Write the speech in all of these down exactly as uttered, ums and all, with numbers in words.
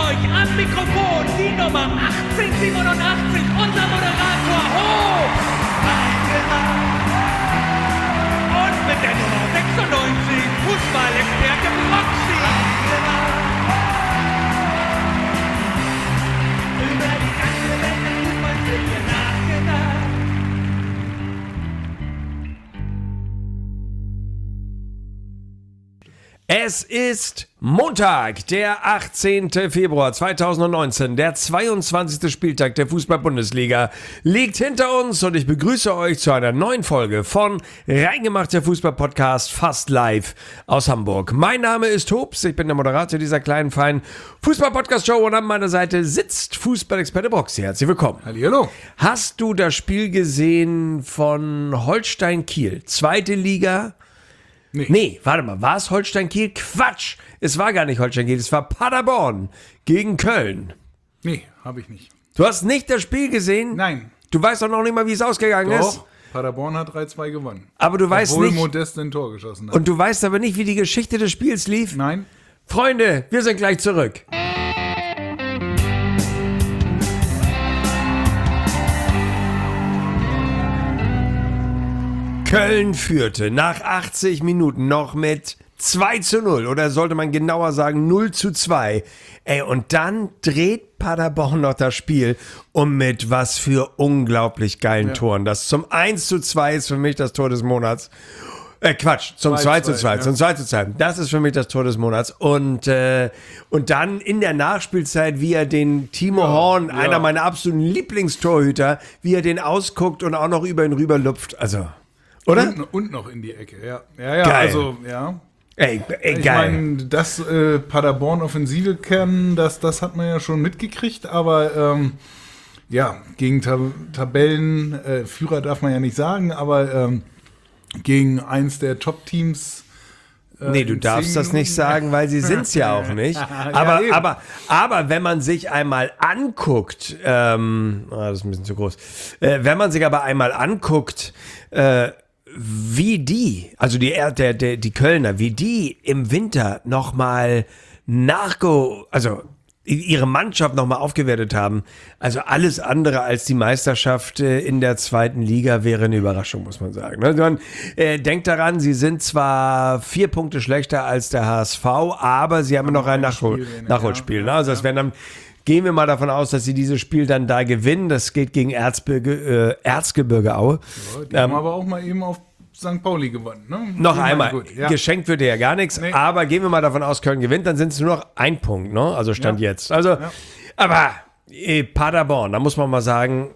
euch am Mikrofon die Nummer achtzehnhundertsiebenundachtzig, unser Moderator Hoch. Und mit der Nummer sechsundneunzig, Fußballexperte Proxy. Über die ganze Welt des Fußballs wird hier nachgedacht. Es ist Montag, der achtzehnten Februar zweitausendneunzehn, der zweiundzwanzigste Spieltag der Fußball-Bundesliga liegt hinter uns und ich begrüße euch zu einer neuen Folge von Reingemacht, der Fußball-Podcast, fast live aus Hamburg. Mein Name ist Hobbs, ich bin der Moderator dieser kleinen, feinen Fußball-Podcast-Show und an meiner Seite sitzt Fußballexperte Broxy. Herzlich willkommen. Hallihallo. Hast du das Spiel gesehen von Holstein Kiel? Zweite Liga? Nee. Nee, warte mal, war es Holstein Kiel? Quatsch! Es war gar nicht Holstein Kiel, es war Paderborn gegen Köln. Nee, habe ich nicht. Du hast nicht das Spiel gesehen? Nein. Du weißt doch noch nicht mal, wie es ausgegangen Doch, ist. Paderborn hat drei zwei gewonnen. Aber du weißt Obwohl nicht. Modest ein Tor geschossen hat. Und du weißt aber nicht, wie die Geschichte des Spiels lief? Nein. Freunde, wir sind gleich zurück. Köln führte nach achtzig Minuten noch mit zwei zu null oder sollte man genauer sagen null zu zwei. Ey, und dann dreht Paderborn noch das Spiel und mit was für unglaublich geilen Ja. Toren. Das zum eins zu zwei ist für mich das Tor des Monats. Äh, Quatsch, zum zwei zu zwei, ja. zum zwei zu zwei. Das ist für mich das Tor des Monats. Und, äh, und dann in der Nachspielzeit, wie er den Timo Ja, Horn, ja. einer meiner absoluten Lieblingstorhüter, wie er den ausguckt und auch noch über ihn rüberlupft. Also, oder? Und, und noch in die Ecke, ja. Ja, ja, Geil. also, ja. Ey, ey Ich geil. meine, das äh, Paderborn-Offensive kennen, das, das hat man ja schon mitgekriegt, aber ähm, ja, gegen Tab- Tabellenführer äh, Führer darf man ja nicht sagen, aber ähm, gegen eins der Top-Teams. Äh, Nee, du in darfst zehn das nicht Minuten. sagen, weil sie sind es ja auch nicht. Aber, eben. aber, aber wenn man sich einmal anguckt, ähm, ah, das ist ein bisschen zu groß, äh, wenn man sich aber einmal anguckt, äh, wie die, also die, der, der, die Kölner, wie die im Winter nochmal nachge, also ihre Mannschaft nochmal aufgewertet haben. Also alles andere als die Meisterschaft äh, in der zweiten Liga wäre eine Überraschung, muss man sagen. Ne? Man, äh, denkt daran, sie sind zwar vier Punkte schlechter als der H S V, aber sie haben noch ein Nachhol Spiel, ne? Nachholspiel. Ja, Ne? Also das wären dann, gehen wir mal davon aus, dass sie dieses Spiel dann da gewinnen. Das geht gegen Erzgebirge, äh, Erzgebirge Aue. Ja, die haben aber auch mal eben auf Sankt Pauli gewonnen. Ne? Noch Ich meine, einmal, gut, ja. geschenkt wird dir ja gar nichts, Nee. aber gehen wir mal davon aus, Köln gewinnt, dann sind es nur noch ein Punkt, ne? Also Stand Ja. jetzt. Also, Ja. aber äh, Paderborn, da muss man mal sagen,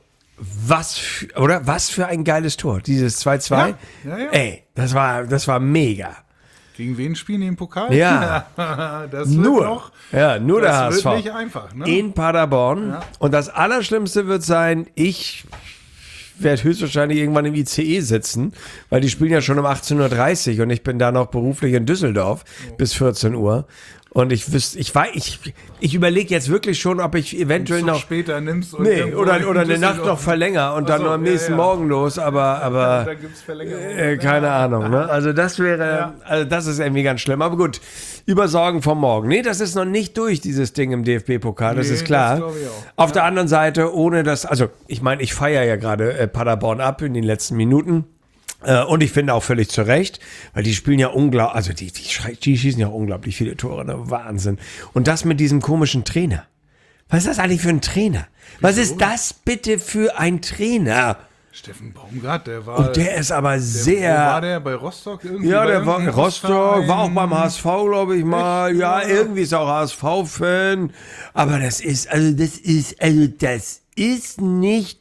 was für, oder was für ein geiles Tor, dieses zwei zwei. Ja, ja, ja. Ey, das war, das war mega. Gegen wen spielen die im Pokal? Ja. das wird Nur, noch, ja, nur der H das S V. wird nicht einfach. Ne? In Paderborn. Ja. Und das Allerschlimmste wird sein, ich werde höchstwahrscheinlich irgendwann im I C E sitzen, weil die spielen ja schon um achtzehn Uhr dreißig und ich bin da noch beruflich in Düsseldorf Oh. bis vierzehn Uhr. Und ich wüsste, ich weiß, ich, ich überlege jetzt wirklich schon, ob ich eventuell Zug noch später nimmst und nee, irgendwo oder, in oder eine Nacht Düsseldorf- noch verlänger und dann Ach so, nur am ja, nächsten ja. Morgen los, aber, aber Da gibt's Verlängerung. äh, keine Ahnung, ne? Also das wäre, Ja. also das ist irgendwie ganz schlimm. Aber gut, Übersorgen vom Morgen. Nee, das ist noch nicht durch, dieses Ding im D F B-Pokal, das Nee, ist klar. das glaub ich auch. Auf der anderen Seite, ohne das, also ich meine, ich feiere ja gerade äh, Paderborn ab in den letzten Minuten. Äh, und ich finde auch völlig zu Recht, weil die spielen ja unglaublich, also die, die, schrei- die schießen ja unglaublich viele Tore, ne? Wahnsinn. Und das mit diesem komischen Trainer. Was ist das eigentlich für ein Trainer? Was ist das bitte für ein Trainer? Steffen Baumgart, der war. Und der ist aber der, sehr. Wo war der bei Rostock irgendwie? Ja, bei der war in irgendeinem Rostock, Verein? war auch beim H S V, glaube ich mal. Echt? Ja, Ja. irgendwie ist er auch H S V-Fan. Aber das ist, also das ist, also das ist nicht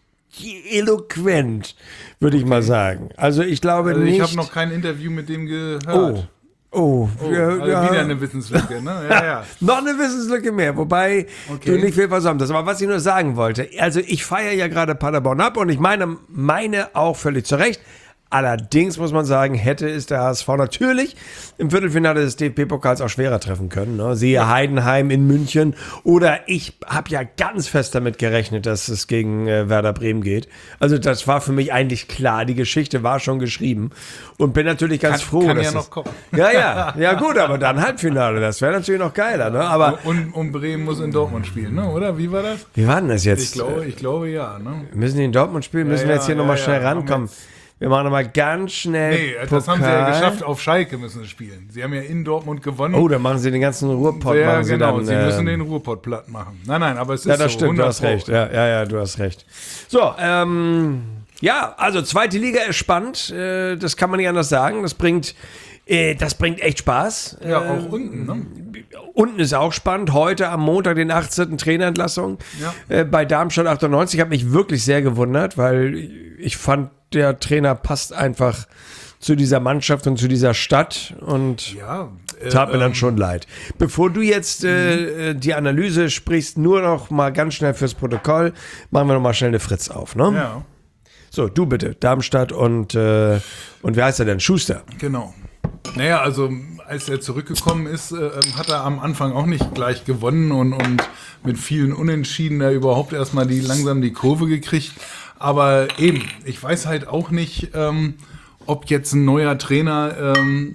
eloquent, würde ich mal sagen. Also ich glaube Also nicht. ich habe noch kein Interview mit dem gehört. Oh. Oh, Oh, ja, also ja. wieder eine Wissenslücke, ne? Ja, ja. Noch eine Wissenslücke mehr, wobei Okay. du nicht viel versäumt hast. Aber was ich nur sagen wollte, also ich feiere ja gerade Paderborn ab und ich meine, meine auch völlig zu Recht, Allerdings muss man sagen, hätte es der H S V natürlich im Viertelfinale des D F B-Pokals auch schwerer treffen können. Ne? Siehe ja. Heidenheim in München. Oder ich habe ja ganz fest damit gerechnet, dass es gegen äh, Werder Bremen geht. Also das war für mich eigentlich klar. Die Geschichte war schon geschrieben. Und bin natürlich ganz kann, froh. Kann dass ja es, noch kommen. Ja, ja. Ja gut, aber dann Halbfinale. Das wäre natürlich noch geiler. Ne? Aber und, und Bremen muss in Dortmund spielen, ne? Oder? Wie war das? Wie war denn das jetzt? Ich glaube, ich glaube ja. Ne? Müssen die in Dortmund spielen? Müssen ja, wir jetzt hier ja, nochmal ja, schnell ja. rankommen? Wir machen nochmal ganz schnell Nee, das Pokal. haben sie ja geschafft. Auf Schalke müssen sie spielen. Sie haben ja in Dortmund gewonnen. Oh, dann machen sie den ganzen Ruhrpott. ja, machen sie genau. dann, Sie müssen ähm, den Ruhrpott platt machen. Nein, nein, aber es ist Ja, das so. stimmt, du hast hundert recht. Ja, ja, ja, du hast recht. So, ähm, ja, also zweite Liga ist spannend. Äh, das kann man nicht anders sagen. Das bringt, äh, das bringt echt Spaß. Ja, äh, auch unten, ne? Unten ist auch spannend. Heute am Montag, den achtzehnten Trainerentlassung Ja. äh, bei Darmstadt achtundneunzig. Hat mich wirklich sehr gewundert, weil ich fand, der Trainer passt einfach zu dieser Mannschaft und zu dieser Stadt und Ja, äh, tat mir dann ähm, schon leid. Bevor du jetzt äh, die Analyse sprichst, nur noch mal ganz schnell fürs Protokoll, machen wir noch mal schnell eine Fritz auf. Ne? Ja, So, du bitte, Darmstadt und, äh, und wer heißt er denn? Schuster. genau. Naja, also als er zurückgekommen ist, äh, hat er am Anfang auch nicht gleich gewonnen und, und mit vielen Unentschieden da überhaupt erstmal die, langsam die Kurve gekriegt. Aber eben, ich weiß halt auch nicht, ähm, ob jetzt ein neuer Trainer ähm,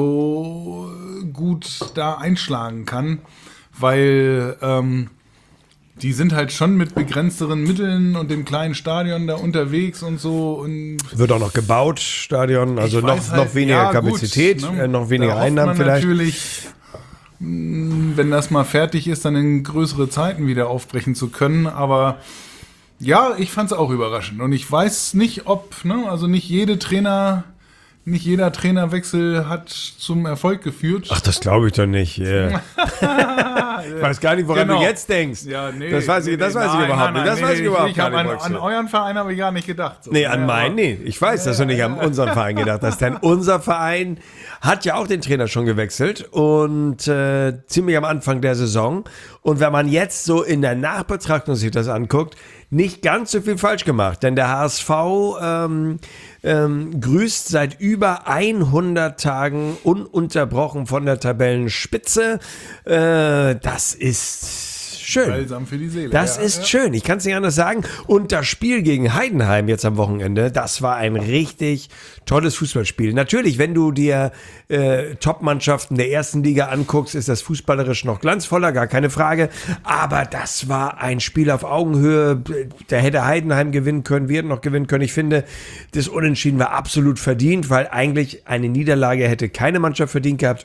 so gut da einschlagen kann, weil ähm, die sind halt schon mit begrenzteren Mitteln und dem kleinen Stadion da unterwegs und so. Und Wird auch noch gebaut, Stadion, also ich noch, weiß halt, noch weniger ja, Kapazität, gut, ne? äh, noch weniger Da hofft Einnahmen man vielleicht. Natürlich, mh, wenn das mal fertig ist, dann in größere Zeiten wieder aufbrechen zu können. Aber ja, ich fand es auch überraschend. Und ich weiß nicht, ob, ne, also nicht jede Trainer, nicht jeder Trainerwechsel hat zum Erfolg geführt. Ach, das glaube ich doch nicht. Yeah. Ich weiß gar nicht, woran Genau. du jetzt denkst. Ja, nee, das weiß ich, nee, das weiß nein, ich überhaupt nein, nicht. Das nein, weiß ich nee, überhaupt ich gar hab nicht. an, Maxi. an euren Verein habe ich gar nicht gedacht. So. Nee, an Ja, meinen, aber- nee. Ich weiß, dass du nicht an unseren Verein gedacht hast, denn unser Verein hat ja auch den Trainer schon gewechselt und äh, ziemlich am Anfang der Saison. Und wenn man jetzt so in der Nachbetrachtung sich das anguckt, nicht ganz so viel falsch gemacht, denn der H S V ähm, ähm, grüßt seit über hundert Tagen ununterbrochen von der Tabellenspitze. Äh, das ist schön. Balsam für die Seele. Das ja, ist ja. schön, ich kann es nicht anders sagen. Und das Spiel gegen Heidenheim jetzt am Wochenende, das war ein richtig tolles Fußballspiel. Natürlich, wenn du dir äh, Top-Mannschaften der ersten Liga anguckst, ist das fußballerisch noch glanzvoller, gar keine Frage. Aber das war ein Spiel auf Augenhöhe. Da hätte Heidenheim gewinnen können, wir hätten noch gewinnen können. Ich finde, das Unentschieden war absolut verdient, weil eigentlich eine Niederlage hätte keine Mannschaft verdient gehabt.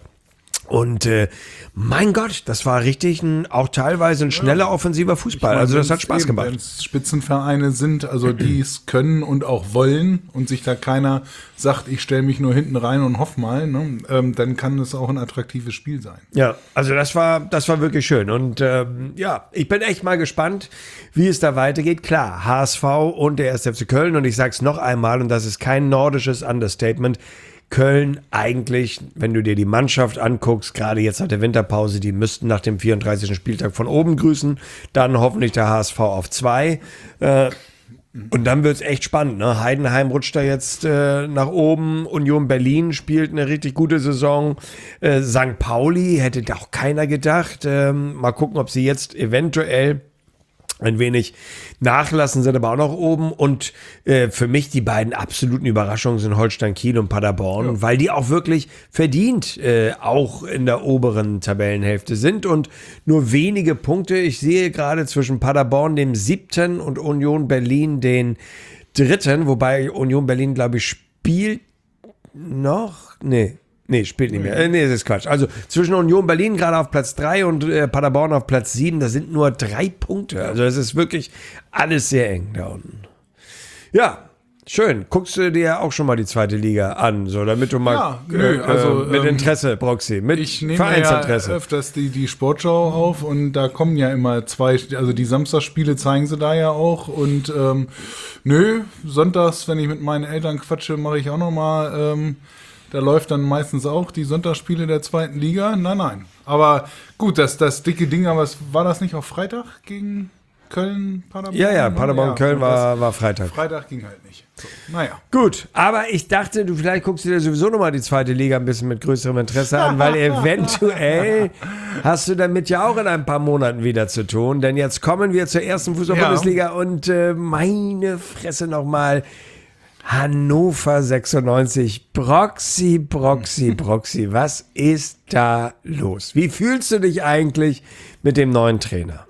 Und äh, mein Gott, das war richtig ein, auch teilweise ein schneller, offensiver Fußball. Ich meine, Also das wenn's hat Spaß eben, gemacht. Wenn's Spitzenvereine sind, also die es können und auch wollen und sich da keiner sagt, ich stelle mich nur hinten rein und hoff mal, ne, ähm, dann kann es auch ein attraktives Spiel sein. Ja, also das war, das war wirklich schön. Und ähm, ja, ich bin echt mal gespannt, wie es da weitergeht. Klar, H S V und der erste F C Köln. Und ich sag's noch einmal, und das ist kein nordisches Understatement, Köln eigentlich, wenn du dir die Mannschaft anguckst, gerade jetzt nach der Winterpause, die müssten nach dem vierunddreißigsten Spieltag von oben grüßen. Dann hoffentlich der H S V auf zwei. Äh, und dann wird's echt spannend. Ne? Heidenheim rutscht da jetzt äh, nach oben. Union Berlin spielt eine richtig gute Saison. Äh, Sankt Pauli hätte da auch keiner gedacht. Ähm, mal gucken, ob sie jetzt eventuell ein wenig nachlassen, sind aber auch noch oben. Und äh, für mich die beiden absoluten Überraschungen sind Holstein Kiel und Paderborn, Ja. weil die auch wirklich verdient äh, auch in der oberen Tabellenhälfte sind und nur wenige Punkte. Ich sehe gerade zwischen Paderborn, dem siebten, und Union Berlin, den dritten, wobei Union Berlin, glaube ich, spielt noch, nee, Nee, spielt nicht mehr. Äh, nee, das ist Quatsch. Also zwischen Union Berlin gerade auf Platz drei und äh, Paderborn auf Platz sieben, da sind nur drei Punkte. Also es ist wirklich alles sehr eng da unten. Ja, schön. Guckst du dir auch schon mal die zweite Liga an, so damit du mal Ja, nö, äh, also, äh, mit ähm, Interesse, Proxy, mit Ich nehme ja Vereinsinteresse. öfters die, die Sportschau auf und da kommen ja immer zwei, also die Samstagsspiele zeigen sie da ja auch und ähm, nö, sonntags, wenn ich mit meinen Eltern quatsche, mache ich auch noch mal, ähm, da läuft dann meistens auch die Sonntagsspiele der zweiten Liga. Nein, nein. Aber gut, das, das dicke Ding, aber es, war das nicht auf Freitag gegen Köln, Paderborn? Ja, ja, Paderborn, ja, Köln und war, das- war Freitag. Freitag ging halt nicht. So, naja. Gut, aber ich dachte, du vielleicht guckst du dir sowieso nochmal die zweite Liga ein bisschen mit größerem Interesse an, weil eventuell hast du damit ja auch in ein paar Monaten wieder zu tun. Denn jetzt kommen wir zur ersten Fußball-Bundesliga und äh, meine Fresse nochmal. Hannover sechsundneunzig, Broxy, Broxy, Broxy, was ist da los? Wie fühlst du dich eigentlich mit dem neuen Trainer?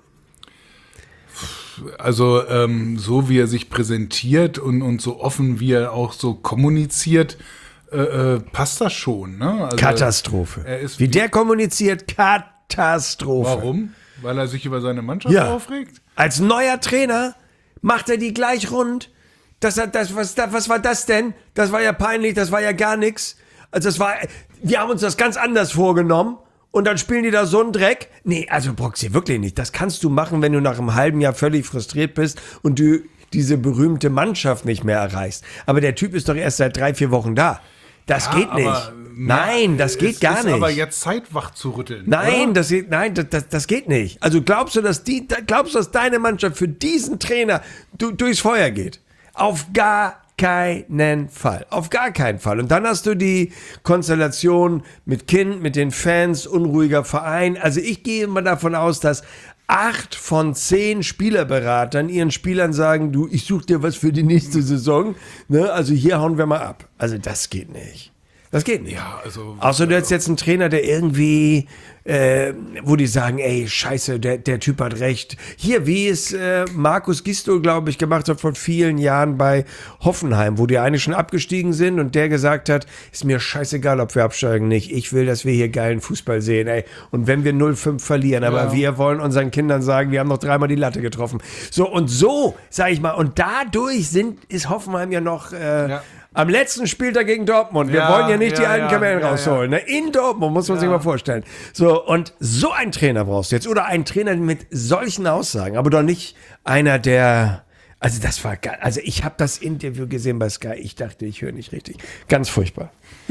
Also ähm, so wie er sich präsentiert und, und so offen wie er auch so kommuniziert, äh, äh, passt das schon. Ne? Also, Katastrophe. er ist wie wie- der kommuniziert, Katastrophe. Warum? Weil er sich über seine Mannschaft Ja. aufregt? Als neuer Trainer macht er die gleich rund. Das hat das, was, was war das denn? Das war ja peinlich, das war ja gar nichts. Also das war, wir haben uns das ganz anders vorgenommen und dann spielen die da so einen Dreck. Nee, also Broxy, wirklich nicht. Das kannst du machen, wenn du nach einem halben Jahr völlig frustriert bist und du diese berühmte Mannschaft nicht mehr erreichst. Aber der Typ ist doch erst seit drei, vier Wochen da. Das Ja, geht nicht. aber, Nein, das geht es gar ist nicht. aber jetzt Zeit, wach zu rütteln. Nein, oder? das, geht- nein das, das, das geht nicht. Also glaubst du, dass die, glaubst du, dass deine Mannschaft für diesen Trainer du, durchs Feuer geht? Auf gar keinen Fall. Auf gar keinen Fall. Und dann hast du die Konstellation mit Kind, mit den Fans, unruhiger Verein. Also ich gehe mal davon aus, dass acht von zehn Spielerberatern ihren Spielern sagen, du, ich suche dir was für die nächste Saison. Ne? Also hier hauen wir mal ab. Also das geht nicht. Das geht nicht. Ja, also- Außer du hättest jetzt einen Trainer, der irgendwie, äh, wo die sagen, ey, scheiße, der, der Typ hat recht. Hier, wie es äh, Markus Gisdol, glaube ich, gemacht hat vor vielen Jahren bei Hoffenheim, wo die eigentlich schon abgestiegen sind und der gesagt hat, ist mir scheißegal, ob wir absteigen nicht. Ich will, dass wir hier geilen Fußball sehen, ey. Und wenn wir null fünf verlieren, aber Ja. wir wollen unseren Kindern sagen, wir haben noch dreimal die Latte getroffen. So, und so, sag ich mal, und dadurch sind, ist Hoffenheim ja noch... Äh, Ja. Am letzten Spieltag gegen Dortmund. Wir Ja, wollen ja nicht die ja, alten ja, Kamellen ja, rausholen. Ne? In Dortmund, muss man sich mal vorstellen. So, und so einen Trainer brauchst du jetzt. Oder einen Trainer mit solchen Aussagen. Aber doch nicht einer, der... Also das war geil. Also ich habe das Interview gesehen bei Sky. Ich dachte, ich höre nicht richtig. Ganz furchtbar.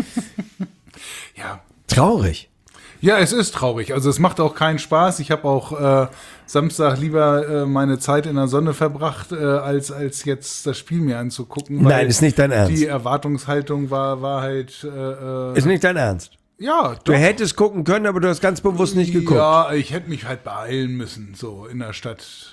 Ja. Traurig. Ja, es ist traurig. Also es macht auch keinen Spaß. Ich habe auch äh, Samstag lieber äh, meine Zeit in der Sonne verbracht, äh, als, als jetzt das Spiel mir anzugucken. weil Nein, ist nicht dein Ernst. Die Erwartungshaltung war, war halt... Äh, äh, Ist nicht dein Ernst. ja, Du doch. hättest gucken können, aber du hast ganz bewusst nicht geguckt. Ja, ich hätte mich halt beeilen müssen, so in der Stadt.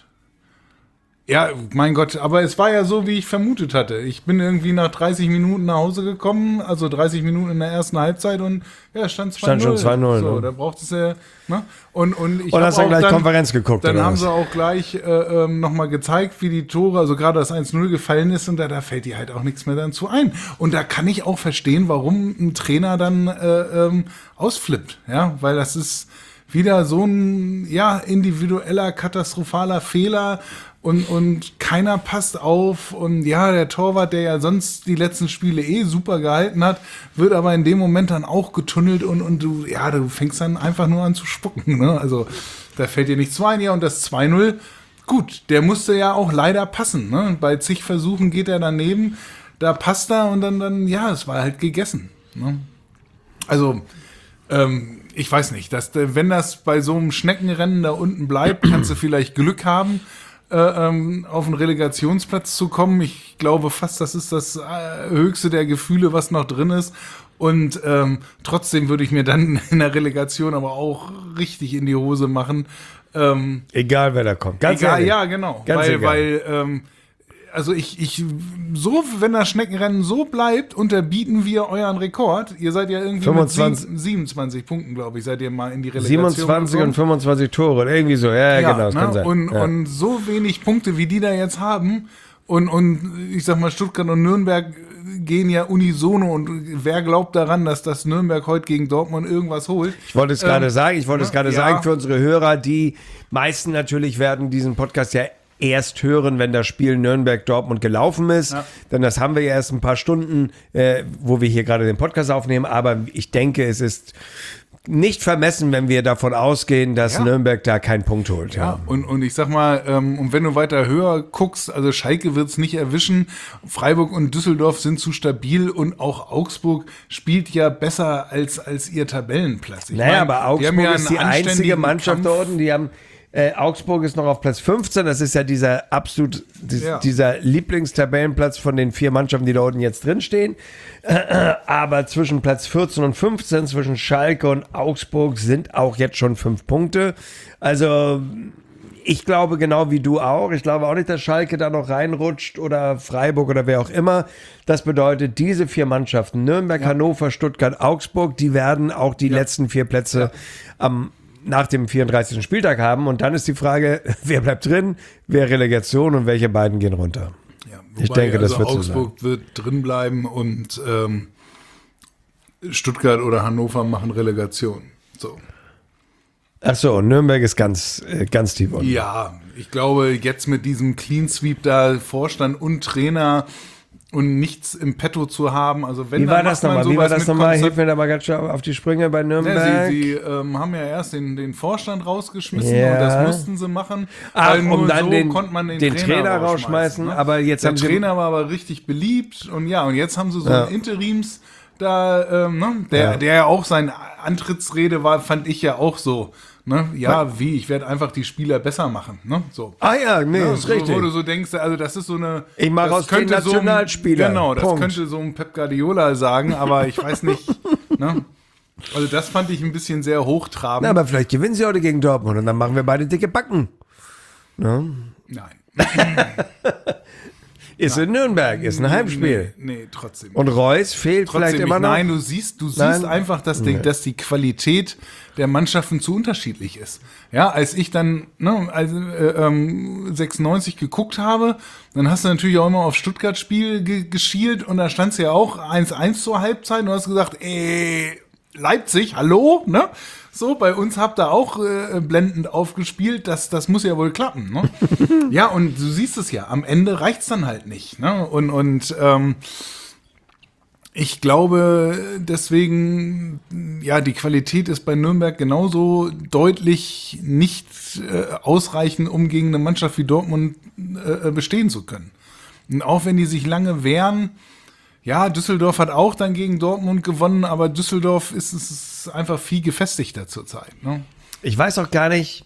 Ja, mein Gott, aber es war ja so, wie ich vermutet hatte. Ich bin irgendwie nach dreißig Minuten nach Hause gekommen, also dreißig Minuten in der ersten Halbzeit und ja, stand zwei null. Stand schon zwei null, So, ne? da braucht es ja, ne? Und, und ich Und hab hast dann auch gleich Konferenz geguckt, Dann oder haben was? sie auch gleich äh, ähm, nochmal gezeigt, wie die Tore, also gerade das eins null gefallen ist und da, da fällt dir halt auch nichts mehr dazu ein. Und da kann ich auch verstehen, warum ein Trainer dann äh, ähm, ausflippt, ja, weil das ist wieder so ein, ja, individueller, katastrophaler Fehler und, und keiner passt auf und ja, der Torwart, der ja sonst die letzten Spiele eh super gehalten hat, wird aber in dem Moment dann auch getunnelt und, und du, ja, du fängst dann einfach nur an zu spucken, ne? Also, da fällt dir nichts zu ein, ja, und das zwei null, gut, der musste ja auch leider passen, ne? Bei zig Versuchen geht er daneben, da passt er und dann, dann, ja, es war halt gegessen, ne? Also, ähm, ich weiß nicht, dass, wenn das bei so einem Schneckenrennen da unten bleibt, kannst du vielleicht Glück haben, äh, ähm, auf einen Relegationsplatz zu kommen. Ich glaube fast, das ist das äh, höchste der Gefühle, was noch drin ist. Und ähm, trotzdem würde ich mir dann in der Relegation aber auch richtig in die Hose machen. Ähm, Egal, wer da kommt. Ganz egal, ehrlich. ja, genau. Ganz weil, egal. weil ähm, also ich, ich, so, wenn das Schneckenrennen so bleibt, unterbieten wir euren Rekord. Ihr seid ja irgendwie fünfundzwanzig mit sieben, siebenundzwanzig Punkten, glaube ich, seid ihr mal in die Relegation siebenundzwanzig gekommen. und fünfundzwanzig Tore, oder irgendwie so. Ja, ja, genau, das ne? kann sein. Und, ja. und so wenig Punkte, wie die da jetzt haben, und, und ich sag mal, Stuttgart und Nürnberg gehen ja unisono und wer glaubt daran, dass das Nürnberg heute gegen Dortmund irgendwas holt? Ich wollte es gerade Ähm, sagen, ich wollte es gerade ja. sagen für unsere Hörer, die meisten natürlich werden diesen Podcast ja erst hören, wenn das Spiel Nürnberg-Dortmund gelaufen ist. Ja. Denn das haben wir ja erst ein paar Stunden, äh, wo wir hier gerade den Podcast aufnehmen. Aber ich denke, es ist nicht vermessen, wenn wir davon ausgehen, dass Ja. Nürnberg da keinen Punkt holt. Ja. Ja, und, und ich sag mal, ähm, und wenn du weiter höher guckst, also Schalke wird's nicht erwischen, Freiburg und Düsseldorf sind zu stabil und auch Augsburg spielt ja besser als, als ihr Tabellenplatz. Ich Naja, mein, aber die haben Augsburg ja ist die einen einzige anständigen Mannschaft Kampf. da unten, die haben Äh, Augsburg ist noch auf Platz fünfzehn. Das ist ja dieser absolut, dies, Ja. dieser Lieblingstabellenplatz von den vier Mannschaften, die da unten jetzt drinstehen. Äh, aber zwischen Platz vierzehn und fünfzehn, zwischen Schalke und Augsburg, sind auch jetzt schon fünf Punkte. Also ich glaube genau wie du auch. Ich glaube auch nicht, dass Schalke da noch reinrutscht oder Freiburg oder wer auch immer. Das bedeutet, diese vier Mannschaften, Nürnberg, ja. Hannover, Stuttgart, Augsburg, die werden auch die ja. letzten vier Plätze ja. am nach dem vierunddreißigsten Spieltag haben. Und dann ist die Frage, wer bleibt drin, wer Relegation und welche beiden gehen runter. Ja, wobei, ich denke, das also wird Augsburg so sein. wird drin bleiben und ähm, Stuttgart oder Hannover machen Relegation. So. Ach so, Nürnberg ist ganz, äh, ganz tief unten. Ja, ich glaube, jetzt mit diesem Clean Sweep da Vorstand und Trainer und nichts im Petto zu haben. Also wenn Wie war das nochmal? Wie war das nochmal? Hilf mir da mal ganz auf die Sprünge bei Nürnberg. Ja, sie sie ähm, haben ja erst den, den Vorstand rausgeschmissen ja. und das mussten sie machen. Ach, weil nur um dann so den, konnte man den, den Trainer, Trainer rausschmeißen. rausschmeißen. Ne? Aber jetzt Der haben Trainer sie war aber richtig beliebt und ja, und jetzt haben sie so ja. einen Interims da, ähm, ne? der, ja. der ja auch seine Antrittsrede war, fand ich ja auch so. Ne? Ja, Was? wie? Ich werde einfach die Spieler besser machen. Ne? So. Ah ja, nee, ja, ist so, richtig. Wo du so denkst, also das ist so eine... Ich mache aus den Nationalspieler. So genau, das Punkt. könnte so ein Pep Guardiola sagen, aber ich weiß nicht. Ne? Also das fand ich ein bisschen sehr hochtrabend. Na, aber vielleicht gewinnen sie heute gegen Dortmund und dann machen wir beide dicke Backen. Ne? Nein. Ist in Nürnberg, ist ein Heimspiel. Nee, nee trotzdem. Und Reus fehlt trotzdem vielleicht immer nicht. noch. Nein, du siehst, du siehst Nein. einfach, dass die, dass die Qualität der Mannschaften zu unterschiedlich ist. Ja, als ich dann ne, also, äh, ähm, sechsundneunzig geguckt habe, dann hast du natürlich auch immer auf Stuttgart-Spiel ge- geschielt und da stand es ja auch eins eins zur Halbzeit und du hast gesagt, ey, Leipzig, hallo, ne? So, bei uns habt ihr auch äh, blendend aufgespielt, das, das muss ja wohl klappen, ne? Ja, und du siehst es ja, am Ende reicht's dann halt nicht, ne? Und, und ähm, ich glaube, deswegen, ja, die Qualität ist bei Nürnberg genauso deutlich nicht äh, ausreichend, um gegen eine Mannschaft wie Dortmund äh, bestehen zu können. Und auch wenn die sich lange wehren, ja, Düsseldorf hat auch dann gegen Dortmund gewonnen, aber Düsseldorf ist, ist einfach viel gefestigter zurzeit. Ne? Ich weiß auch gar nicht,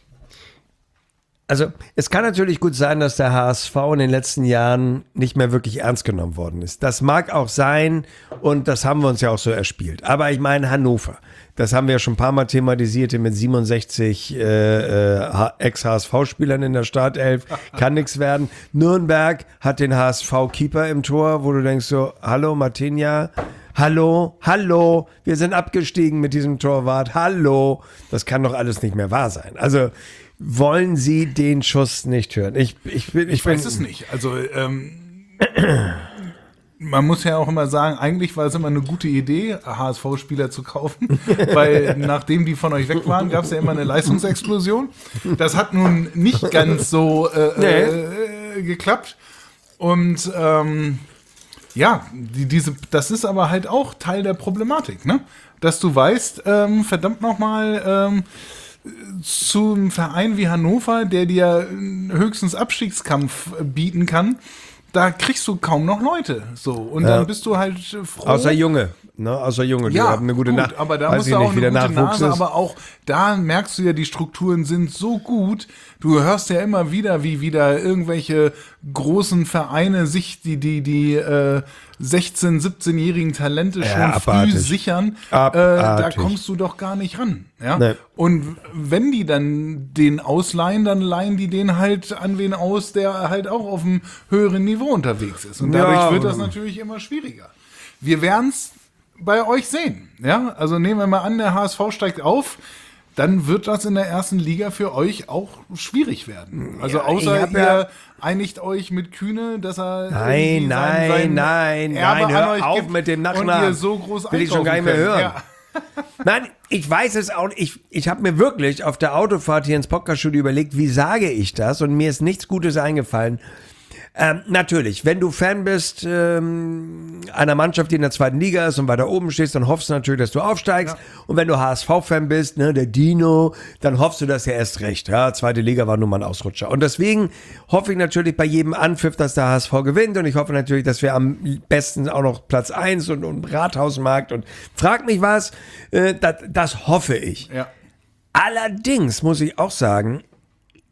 also es kann natürlich gut sein, dass der H S V in den letzten Jahren nicht mehr wirklich ernst genommen worden ist. Das mag auch sein und das haben wir uns ja auch so erspielt. Aber ich meine Hannover, das haben wir ja schon ein paar Mal thematisiert mit siebenundsechzig äh, äh, Ex-H S V-Spielern in der Startelf, kann nichts werden. Nürnberg hat den H S V-Keeper im Tor, wo du denkst so, hallo Martinia, hallo, hallo, wir sind abgestiegen mit diesem Torwart, hallo, das kann doch alles nicht mehr wahr sein. Also wollen Sie den Schuss nicht hören? Ich, ich, bin, ich, ich weiß bin, es nicht. Also ähm, man muss ja auch immer sagen, eigentlich war es immer eine gute Idee, H S V-Spieler zu kaufen, weil nachdem die von euch weg waren, gab es ja immer eine Leistungsexplosion. Das hat nun nicht ganz so äh, nee. äh, geklappt. Und ähm, ja, die, diese, das ist aber halt auch Teil der Problematik, ne? Dass du weißt, ähm, verdammt nochmal, ähm, zum Verein wie Hannover, der dir höchstens Abstiegskampf bieten kann, da kriegst du kaum noch Leute. So. Und ja. dann bist du halt froh. Außer Junge. Ne, außer Junge, die ja, haben eine gute gut, Nacht. aber da Weiß musst ich du auch nicht, wie eine der gute Nachwuchs Nase, ist. aber auch da merkst du ja, die Strukturen sind so gut. Du hörst ja immer wieder, wie wieder irgendwelche großen Vereine sich die die die äh, sechzehn-, siebzehnjährigen Talente Ja, schon abartig. früh sichern. Äh, Abartig. da kommst du doch gar nicht ran. Ja? Nee. Und wenn die dann den ausleihen, dann leihen die den halt an wen aus, der halt auch auf einem höheren Niveau unterwegs ist. Und dadurch Ja, wird das natürlich immer schwieriger. Wir werden's bei euch sehen. Ja, also nehmen wir mal an, der H S V steigt auf, dann wird das in der ersten Liga für euch auch schwierig werden. Also Ja, außer ich hab ihr ja- einigt euch mit Kühne, dass er Nein, irgendwie nein, sein, sein nein, Erbe nein, an hör euch auf gibt mit dem und Nachnamen. ihr so groß Will ich schon gar nicht mehr einkaufen hören. könnt. Ja. Nein, ich weiß es auch nicht. Ich, ich habe mir wirklich auf der Autofahrt hier ins Podcaststudio überlegt, wie sage ich das? Und mir ist nichts Gutes eingefallen. Ähm, natürlich, wenn du Fan bist ähm, einer Mannschaft, die in der zweiten Liga ist und weiter oben stehst, dann hoffst du natürlich, dass du aufsteigst. Ja. Und wenn du H S V-Fan bist, ne, der Dino, dann hoffst du das ja erst recht. Ja, zweite Liga war nun mal ein Ausrutscher. Und deswegen hoffe ich natürlich bei jedem Anpfiff, dass der H S V gewinnt. Und ich hoffe natürlich, dass wir am besten auch noch Platz eins und, und Rathausmarkt und frag mich was. Äh, das, das hoffe ich. Ja. Allerdings muss ich auch sagen,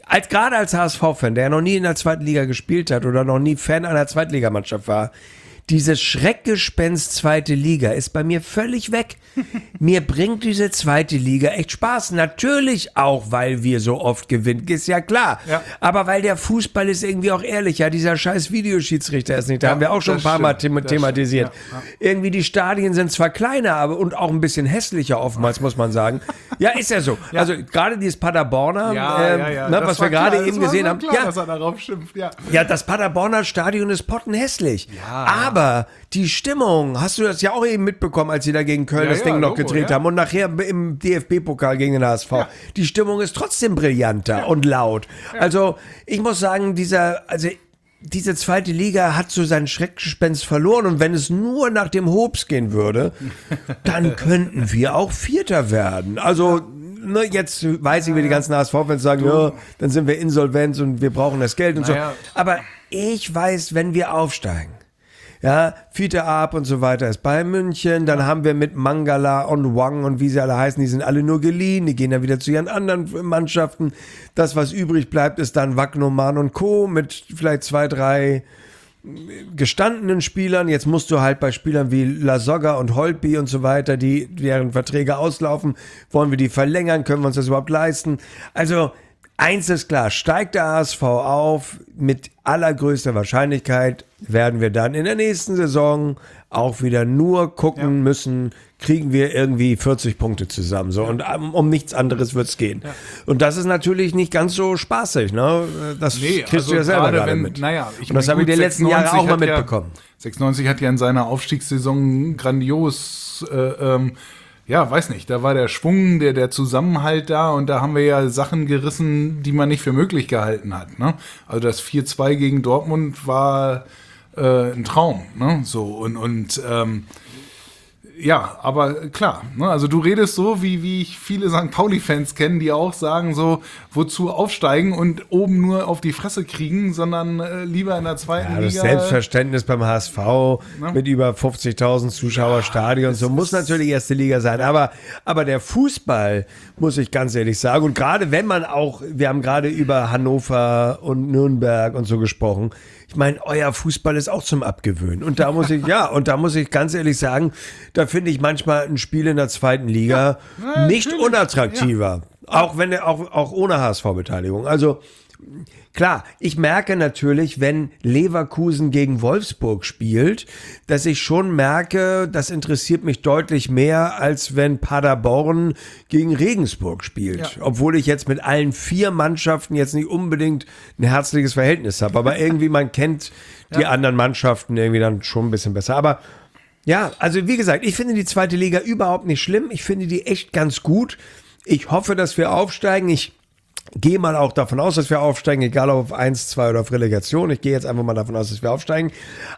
als gerade als H S V-Fan, der ja noch nie in der zweiten Liga gespielt hat oder noch nie Fan einer Zweitligamannschaft war, dieses Schreckgespenst zweite Liga ist bei mir völlig weg. Mir bringt diese zweite Liga echt Spaß. Natürlich auch, weil wir so oft gewinnen, ist ja klar. Ja. Aber weil der Fußball ist irgendwie auch ehrlicher. Dieser scheiß Videoschiedsrichter ist nicht da. Ja, haben wir auch schon ein paar Mal stimmt, them- thematisiert. stimmt, ja, Irgendwie die Stadien sind zwar kleiner, aber und auch ein bisschen hässlicher oftmals, muss man sagen. Ja, ist ja so. Ja. Also gerade dieses Paderborner, Ja, ähm, ja, ja. Ne, Das was war wir gerade klar, eben das war gesehen so haben. Klar, Ja, dass er darauf schimpft, ja. ja, das Paderborner Stadion ist pottenhässlich. Aber die Stimmung, hast du das ja auch eben mitbekommen, als sie da gegen Köln Ja, das ja, Ding noch Logo, gedreht ja. haben und nachher im D F B-Pokal gegen den H S V. Ja. Die Stimmung ist trotzdem brillanter und laut. Also ich muss sagen, dieser, also diese zweite Liga hat so seinen Schreckgespenst verloren und wenn es nur nach dem Hobbs gehen würde, dann könnten wir auch Vierter werden. Also ne, jetzt weiß ich, wie die ganzen H S V-Fans sagen, ja, dann sind wir insolvent und wir brauchen das Geld und Naja. so. Aber ich weiß, wenn wir aufsteigen, ja, Fiete Arp und so weiter ist bei München. Dann haben wir mit Mangala und Wang und wie sie alle heißen, die sind alle nur geliehen. Die gehen dann wieder zu ihren anderen Mannschaften. Das, was übrig bleibt, ist dann Wagnoman und Co. mit vielleicht zwei, drei gestandenen Spielern. Jetzt musst du halt bei Spielern wie Lasogga und Holtby und so weiter, die deren Verträge auslaufen, wollen wir die verlängern? Können wir uns das überhaupt leisten? Also eins ist klar, steigt der H S V auf, mit allergrößter Wahrscheinlichkeit werden wir dann in der nächsten Saison auch wieder nur gucken Ja. müssen, kriegen wir irgendwie vierzig Punkte zusammen. So. Und um, um nichts anderes wird es gehen. Ja. Und das ist natürlich nicht ganz so spaßig. Ne? Das Nee, kriegst also du ja selber gerade gerade wenn- mit. naja, ich Und das meine, habe ich gut, die letzten Jahre auch mal sechsundneunzig hat mitbekommen. Ja, sechsundneunzig hat ja in seiner Aufstiegssaison grandios, äh, ähm, ja, weiß nicht, da war der Schwung, der, der Zusammenhalt da und da haben wir ja Sachen gerissen, die man nicht für möglich gehalten hat. Ne? Also das vier zwei gegen Dortmund war äh, ein Traum. Ne? So und, und ähm, ja, aber klar, ne? Also du redest so, wie, wie ich viele Sankt Pauli-Fans kenne, die auch sagen so, wozu aufsteigen und oben nur auf die Fresse kriegen, sondern äh, lieber in der zweiten Ja, das Liga. Selbstverständnis beim H S V Ne? mit über fünfzigtausend Zuschauer Stadion, so muss natürlich erste Liga sein. Aber, aber der Fußball, muss ich ganz ehrlich sagen, und gerade wenn man auch, wir haben gerade über Hannover und Nürnberg und so gesprochen, ich meine, euer Fußball ist auch zum Abgewöhnen. Und da muss ich, ja, und da muss ich ganz ehrlich sagen, da finde ich manchmal ein Spiel in der zweiten Liga Ja, nicht natürlich. unattraktiver. Auch wenn er auch, auch ohne H S V-Beteiligung. Also, klar, ich merke natürlich, wenn Leverkusen gegen Wolfsburg spielt, dass ich schon merke, das interessiert mich deutlich mehr, als wenn Paderborn gegen Regensburg spielt. Ja. Obwohl ich jetzt mit allen vier Mannschaften jetzt nicht unbedingt ein herzliches Verhältnis habe. Aber irgendwie, man kennt die anderen Mannschaften irgendwie dann schon ein bisschen besser. Aber ja, also wie gesagt, ich finde die zweite Liga überhaupt nicht schlimm. Ich finde die echt ganz gut. Ich hoffe, dass wir aufsteigen. Ich gehe mal auch davon aus, dass wir aufsteigen, egal ob auf eins, zwei oder auf Relegation. Ich gehe jetzt einfach mal davon aus, dass wir aufsteigen.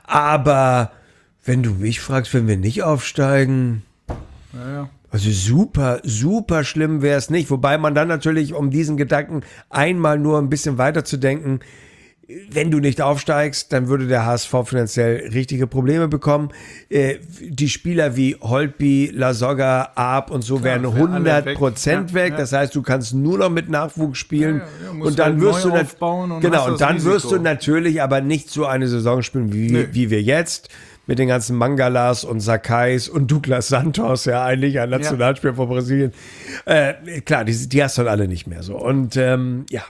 Aber wenn du mich fragst, wenn wir nicht aufsteigen, Ja, ja. also super, super schlimm wäre es nicht. Wobei man dann natürlich, um diesen Gedanken einmal nur ein bisschen weiter zu denken, wenn du nicht aufsteigst, dann würde der H S V finanziell richtige Probleme bekommen. Äh, die Spieler wie Holtby, Lasogga, Arp und so wären wären alle hundert Prozent weg. weg. Ja, ja. Das heißt, du kannst nur noch mit Nachwuchs spielen. Ja, ja, ja, musst und dann halt wirst neu du nat- aufbauen und genau hast und das dann Risiko. wirst du natürlich aber nicht so eine Saison spielen wie, Nee. wie wir jetzt. Mit den ganzen Mangalas und Sakais und Douglas Santos, ja eigentlich ein Nationalspieler von Brasilien. Äh, klar, die, die hast du dann alle nicht mehr so. Und ähm, ja,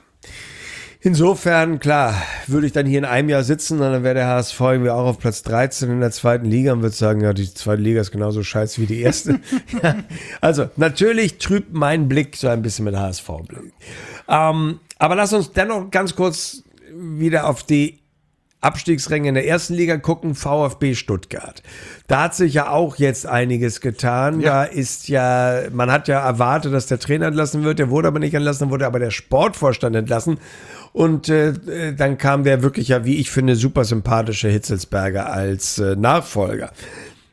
insofern, klar, würde ich dann hier in einem Jahr sitzen und dann wäre der H S V irgendwie auch auf Platz dreizehn in der zweiten Liga und würde sagen, ja, die zweite Liga ist genauso scheiße wie die erste. Ja, also, natürlich trübt mein Blick so ein bisschen mit H S V-Blick. Ähm, aber lass uns dennoch ganz kurz wieder auf die Abstiegsränge in der ersten Liga gucken, VfB Stuttgart. Da hat sich ja auch jetzt einiges getan. Ja. Da ist ja, man hat ja erwartet, dass der Trainer entlassen wird, der wurde aber nicht entlassen, dann wurde aber der Sportvorstand entlassen. Und äh, dann kam der wirklich ja, wie ich finde, super sympathische Hitzelsberger als äh, Nachfolger.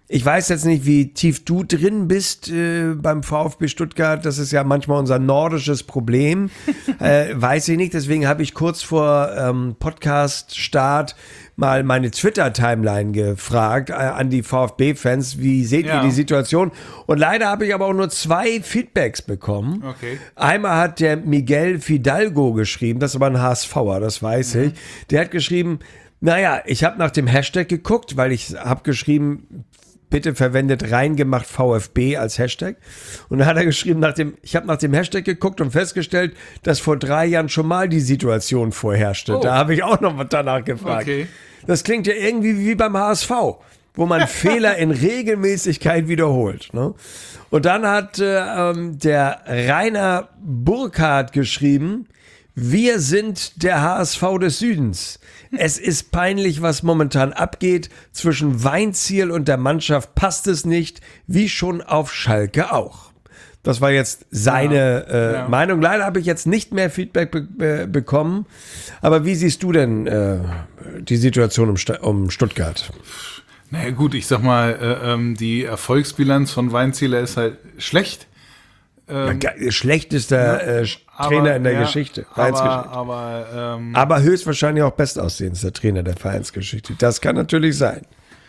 Ich weiß jetzt nicht, wie tief du drin bist äh, beim VfB Stuttgart. Das ist ja manchmal unser nordisches Problem. äh, weiß ich nicht. Deswegen habe ich kurz vor ähm, Podcast-Start mal meine Twitter-Timeline gefragt äh, an die VfB-Fans. Wie seht Ja. ihr die Situation? Und leider habe ich aber auch nur zwei Feedbacks bekommen. Okay. Einmal hat der Miguel Fidalgo geschrieben, das ist aber ein HSVer, das weiß ich. Der hat geschrieben, naja, ich habe nach dem Hashtag geguckt, weil ich habe geschrieben, bitte verwendet reingemacht VfB als Hashtag. Und dann hat er geschrieben, nach dem, ich habe nach dem Hashtag geguckt und festgestellt, dass vor drei Jahren schon mal die Situation vorherrschte. Oh. Da habe ich auch noch mal danach gefragt. Okay. Das klingt ja irgendwie wie beim H S V, wo man Fehler in Regelmäßigkeit wiederholt. Ne? Und dann hat äh, ähm, der Rainer Burkhardt geschrieben, wir sind der H S V des Südens. Es ist peinlich, was momentan abgeht. Zwischen Weinziel und der Mannschaft passt es nicht, wie schon auf Schalke auch. Das war jetzt seine Ja, äh, ja. Meinung. Leider habe ich jetzt nicht mehr Feedback be be bekommen. Aber wie siehst du denn äh, die Situation um, Sta um Stuttgart? Naja gut, ich sag mal, äh, ähm, die Erfolgsbilanz von Weinzieler ist halt schlecht. Ähm, Schlechtester äh, aber- Trainer in der ja, Geschichte. Aber, Vereinsgeschichte. aber ähm, Aber höchstwahrscheinlich auch bestaussehendster Trainer der Vereinsgeschichte. Das kann natürlich sein.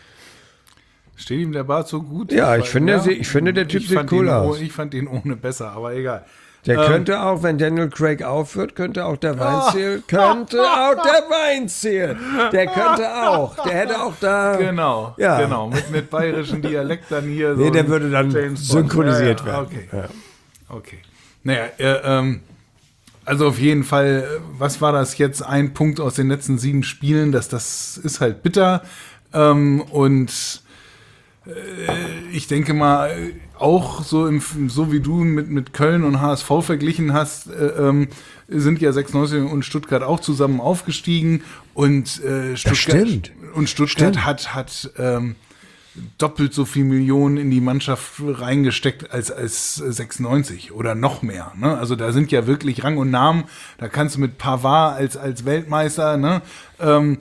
steht ihm der Bart so gut? Ja, ich Weil- finde, sie- ich finde, der Typ ich sieht fand cool ihn, aus. oh, Ich fand ihn ohne besser, aber egal. Der Ähm, könnte auch, wenn Daniel Craig aufhört, könnte auch der Weinziel, könnte auch der Weinziel. Der könnte auch, der hätte auch da. Genau, Ja. genau. Mit, mit bayerischen Dialekt dann hier. Nee, so der ein würde dann James Bond. synchronisiert Ja, ja, werden. Okay. Ja. Okay. Naja, äh, ähm, also auf jeden Fall, äh, was war das jetzt? Ein Punkt aus den letzten sieben Spielen, das, das ist halt bitter. Ähm, und äh, ich denke mal, äh, auch so, im, so wie du mit, mit Köln und H S V verglichen hast, äh, ähm, sind ja sechsundneunzig und Stuttgart auch zusammen aufgestiegen. Und äh, Stuttgart, stimmt. und Stuttgart Stimmt. hat, hat ähm, doppelt so viel Millionen in die Mannschaft reingesteckt als, als sechsundneunzig oder noch mehr. Ne? Also da sind ja wirklich Rang und Namen. Da kannst du mit Pavard als, als Weltmeister, ne? ähm,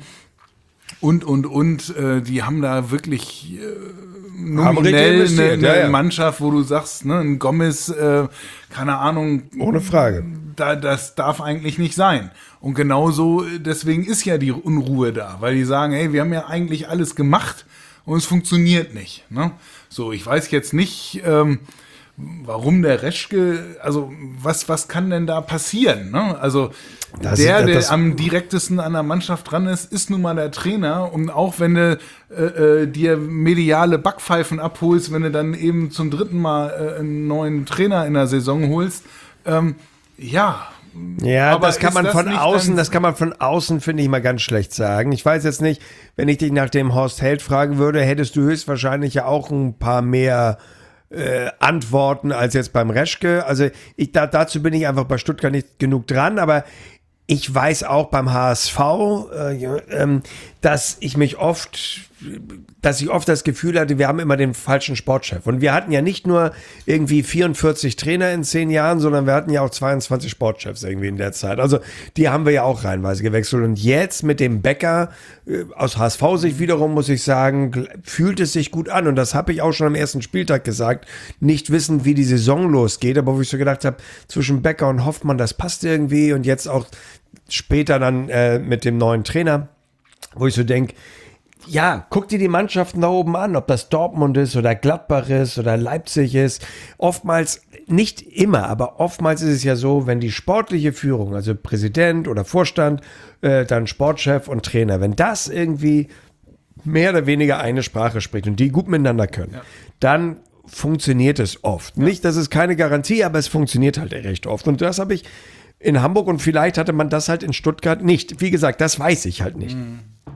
und, und, und, äh, die haben da wirklich äh, Haben richtig nominell investiert, eine, ja, eine ja. Mannschaft, wo du sagst, ne, ein Gomez, äh, keine Ahnung, Ohne Frage. da, das darf eigentlich nicht sein. Und genauso, äh, deswegen ist ja die Unruhe da, weil die sagen, hey, wir haben ja eigentlich alles gemacht und es funktioniert nicht. Ne? So, ich weiß jetzt nicht, ähm, warum der Reschke, also was, was kann denn da passieren? Ne? Also Das der, ist- der das- am direktesten an der Mannschaft dran ist, ist nun mal der Trainer. Und auch wenn du äh, äh, dir mediale Backpfeifen abholst, wenn du dann eben zum dritten Mal äh, einen neuen Trainer in der Saison holst, ähm, ja. Ja, Aber das kann ist man das von nicht außen, dann- das kann man von außen, finde ich, mal ganz schlecht sagen. Ich weiß jetzt nicht, wenn ich dich nach dem Horst Held fragen würde, hättest du höchstwahrscheinlich ja auch ein paar mehr äh, Antworten als jetzt beim Reschke. Also ich, da, dazu bin ich einfach bei Stuttgart nicht genug dran, aber ich weiß auch beim H S V, äh, ja, ähm, dass ich mich oft, dass ich oft das Gefühl hatte, wir haben immer den falschen Sportchef. Und wir hatten ja nicht nur irgendwie vierundvierzig Trainer in zehn Jahren, sondern wir hatten ja auch zweiundzwanzig Sportchefs irgendwie in der Zeit. Also die haben wir ja auch reihenweise gewechselt. Und jetzt mit dem Becker, äh, aus H S V-Sicht wiederum, muss ich sagen, gl- fühlt es sich gut an. Und das habe ich auch schon am ersten Spieltag gesagt, nicht wissend, wie die Saison losgeht. Aber wo ich so gedacht habe, zwischen Becker und Hoffmann, das passt irgendwie. Und jetzt auch später dann äh, mit dem neuen Trainer, wo ich so denke, ja, guck dir die Mannschaften da oben an, ob das Dortmund ist oder Gladbach ist oder Leipzig ist. Oftmals, nicht immer, aber oftmals ist es ja so, wenn die sportliche Führung, also Präsident oder Vorstand, äh, dann Sportchef und Trainer, wenn das irgendwie mehr oder weniger eine Sprache spricht und die gut miteinander können, ja, dann funktioniert es oft. Ja. Nicht, das ist keine Garantie, aber es funktioniert halt recht oft. Und das habe ich in Hamburg und vielleicht hatte man das halt in Stuttgart nicht. Wie gesagt, das weiß ich halt nicht.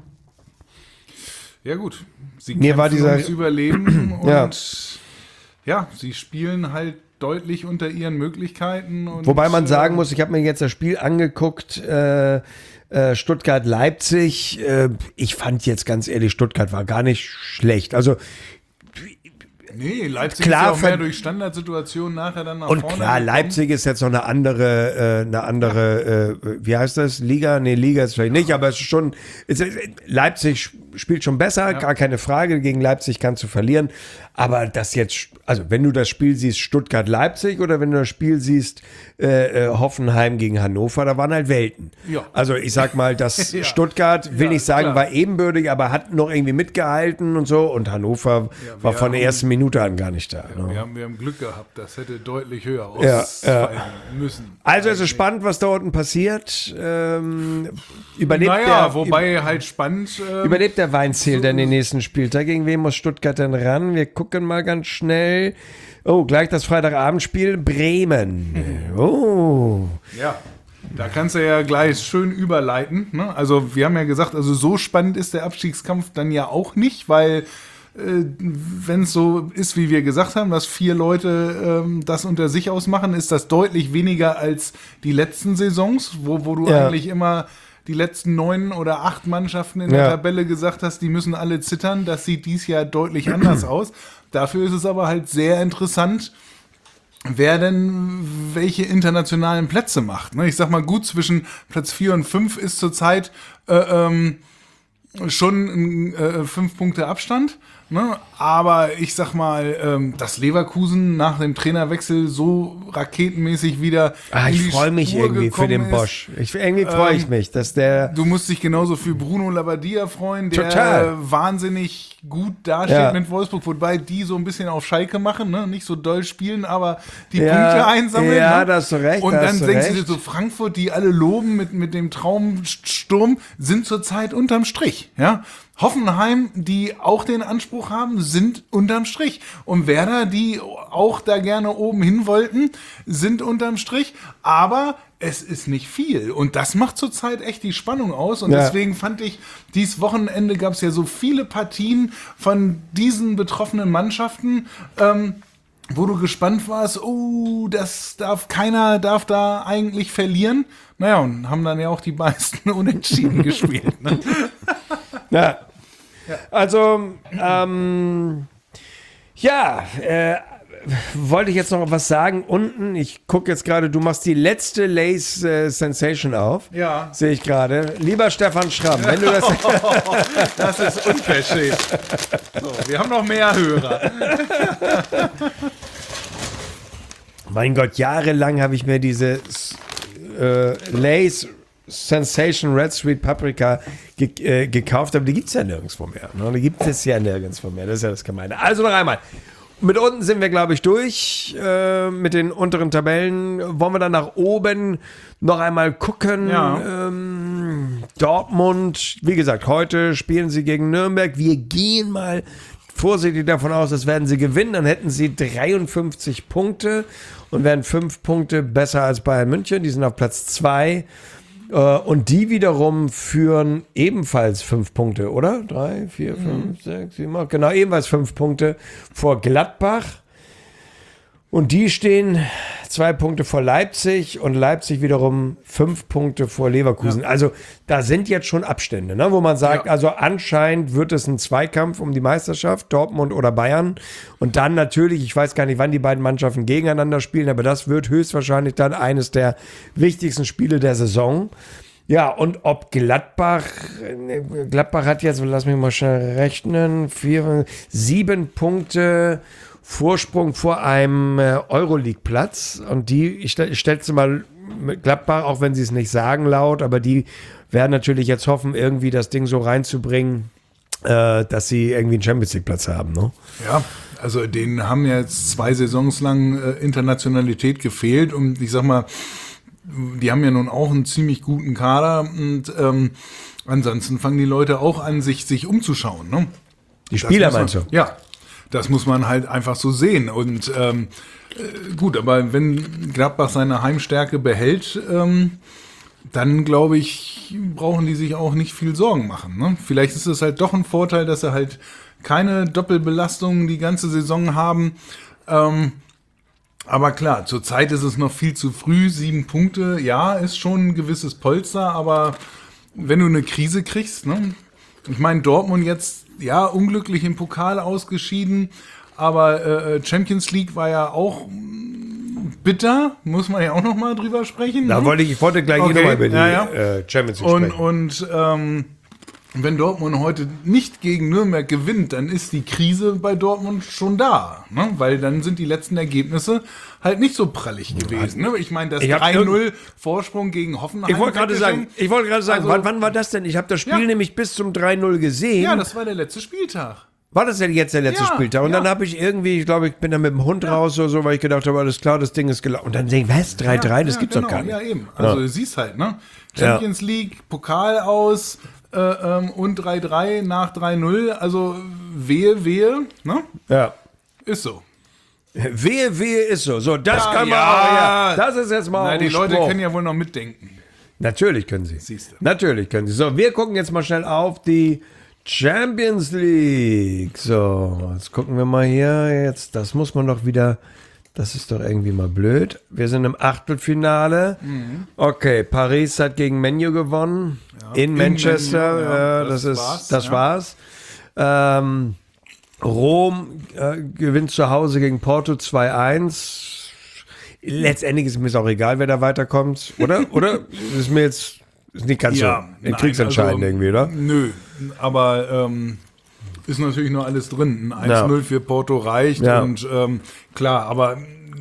Ja gut, sie Mir war dieser- ums Überleben und Ja. ja. sie spielen halt deutlich unter ihren Möglichkeiten. Und, Wobei man sagen äh, muss, ich habe mir jetzt das Spiel angeguckt, äh, äh, Stuttgart-Leipzig. Äh, ich fand jetzt ganz ehrlich, Stuttgart war gar nicht schlecht. Also Nee, Leipzig Klar, ist ja auch mehr ver- durch Standardsituationen nachher dann nach und vorne. klar, gekommen. Leipzig ist jetzt noch eine andere, äh, eine andere, äh, wie heißt das? Liga? Nee, Liga ist vielleicht nicht, aber es ist schon, es ist, Leipzig spielt schon besser, gar keine Frage. Gegen Leipzig kannst du verlieren. Aber das jetzt, also wenn du das Spiel siehst, Stuttgart-Leipzig oder wenn du das Spiel siehst, äh, Hoffenheim gegen Hannover, da waren halt Welten. Ja. Also ich sag mal, dass Ja. Stuttgart, will Ja, nicht sagen, klar. war ebenbürtig, aber hat noch irgendwie mitgehalten und so. Und Hannover Ja, war wir von der haben- ersten Minute an gar nicht da. Ja, ne? wir, haben, wir haben Glück gehabt, das hätte deutlich höher Ja, ausfallen müssen. Also es ist spannend, was da unten passiert. Ähm, überlebt Naja, der, wobei halt spannend. ähm, Überlebt der Weinziel denn den nächsten Spieltag? Gegen wen muss Stuttgart denn ran? Wir gucken mal ganz schnell. Oh, gleich das Freitagabendspiel. Bremen. Oh. Ja, da kannst du ja gleich schön überleiten. Ne? Also wir haben ja gesagt, also so spannend ist der Abstiegskampf dann ja auch nicht, weil äh, wenn es so ist, wie wir gesagt haben, dass vier Leute ähm, das unter sich ausmachen, ist das deutlich weniger als die letzten Saisons, wo, wo du Ja. eigentlich immer die letzten neun oder acht Mannschaften in Ja. der Tabelle gesagt hast, die müssen alle zittern. Das sieht dies Jahr deutlich anders aus. Dafür ist es aber halt sehr interessant, wer denn welche internationalen Plätze macht. Ne? Ich sag mal, gut, zwischen Platz vier und fünf ist zurzeit äh, ähm, schon äh, fünf Punkte Abstand. Ne? Aber ich sag mal, ähm, dass Leverkusen nach dem Trainerwechsel so raketenmäßig wieder Ah, in ich die freue mich Spur irgendwie für den gekommen ist. Bosch. Ich, irgendwie freue ich Ähm, mich, dass der... Du musst dich genauso für Bruno Labbadia freuen, der Total. wahnsinnig gut dasteht Ja. mit Wolfsburg, wobei die so ein bisschen auf Schalke machen, ne? Nicht so doll spielen, aber die Ja, Punkte einsammeln. ja, ne? da hast du recht, Und da dann hast du denkst du recht. dir so, Frankfurt, die alle loben mit, mit dem Traumsturm, sind zurzeit unterm Strich. Ja? Hoffenheim, die auch den Anspruch haben, sind unterm Strich. Und Werder, die auch da gerne oben hin wollten, sind unterm Strich. Aber es ist nicht viel. Und das macht zurzeit echt die Spannung aus. Und Ja. deswegen fand ich, dieses Wochenende gab es ja so viele Partien von diesen betroffenen Mannschaften, ähm, wo du gespannt warst, oh, das darf keiner, darf da eigentlich verlieren. Naja, und haben dann ja auch die meisten unentschieden gespielt. Ne? Ja. Also, ähm, ja, äh, wollte ich jetzt noch was sagen. Unten, ich gucke jetzt gerade, du machst die letzte Lace äh, Sensation auf. Ja. Sehe ich gerade. Lieber Stefan Schramm, wenn du das... Das ist unverschämt. So, wir haben noch mehr Hörer. Mein Gott, jahrelang habe ich mir diese äh, Lace Sensation Red Sweet Paprika ge äh, gekauft, aber die gibt es ja nirgendwo mehr. Ne? Die gibt es ja nirgendwo mehr. Das ist ja das Gemeine. Also noch einmal. Mit unten sind wir, glaube ich, durch äh, mit den unteren Tabellen. Wollen wir dann nach oben noch einmal gucken? Ja. Ähm, Dortmund, wie gesagt, heute spielen sie gegen Nürnberg. Wir gehen mal vorsichtig davon aus, das werden sie gewinnen. Dann hätten sie dreiundfünfzig Punkte und wären fünf Punkte besser als Bayern München. Die sind auf Platz zwei. Und die wiederum führen ebenfalls fünf Punkte, oder? Drei, vier, fünf, sechs, sieben, acht. Genau, ebenfalls fünf Punkte vor Gladbach. Und die stehen zwei Punkte vor Leipzig und Leipzig wiederum fünf Punkte vor Leverkusen. Ja. Also da sind jetzt schon Abstände, ne? Wo man sagt, ja. also anscheinend wird es ein Zweikampf um die Meisterschaft, Dortmund oder Bayern. Und dann natürlich, ich weiß gar nicht, wann die beiden Mannschaften gegeneinander spielen, aber das wird höchstwahrscheinlich dann eines der wichtigsten Spiele der Saison. Ja, und ob Gladbach, Gladbach hat jetzt, lass mich mal schnell rechnen, vier, sieben Punkte Vorsprung vor einem äh, Euroleague-Platz. Und die, ich, ich stelle sie mal mit Gladbach, auch wenn sie es nicht sagen laut, aber die werden natürlich jetzt hoffen, irgendwie das Ding so reinzubringen, äh, dass sie irgendwie einen Champions-League-Platz haben. Ne? Ja, also denen haben jetzt zwei Saisons lang äh, Internationalität gefehlt. Und ich sag mal, die haben ja nun auch einen ziemlich guten Kader. Und ähm, ansonsten fangen die Leute auch an, sich, sich umzuschauen. Ne? Die Spieler meinst du? Ja. Das muss man halt einfach so sehen. Und ähm, äh, gut, aber wenn Gladbach seine Heimstärke behält, ähm, dann glaube ich, brauchen die sich auch nicht viel Sorgen machen. Ne? Vielleicht ist es halt doch ein Vorteil, dass sie halt keine Doppelbelastung die ganze Saison haben. Ähm, aber klar, zurzeit ist es noch viel zu früh. Sieben Punkte, ja, ist schon ein gewisses Polster, aber wenn du eine Krise kriegst, ne? Ich meine, Dortmund jetzt, ja, unglücklich im Pokal ausgeschieden, aber äh, Champions League war ja auch bitter, muss man ja auch noch mal drüber sprechen. Da ne? wollte ich, ich wollte gleich Okay, noch mal über die ja, ja. äh, Champions League Und, sprechen. und ähm, wenn Dortmund heute nicht gegen Nürnberg gewinnt, dann ist die Krise bei Dortmund schon da. Ne? Weil dann sind die letzten Ergebnisse halt nicht so prallig gewesen. Ne? Ich meine, das Ich hab drei null Vorsprung gegen Hoffenheim. Ich wollte gerade sagen, ich wollte gerade sagen, Also- wann, wann war das denn? Ich habe das Spiel Ja. nämlich bis zum drei null gesehen. Ja, das war der letzte Spieltag. War das denn jetzt der letzte Ja, Spieltag? Und ja. dann habe ich irgendwie, ich glaube, ich bin da mit dem Hund raus oder so, weil ich gedacht habe, alles klar, das Ding ist gelaufen. Und dann denke ich, was, drei drei, das ja, gibt's genau, doch gar nicht. Ja, eben. Also Ja. du siehst halt, ne? Champions League, Pokal aus äh, ähm, und drei drei nach drei null. Also wehe, wehe, ne? Ja. Ist so. Wehe, wehe ist so. So, das Ja, kann man ja. auch, ja. Das ist jetzt mal Na, die ein Leute Spruch. können ja wohl noch mitdenken. Natürlich können sie. Siehste. Natürlich können sie. So, wir gucken jetzt mal schnell auf die Champions League. So, jetzt gucken wir mal hier. Jetzt, das muss man doch wieder. Das ist doch irgendwie mal blöd. Wir sind im Achtelfinale. Mhm. Okay, Paris hat gegen Menu gewonnen. in in Manchester. Menu, ja, ja, das das, ist, war's, das ja. war's. Ähm, Rom äh, gewinnt zu Hause gegen Porto zwei eins. Letztendlich ist mir es auch egal, wer da weiterkommt, oder? Oder? Ist mir jetzt ist nicht ganz so nein, kriegsentscheidend also, irgendwie, oder? Nö, aber ähm, ist natürlich noch alles drin. Ein Ja. eins null für Porto reicht Ja. und ähm, klar, aber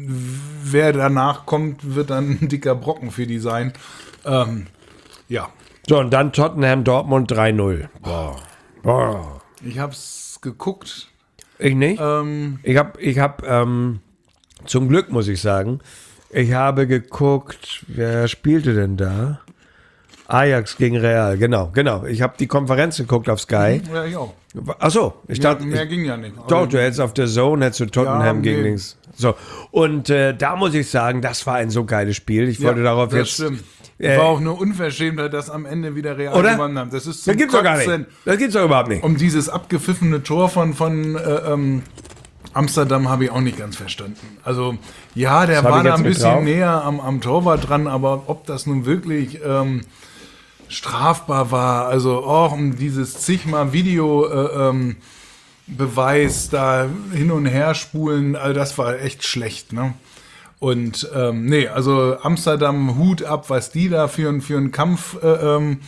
wer danach kommt, wird dann ein dicker Brocken für die sein. Ähm, ja, So, und dann Tottenham Dortmund drei null. Boah. Boah. ich hab's geguckt. Ich nicht? Ähm, Ich habe, ich hab, ähm, zum Glück muss ich sagen, ich habe geguckt, wer spielte denn da? Ajax gegen Real, genau, genau. Ich habe die Konferenz geguckt auf Sky. ja, ich auch. Ach so, ich Mehr, dachte, mehr ich, ging ja nicht. doch, du hättest auf der Zone, hättest du Tottenham Ja, gegen nee. links. So, und äh, da muss ich sagen, das war ein so geiles Spiel. Ich wollte darauf das jetzt... Stimmt. äh, War auch nur Unverschämtheit, dass am Ende wieder Real Oder? gewonnen haben. Das ist Das zum gibt's doch gar Kotzen. nicht. Das gibt's doch überhaupt nicht. Um dieses abgepfiffene Tor von, von äh, ähm, Amsterdam habe ich auch nicht ganz verstanden. Also, ja, der Das hab war ich da jetzt ein mit bisschen drauf. näher am, am Torwart dran, aber ob das nun wirklich ähm, strafbar war, also auch um dieses zigmal Video äh, ähm, Beweis da hin und her spulen, also das war echt schlecht, ne? Und ähm, nee, also Amsterdam, Hut ab, was die da für, einen- für einen Kampf äh, ähm,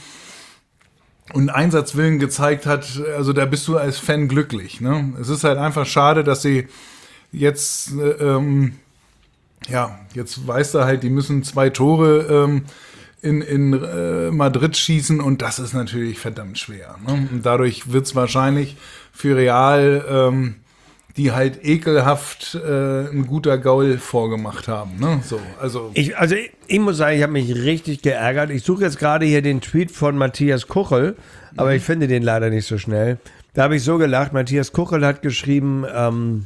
und Einsatzwillen gezeigt hat, also da bist du als Fan glücklich. Ne? Es ist halt einfach schade, dass sie jetzt, äh, ähm, ja, jetzt weißt du halt, die müssen zwei Tore ähm, in, in äh, Madrid schießen und das ist natürlich verdammt schwer. Ne? Und dadurch wird es wahrscheinlich für Real, ähm, die halt ekelhaft äh, ein guter Gaul vorgemacht haben. Ne? So, also Ich, also ich, ich muss sagen, ich habe mich richtig geärgert. Ich suche jetzt gerade hier den Tweet von Matthias Kuchel, aber ich finde den leider nicht so schnell. Da habe ich so gelacht. Matthias Kuchel hat geschrieben, ähm,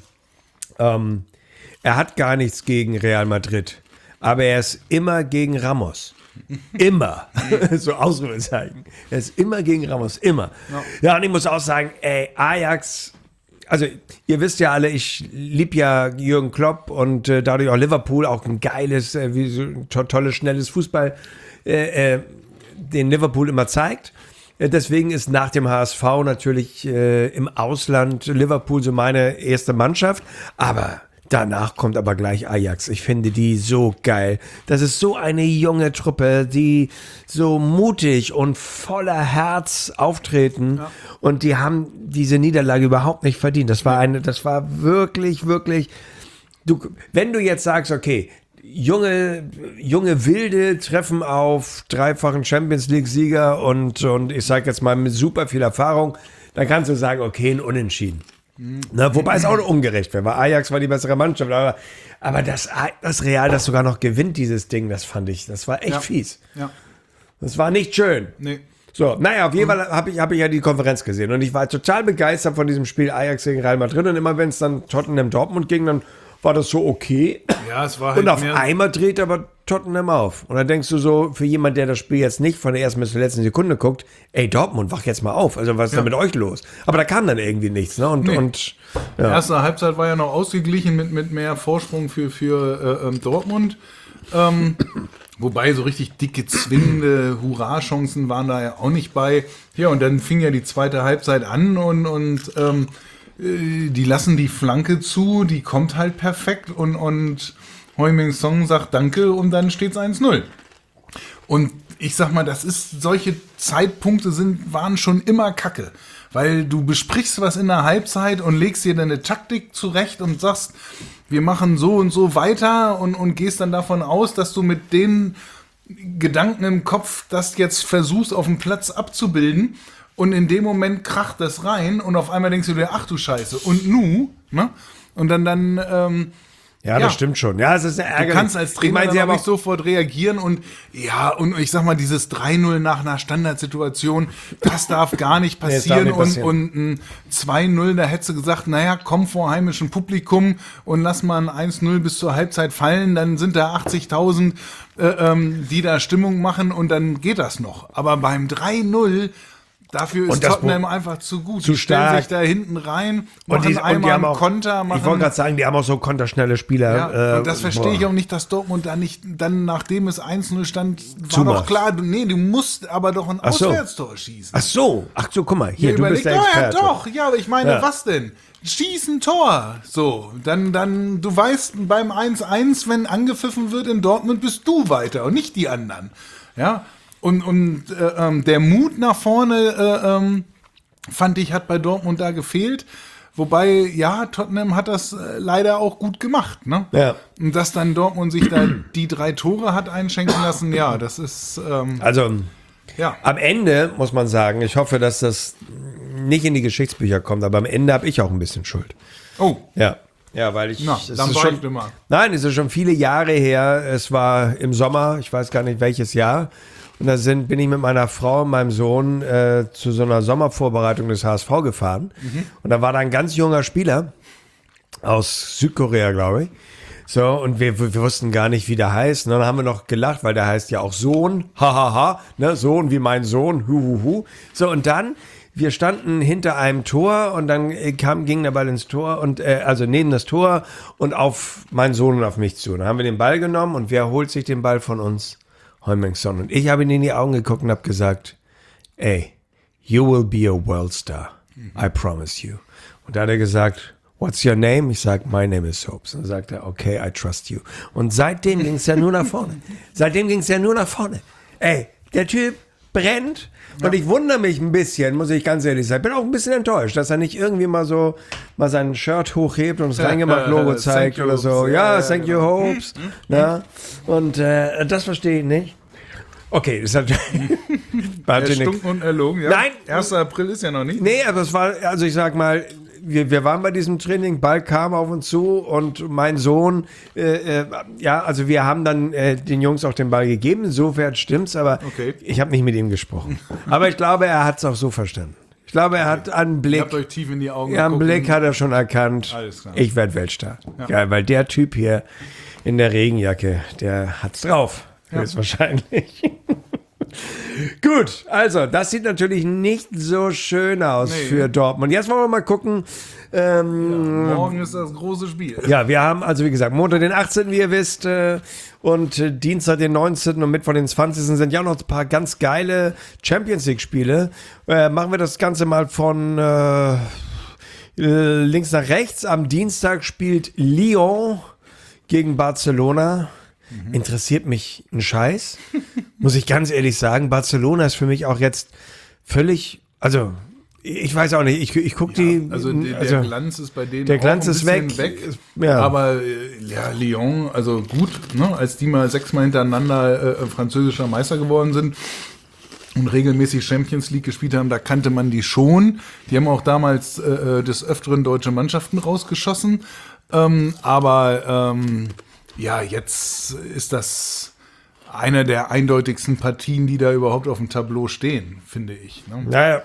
ähm, er hat gar nichts gegen Real Madrid, aber er ist immer gegen Ramos. Immer. So Ausrufezeichen. Er ist immer gegen Ramos. Immer. Ja, und ich muss auch sagen, ey, Ajax... Also, ihr wisst ja alle, ich liebe ja Jürgen Klopp und äh, dadurch auch Liverpool, auch ein geiles, äh, wie so to tolles, schnelles Fußball, äh, äh, den Liverpool immer zeigt. Äh, deswegen ist nach dem H S V natürlich äh, im Ausland Liverpool so meine erste Mannschaft. Aber danach kommt aber gleich Ajax. Ich finde die so geil. Das ist so eine junge Truppe, die so mutig und voller Herz auftreten. Ja. Und die haben diese Niederlage überhaupt nicht verdient. Das war eine, das war wirklich, wirklich. Du, wenn du jetzt sagst, okay, junge, junge Wilde treffen auf dreifachen Champions League-Sieger und, und ich sag jetzt mal mit super viel Erfahrung, dann kannst du sagen, okay, ein Unentschieden. Na, wobei es auch ungerecht wäre, weil Ajax war die bessere Mannschaft. Aber, aber das, das Real, das sogar noch gewinnt, dieses Ding, das fand ich, das war echt ja. fies. Ja. Das war nicht schön. Nee. So, naja, auf jeden Fall habe ich, hab ich ja die Konferenz gesehen und ich war total begeistert von diesem Spiel Ajax gegen Real Madrid und immer wenn es dann Tottenham Dortmund ging, dann war das so okay. Ja, es war halt Und auf mehr einmal dreht aber Tottenham auf. Und dann denkst du so, für jemand, der das Spiel jetzt nicht von der ersten bis zur letzten Sekunde guckt, ey, Dortmund, wach jetzt mal auf. Also was ist Ja. da mit euch los? Aber da kam dann irgendwie nichts. Ne? Und, Nee. und Die ja. erste Halbzeit war ja noch ausgeglichen mit, mit mehr Vorsprung für, für äh, ähm, Dortmund. Ähm, wobei so richtig dicke, zwingende Hurra-Chancen waren da ja auch nicht bei. Ja, und dann fing ja die zweite Halbzeit an und, und ähm, äh, die lassen die Flanke zu, die kommt halt perfekt und, und Heung-Min Son sagt Danke und dann steht's eins null. Und ich sag mal, das ist, solche Zeitpunkte sind, waren schon immer Kacke. Weil du besprichst was in der Halbzeit und legst dir deine Taktik zurecht und sagst, wir machen so und so weiter und, und gehst dann davon aus, dass du mit den Gedanken im Kopf das jetzt versuchst, auf dem Platz abzubilden. Und in dem Moment kracht das rein und auf einmal denkst du dir, ach du Scheiße, und nu? Ne? Und dann, dann, ähm, Ja, Ja. das stimmt schon. Ja, es ist eine ärgerlich. du kannst als Trainer ich meine, sie dann haben auch auch nicht sofort reagieren und ja, und ich sag mal, dieses drei null nach einer Standardsituation, das darf gar nicht Nee, das darf passieren, nicht passieren. und, und ein zwei null, da hättest du gesagt, naja, komm vor heimischem Publikum und lass mal ein eins null bis zur Halbzeit fallen, dann sind da achtzigtausend, äh, ähm, die da Stimmung machen und dann geht das noch. Aber beim drei null, dafür ist Und das Tottenham Pro- einfach zu gut. zu die stellen stark. sich da hinten rein, Und machen die, und einmal die haben einen auch, Konter, ich machen wollte gerade sagen, die haben auch so konterschnelle Spieler. ja, äh, und das verstehe ich boah. auch nicht, dass Dortmund da nicht, dann nachdem es eins null stand, war Zumacht. doch klar, du, nee, du musst aber doch ein Ach so. Auswärtstor schießen. Ach so, ach so, guck mal, hier, Ja, du bist überleg- der ja, ja, Experte. doch, ja, aber ich meine, Ja. was denn? Schieß ein Tor. So, dann, dann, du weißt, beim eins eins, wenn angepfiffen wird in Dortmund, bist du weiter und nicht die anderen. Ja, und, und äh, ähm, der Mut nach vorne, äh, ähm, fand ich, hat bei Dortmund da gefehlt. Wobei, ja, Tottenham hat das äh, leider auch gut gemacht, ne? Ja. Und dass dann Dortmund sich da die drei Tore hat einschenken lassen, ja, das ist, ähm, Also, ja. am Ende muss man sagen, ich hoffe, dass das nicht in die Geschichtsbücher kommt, aber am Ende habe ich auch ein bisschen Schuld. Oh, Ja. Ja, weil ich. Na, es dann ist sag schon, ich mal. Nein, es ist schon viele Jahre her. Es war im Sommer, ich weiß gar nicht welches Jahr. Und da sind, bin ich mit meiner Frau und meinem Sohn äh, zu so einer Sommervorbereitung des H S V gefahren. Mhm. Und da war da ein ganz junger Spieler aus Südkorea, glaube ich. So, und wir, wir wussten gar nicht, wie der heißt. Und dann haben wir noch gelacht, weil der heißt ja auch Sohn. Hahaha, ha, ha, ne? Sohn wie mein Sohn. Hu, hu, hu. So, und dann, wir standen hinter einem Tor und dann äh, kam, ging der Ball ins Tor und, äh, also neben das Tor und auf meinen Sohn und auf mich zu. Dann haben wir den Ball genommen und wer holt sich den Ball von uns? Heung-Min-Son. Und ich habe ihn in die Augen geguckt und habe gesagt, ey, you will be a world star. I promise you. Und da hat er gesagt, what's your name? Ich sage, my name is Hopes. Und dann sagt er, okay, I trust you. Und seitdem ging es ja nur nach vorne. Seitdem ging es ja nur nach vorne. Ey, der Typ brennt. Und ich wundere mich ein bisschen, muss ich ganz ehrlich sagen. Bin auch ein bisschen enttäuscht, dass er nicht irgendwie mal so mal sein Shirt hochhebt und das Reingemacht-Logo Thank zeigt you, oder so. Hopes. Ja, Ja, thank you, genau. Hopes. Na? Und äh, das verstehe ich nicht. Okay, das hat, war natürlich nicht. Erstunken und erlogen, ja. Nein. erster April ist ja noch nicht. Nee, aber es war, also ich sag mal, wir, wir waren bei diesem Training, Ball kam auf uns zu und mein Sohn, äh, äh, ja, also wir haben dann äh, den Jungs auch den Ball gegeben, insofern stimmt's, aber Okay. ich habe nicht mit ihm gesprochen. Aber ich glaube, er hat es auch so verstanden. Ich glaube, er hat einen Ihr Blick, habt euch tief in die Augen ja, einen geguckt. Blick hat er schon erkannt, Alles klar. ich werde Weltstar. Ja. Weil der Typ hier in der Regenjacke, der hat's drauf, höchstwahrscheinlich. Gut, also das sieht natürlich nicht so schön aus Nee. für Dortmund. Jetzt wollen wir mal gucken. Ähm, Morgen ist das große Spiel. ja, wir haben also wie gesagt Montag den achtzehnten, wie ihr wisst, äh, und äh, Dienstag den neunzehnten und Mittwoch den zwanzigsten sind ja auch noch ein paar ganz geile Champions League Spiele. Äh, machen wir das Ganze mal von äh, äh, links nach rechts. Am Dienstag spielt Lyon gegen Barcelona. Interessiert mich ein Scheiß, muss ich ganz ehrlich sagen. Barcelona ist für mich auch jetzt völlig, also ich weiß auch nicht, ich, ich gucke die, Also der, der also, Glanz ist bei denen der auch Glanz ein ist bisschen weg. weg. Ja. Aber äh, ja, Lyon, also gut, ne, als die mal sechsmal hintereinander äh, französischer Meister geworden sind und regelmäßig Champions League gespielt haben, da kannte man die schon. Die haben auch damals äh, des Öfteren deutsche Mannschaften rausgeschossen. Ähm, aber ähm, ja, jetzt ist das einer der eindeutigsten Partien, die da überhaupt auf dem Tableau stehen, finde ich. Ne? naja,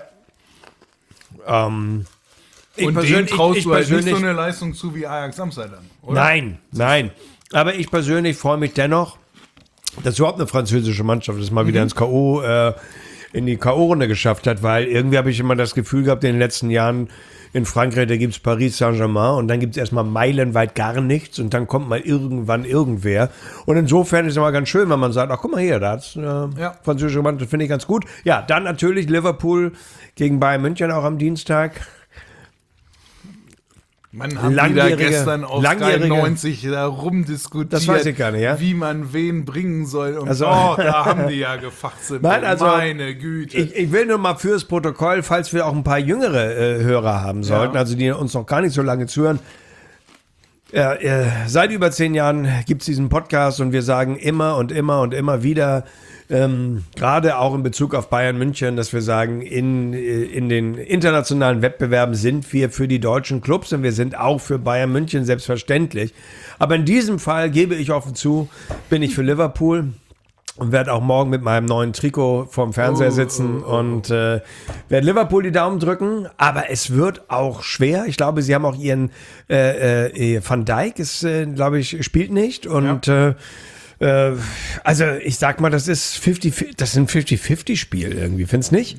ähm, ich Und denen persönlich- traust ich du halt nicht persönlich- so eine Leistung zu wie Ajax Amsterdam, oder? Nein, nein. Aber ich persönlich freue mich dennoch, dass überhaupt eine französische Mannschaft das mal wieder ins K O, äh, in die K O-Runde geschafft hat, weil irgendwie habe ich immer das Gefühl gehabt, in den letzten Jahren in Frankreich, da gibt es Paris Saint-Germain und dann gibt es erstmal meilenweit gar nichts und dann kommt mal irgendwann irgendwer. Und insofern ist es immer ganz schön, wenn man sagt, ach guck mal hier, da hat's äh, Ja. französische Mannschaft, finde ich ganz gut. Ja, dann natürlich Liverpool gegen Bayern München auch am Dienstag. Man hat Langjährige- wieder gestern auf langjährige- dreiundneunzig da rumdiskutiert, Das weiß ich gar nicht, ja? wie man wen bringen soll. Und Also- oh, da haben die ja gefachsimpelt. Nein, also- Meine Güte. Ich, ich will nur mal fürs Protokoll, falls wir auch ein paar jüngere äh, Hörer haben sollten, Ja. also die uns noch gar nicht so lange zuhören. Ja, äh, seit über zehn Jahren gibt es diesen Podcast und wir sagen immer und immer und immer wieder, ähm, gerade auch in Bezug auf Bayern München, dass wir sagen, in, äh, in den internationalen Wettbewerben sind wir für die deutschen Clubs und wir sind auch für Bayern München selbstverständlich. Aber in diesem Fall, gebe ich offen zu, bin ich für Liverpool. Und werde auch morgen mit meinem neuen Trikot vorm Fernseher Oh, sitzen oh, oh. und äh, werde Liverpool die Daumen drücken. Aber es wird auch schwer. Ich glaube, sie haben auch ihren äh, äh, Van Dijk, ist, äh, glaube ich, spielt nicht. Und äh, äh, also ich sag mal, das ist fünfzig, das ist ein fünfzig fünfzig Spiel irgendwie. Findest du nicht?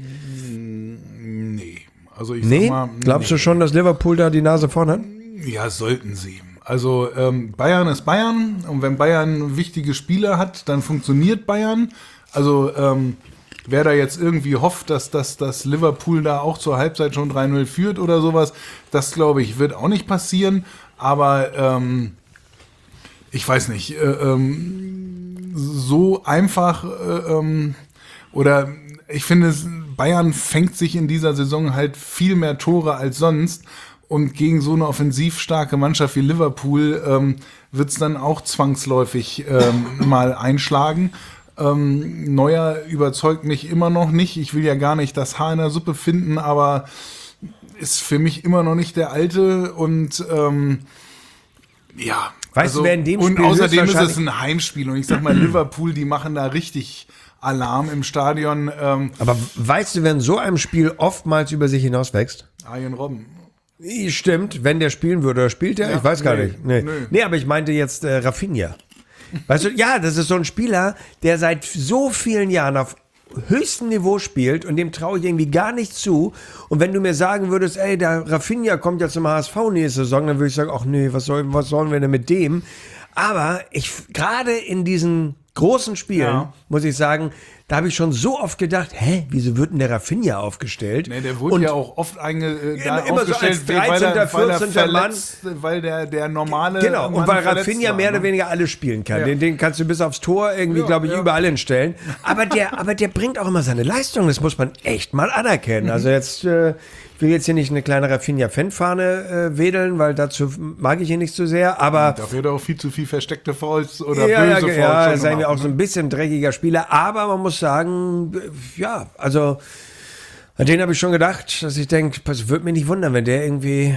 Nee. Also ich Nee? sag mal, Glaubst nee. du schon, dass Liverpool da die Nase vorn hat? Ja, sollten sie. Also ähm, Bayern ist Bayern und wenn Bayern wichtige Spieler hat, dann funktioniert Bayern. Also ähm, wer da jetzt irgendwie hofft, dass, dass, dass Liverpool da auch zur Halbzeit schon drei null führt oder sowas, das glaube ich, wird auch nicht passieren. Aber ähm, ich weiß nicht, äh, ähm, so einfach äh, ähm, oder ich finde, es- Bayern fängt sich in dieser Saison halt viel mehr Tore als sonst. Und gegen so eine offensiv starke Mannschaft wie Liverpool ähm, wird es dann auch zwangsläufig ähm, mal einschlagen. Ähm, Neuer überzeugt mich immer noch nicht. Ich will ja gar nicht das Haar in der Suppe finden, aber ist für mich immer noch nicht der Alte. Und ähm, ja. Weißt du, wer in dem und Spiel außerdem ist es höchstwahrscheinlich- ein Heimspiel. Und ich sag mal, Liverpool, die machen da richtig Alarm im Stadion. Ähm, Aber weißt du, wer in so einem Spiel oftmals über sich hinauswächst? Arjen Robben. Stimmt, wenn der spielen würde, oder spielt er? Ja, ich weiß gar nee, nicht. Nee. nö. nee, aber ich meinte jetzt äh, Rafinha. Weißt du, ja, das ist so ein Spieler, der seit so vielen Jahren auf höchstem Niveau spielt und dem traue ich irgendwie gar nicht zu. Und wenn du mir sagen würdest, ey, der Rafinha kommt ja zum H S V nächste Saison, dann würde ich sagen, ach nee, was, soll, was sollen wir denn mit dem? Aber ich gerade in diesen großen Spielen, Ja. muss ich sagen, da habe ich schon so oft gedacht, hä, wieso wird denn der Rafinha aufgestellt? Nee, der wurde Und ja auch oft einge, äh, da Immer- immer so aufgestellt, als weil er- dreizehnter, weil er vierzehnter Mann. verletzt, weil der, der normale Genau, Mann und weil verletzt Rafinha war, mehr oder ne? weniger alles spielen kann. Ja. Den, den kannst du bis aufs Tor irgendwie, Ja, glaube ich, ja. überall hinstellen. Aber der, aber der bringt auch immer seine Leistung. Das muss man echt mal anerkennen. Also jetzt, äh, ich will jetzt hier nicht eine kleine Rafinha-Fanfahne äh, wedeln, weil dazu mag ich ihn nicht so sehr. Aber Dafür hat er auch viel zu viel versteckte Fouls oder ja, ja, böse Fouls. ja, schon ist irgendwie gemacht, auch so ein bisschen dreckiger Spieler. Aber man muss sagen, äh, ja, also an den habe ich schon gedacht, dass ich denke, es würde mich nicht wundern, wenn der irgendwie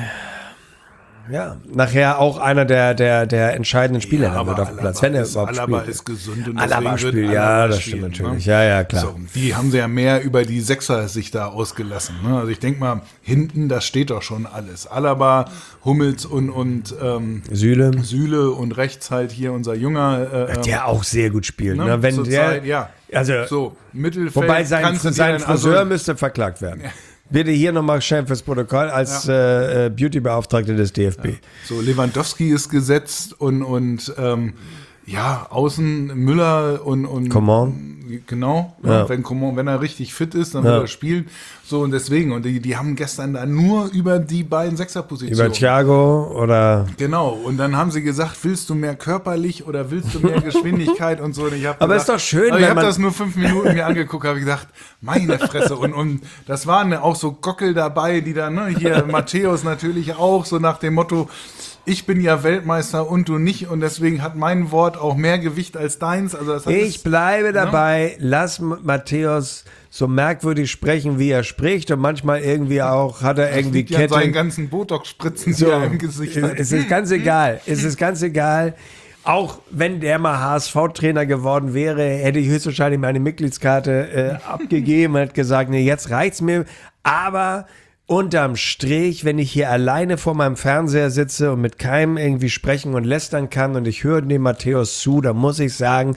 ja, nachher auch einer der, der, der entscheidenden Spieler dann wird auf dem Platz, wenn er ist, überhaupt Alaba spielt. ist gesund und Alaba deswegen spielt, wird ja, Alaba das spielen, stimmt natürlich. ne? Ja, ja, klar. So, die haben sie ja mehr über die Sechser sich da ausgelassen. Ne? Also ich denke mal, hinten, da steht doch schon alles. Alaba, Hummels und, und ähm, Süle, Süle und rechts halt hier unser Junger. Äh, ähm, der auch sehr gut spielt. ne? Ne? Wenn Zur der, Zeit, ja. also, So, Mittelfeld. wobei sein, kannst du dir sein dann- Friseur also, müsste verklagt werden. Bitte hier nochmal schnell fürs Protokoll als äh, äh, Beauty-Beauftragte des D F B. So, Lewandowski ist gesetzt und, und ähm, ja, außen Müller und, und Coman. Genau, Ja. wenn, Coman, wenn er richtig fit ist, dann Ja. wird er spielen. So, und deswegen, und die, die haben gestern da nur über die beiden Sechserpositionen. Über Thiago oder. Genau, und dann haben sie gesagt, willst du mehr körperlich oder willst du mehr Geschwindigkeit und so. Und ich hab Aber gesagt, ist doch schön, aber wenn ich habe man- das nur fünf Minuten mir angeguckt, habe ich gesagt, meine Fresse. Und, und das waren auch so Gockel dabei, die da, ne, hier Matthäus natürlich auch, so nach dem Motto, ich bin ja Weltmeister und du nicht und deswegen hat mein Wort auch mehr Gewicht als deins. Also das hat Ich es- bleibe dabei, lass M- Matthäus so merkwürdig sprechen, wie er spricht. Und manchmal irgendwie auch hat er irgendwie liegt ja an seinen Kette. ganzen Botox-Spritzen, die So, er im Gesicht hat. es ist ganz egal. Es ist ganz egal. Auch wenn der mal H S V-Trainer geworden wäre, hätte ich höchstwahrscheinlich meine Mitgliedskarte äh, abgegeben und hätte gesagt, nee, jetzt reicht's mir. Aber unterm Strich, wenn ich hier alleine vor meinem Fernseher sitze und mit keinem irgendwie sprechen und lästern kann und ich höre dem Matthäus zu, dann muss ich sagen,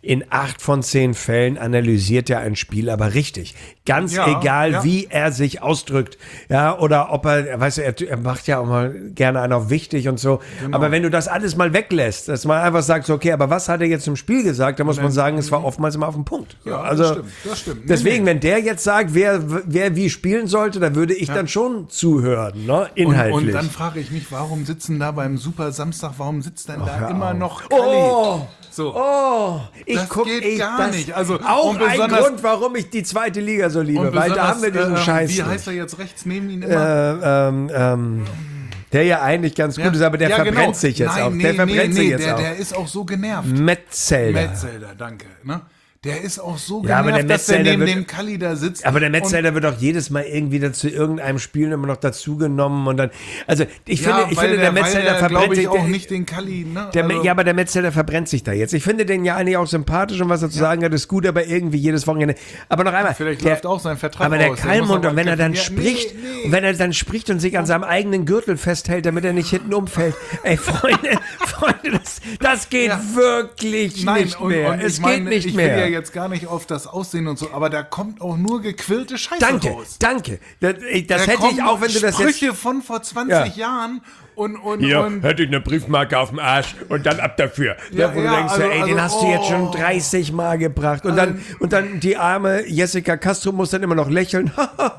in acht von zehn Fällen analysiert er ein Spiel aber richtig. Ganz Ja, egal, ja. wie er sich ausdrückt. Ja, oder ob er, weißt du, er, er macht ja auch mal gerne einen auf wichtig und so. Genau. Aber wenn du das alles mal weglässt, dass man einfach sagt, so, okay, aber was hat er jetzt im Spiel gesagt, dann muss man sagen, es war oftmals immer auf den Punkt. Ja, also, das stimmt, das stimmt. Nee, deswegen, nee. wenn der jetzt sagt, wer, wer wie spielen sollte, dann würde ich dann schon zuhören, ne? Und, Inhaltlich. und dann frage ich mich, warum sitzen da beim Super Samstag, warum sitzt denn da hör immer auf. noch Kalli? Oh! So. Oh, ich Das guck, geht ich, gar das, nicht. Also, auch und ein besonders- Grund, warum ich die zweite Liga so liebe, Und weil da haben wir diesen besonders, äh, Scheiß. Wie nicht. heißt er jetzt rechts neben ihn immer? Äh, ähm, ähm, der ja eigentlich ganz gut ist, aber der Ja, verbrennt genau. sich jetzt Nein, auch. Nee, Der verbrennt nee, sich nee, jetzt der, auch. Der ist auch so genervt. Metzelder. Metzelder, danke. Ne? Der ist auch so Ja, aber genervt, der dass der Metzelder neben wird- dem Kalli da sitzt. Aber der Und- Metzelder wird auch jedes Mal irgendwie dazu irgendeinem Spiel immer noch dazugenommen und dann, also ich ja, finde, ich weil finde der, der, Metzelder weil der, verbrennt glaube ich, sich. auch Der, nicht den Kalli. Ne? der, Also- ja, aber der Metzelder verbrennt sich da jetzt. Ich finde den ja eigentlich auch sympathisch und was er zu sagen hat, ist gut, aber irgendwie jedes Wochenende. Aber noch einmal. Vielleicht der, läuft auch sein Vertrag Aber der aus. Der Kalmund, muss und wenn aber er dann kämpfen. Ja, spricht, nee, nee. und wenn er dann spricht und sich an seinem eigenen Gürtel festhält, damit er nicht hinten umfällt. Ey, Freunde, Freunde, das, das geht Ja. wirklich Nein, nicht und, mehr. und es ich meine, geht nicht ich mehr. will ja jetzt gar nicht auf das Aussehen und so, aber da kommt auch nur gequillte Scheiße Danke, raus. danke. Das, das Da hätte ich kommen auch, wenn du das Sprüche jetzt... von vor zwanzig Ja. Jahren und, und, Hier, und hätte ich eine Briefmarke auf dem Arsch und dann ab dafür. Ja, Ja, wo ja, du denkst, also- ey, den also, hast du jetzt schon oh. dreißig Mal gebracht. Und dann, und dann die arme Jessica Castro muss dann immer noch lächeln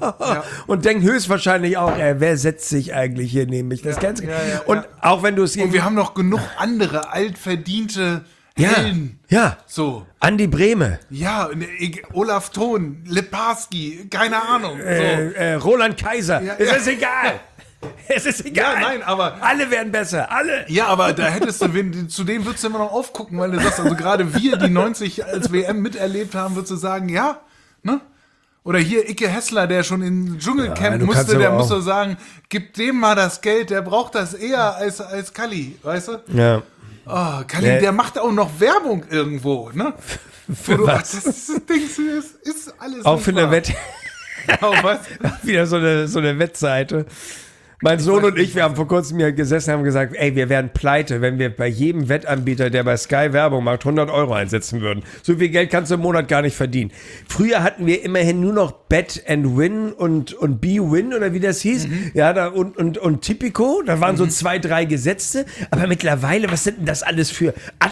und denkt höchstwahrscheinlich auch, ey, wer setzt sich eigentlich hier neben mich? Das kennst du. ja, ja, und ja. auch wenn du es Und wir haben noch genug andere altverdiente ja, Helden. ja, So. Andi Brehme, Ja, ne, ich- Olaf Thon, Leparski, keine Ahnung. So. äh, äh, Roland Kaiser. Ja, es ja. ist egal. Es ist egal. Ja, nein, aber- alle werden besser. Alle. Ja, aber da hättest du, wenn, zu dem würdest du immer noch aufgucken, weil du sagst, also gerade wir, die neunzig als W M miterlebt haben, würdest du sagen, ja, ne? Oder hier Icke Hessler, der schon in Dschungelcamp du kannst musste, der aber muss auch- so sagen, gib dem mal das Geld, der braucht das eher als, als Kalli, weißt du? Ja. Oh, Kalli, Ja. der macht auch noch Werbung irgendwo, ne? Für Wo du- was? Das ist, denkst du, das ist alles Auch nicht für eine wahr. Wette. Auf was? Wieder so eine, so eine Wettseite. Mein Sohn und ich, wir haben vor kurzem hier gesessen und haben gesagt, ey, wir wären pleite, wenn wir bei jedem Wettanbieter, der bei Sky Werbung macht, hundert Euro einsetzen würden. So viel Geld kannst du im Monat gar nicht verdienen. Früher hatten wir immerhin nur noch Bet and Win und, und B-Win oder wie das hieß. Ja, da, und, und, und Tipico, da waren so zwei, drei Gesetze. Aber mittlerweile, was sind denn das alles für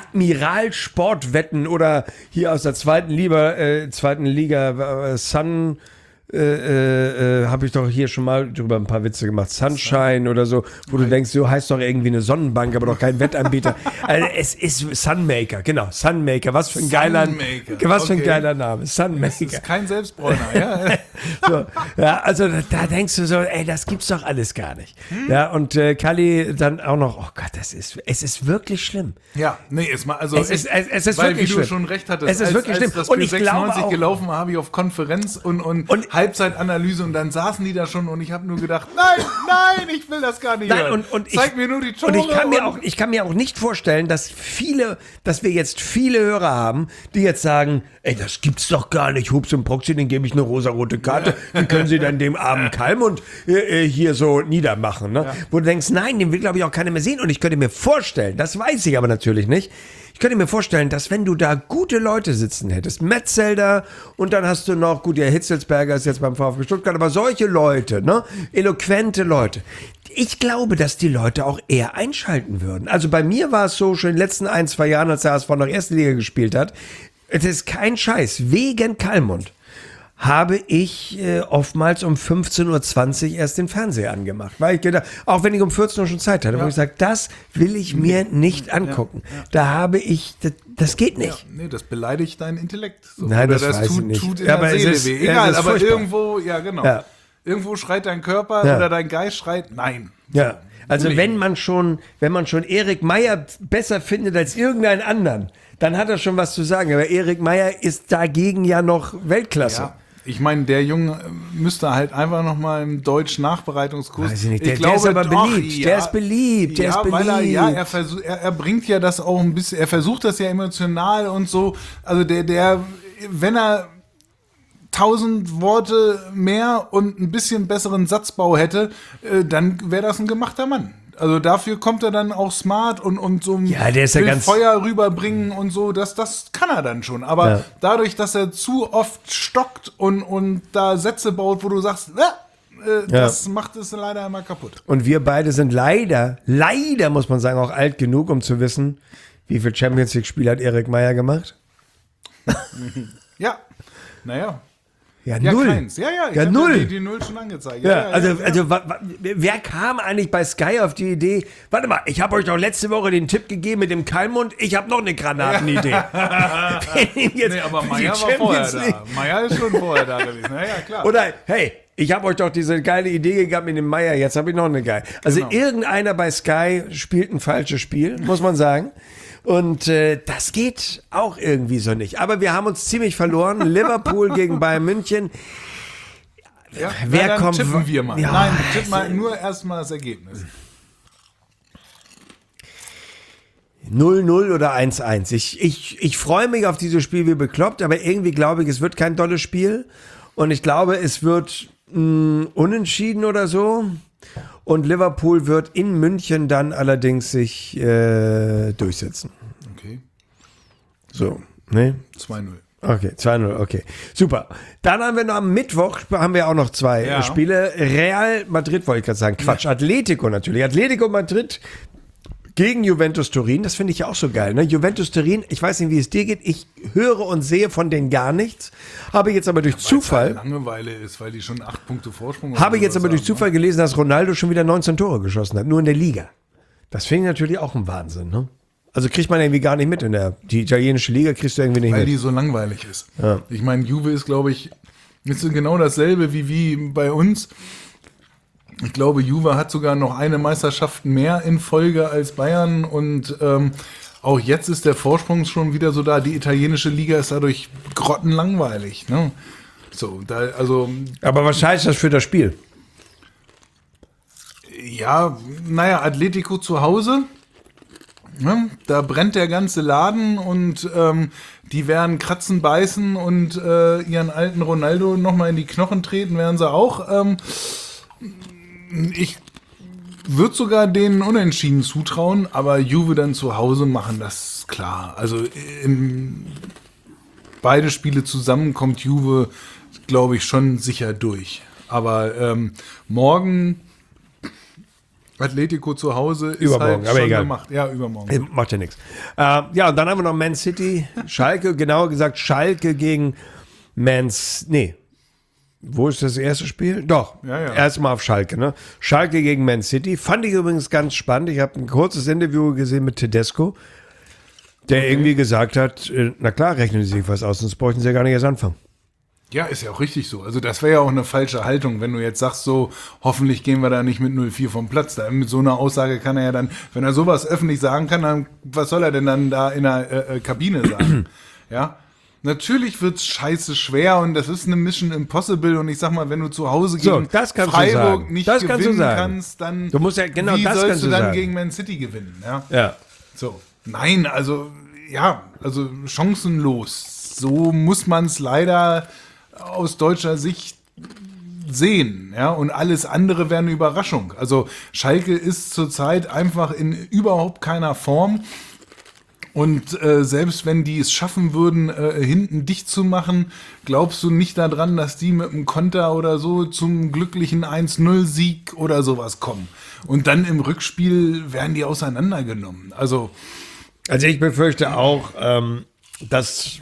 Admiral-Sportwetten oder hier aus der zweiten Liga, äh, zweiten Liga, äh, Sun... Äh, äh, äh, habe ich doch hier schon mal drüber ein paar Witze gemacht. Sunshine oder so, wo du denkst, so heißt doch irgendwie eine Sonnenbank, aber doch kein Wettanbieter. Also es ist Sunmaker, genau, Sunmaker. Was für ein geiler, Sunmaker, was für ein okay. geiler Name, Das Sunmaker. ist kein Selbstbräuner, ja. So, ja, also da, da denkst du so, ey, das gibt's doch alles gar nicht. Ja, und äh, Kalli dann auch noch, oh Gott, das ist, es ist wirklich schlimm. Ja, nee, ist mal, also Es ist- es- es ist weil, wirklich wie du schlimm. schon recht hattest, Es ist als, wirklich als schlimm. das Und Spiel ich glaube sechsundneunzig auch- gelaufen war, habe ich auf Konferenz und, und, Und- Halbzeitanalyse und dann saßen die da schon und ich habe nur gedacht, nein, nein, ich will das gar nicht Nein, hören. und, und Zeig ich, mir nur die Tore. Und ich kann mir, und- auch, ich kann mir auch nicht vorstellen, dass viele, dass wir jetzt viele Hörer haben, die jetzt sagen, ey, das gibt's doch gar nicht, Hups und Proxy, den gebe ich eine rosarote Karte, wie können sie dann dem armen Kalmund äh, äh, hier so niedermachen, ne? Wo du denkst, nein, den will, glaube ich, auch keiner mehr sehen. Und ich könnte mir vorstellen, das weiß ich aber natürlich nicht, ich könnte mir vorstellen, dass wenn du da gute Leute sitzen hättest, Metzelder und dann hast du noch, gut, der Hitzelsberger ist jetzt beim VfB Stuttgart, aber solche Leute, ne, eloquente Leute, ich glaube, dass die Leute auch eher einschalten würden. Also bei mir war es so, schon in den letzten ein, zwei Jahren, als der H S V noch erste Liga gespielt hat, es ist kein Scheiß, wegen Kalmund habe ich äh, oftmals um fünfzehn Uhr zwanzig erst den Fernseher angemacht. Weil ich gedacht, auch wenn ich um vierzehn Uhr schon Zeit hatte, wo ich sage, das will ich mir nicht angucken. Da habe ich, das, das geht ja, nicht. nee, das beleidigt deinen Intellekt. So. Nein, Oder das weiß tut, ich nicht. tut in Ja, der aber es Seele ist- weh. ja, Egal, das ist aber furchtbar. irgendwo, ja genau. Ja. Irgendwo schreit dein Körper Ja. oder dein Geist schreit, nein. Ja, also Nee. wenn man schon, wenn man schon Erik Meyer besser findet als irgendeinen anderen, dann hat er schon was zu sagen. Aber Erik Meyer ist dagegen ja noch Weltklasse. Ja. Ich meine, der Junge müsste halt einfach noch mal im Deutsch-Nachbereitungskurs. Weiß ich nicht, der- der ist aber beliebt, der ist beliebt, der ja, ist Weil er, ja, beliebt. er, versuch, er, er bringt ja das auch ein bisschen, er versucht das ja emotional und so. Also der, der, wenn er tausend Worte mehr und ein bisschen besseren Satzbau hätte, äh, dann wäre das ein gemachter Mann. Also dafür kommt er dann auch smart und, und so ein Ja, der ist ja will ganz- Feuer rüberbringen und so, das, das kann er dann schon. Aber Ja. dadurch, dass er zu oft stockt und, und da Sätze baut, wo du sagst, äh, äh, das macht es leider immer kaputt. Und wir beide sind leider, leider muss man sagen, auch alt genug, um zu wissen, wie viel Champions League-Spiele hat Erik Meyer gemacht? Ja, naja. Ja, Ja, null. keins. Ja, ja, ich ja, hab null. Die, die Null schon angezeigt. Ja, also, ja. also wa, wa, wer kam eigentlich bei Sky auf die Idee, warte mal, ich habe euch doch letzte Woche den Tipp gegeben mit dem Kalmund, ich habe noch eine Granatenidee. Jetzt Nee, aber die Meier war Champions vorher League- da. Meier ist schon vorher da gewesen. Na ja, klar. Oder, hey, ich habe euch doch diese geile Idee gegeben mit dem Meier, jetzt habe ich noch eine geile. Also Genau. irgendeiner bei Sky spielt ein falsches Spiel, muss man sagen. Und äh, das geht auch irgendwie so nicht. Aber wir haben uns ziemlich verloren. Liverpool gegen Bayern München. Ja, Wer na, dann kommt- tippen wir mal. Ja, Nein, tipp mal nur erstmal das Ergebnis. null null oder eins eins. Ich, ich, ich freue mich auf dieses Spiel wie bekloppt, aber irgendwie glaube ich, es wird kein tolles Spiel. Und ich glaube, es wird mh, unentschieden oder so. Und Liverpool wird in München dann allerdings sich äh, durchsetzen. Okay, So, ne? zwei null. Okay, zwei null, okay. Super. Dann haben wir noch am Mittwoch, haben wir auch noch zwei Ja. äh, Spiele. Real Madrid wollte ich gerade sagen. Quatsch, Atletico natürlich. Atletico Madrid gegen Juventus Turin. Das finde ich ja auch so geil. Ne? Juventus Turin, ich weiß nicht, wie es dir geht. Ich höre und sehe von denen gar nichts. Habe jetzt aber durch Zufall... Langeweile ist, weil die schon acht Punkte Vorsprung oder Habe ich jetzt sowas aber durch haben, Zufall gelesen, dass Ronaldo schon wieder neunzehn Tore geschossen hat, nur in der Liga. Das finde ich natürlich auch ein Wahnsinn. Ne? Also kriegt man irgendwie gar nicht mit in der die italienische Liga, kriegst du irgendwie nicht Weil mit. die so langweilig ist. Ich meine, Juve ist, glaube ich, ist genau dasselbe wie, wie bei uns. Ich glaube, Juve hat sogar noch eine Meisterschaft mehr in Folge als Bayern und ähm, auch jetzt ist der Vorsprung schon wieder so da. Die italienische Liga ist dadurch grottenlangweilig. Ne? So, da, also Aber was heißt das für das Spiel? ja, naja, Atletico zu Hause. Ne? Da brennt der ganze Laden und ähm, die werden kratzen, beißen und äh, ihren alten Ronaldo nochmal in die Knochen treten, werden sie auch. Ähm, ich würde sogar denen Unentschieden zutrauen, aber Juve dann zu Hause machen, das ist klar. Also in beide Spiele zusammen kommt Juve, glaube ich, schon sicher durch. Aber ähm, morgen Atletico zu Hause ist Übermorgen, halt aber schon egal. gemacht. Ja, übermorgen. Äh, Macht ja nichts. Äh, ja, und dann haben wir noch Man City, Schalke, genauer gesagt Schalke gegen Mans, nee. Wo ist das erste Spiel? Doch, Ja, ja. erstmal auf Schalke. Ne? Schalke gegen Man City. Fand ich übrigens ganz spannend. Ich habe ein kurzes Interview gesehen mit Tedesco, der irgendwie gesagt hat, äh, na klar, rechnen Sie sich was aus, sonst bräuchten Sie ja gar nicht erst anfangen. Ja, ist ja auch richtig so. Also das wäre ja auch eine falsche Haltung, wenn du jetzt sagst so, hoffentlich gehen wir da nicht mit null vier vom Platz. Da, mit so einer Aussage kann er ja dann, wenn er sowas öffentlich sagen kann, dann was soll er denn dann da in der äh, äh, Kabine sagen? Ja, natürlich wird's scheiße schwer und das ist eine Mission Impossible und ich sag mal, wenn du zu Hause So, gegen das kannst du Freiburg sagen. nicht Das kannst du gewinnen sagen. kannst, dann Du musst ja- genau wie das sollst kannst du du dann sagen. gegen Man City gewinnen? Ja. Ja. So, nein, also ja, also chancenlos. So muss man es leider aus deutscher Sicht sehen, ja, und alles andere wäre eine Überraschung. Also Schalke ist zurzeit einfach in überhaupt keiner Form. Und äh, selbst wenn die es schaffen würden, äh, hinten dicht zu machen, glaubst du nicht daran, dass die mit einem Konter oder so zum glücklichen eins null Sieg oder sowas kommen. Und dann im Rückspiel werden die auseinandergenommen. Also Also ich befürchte auch, ähm, dass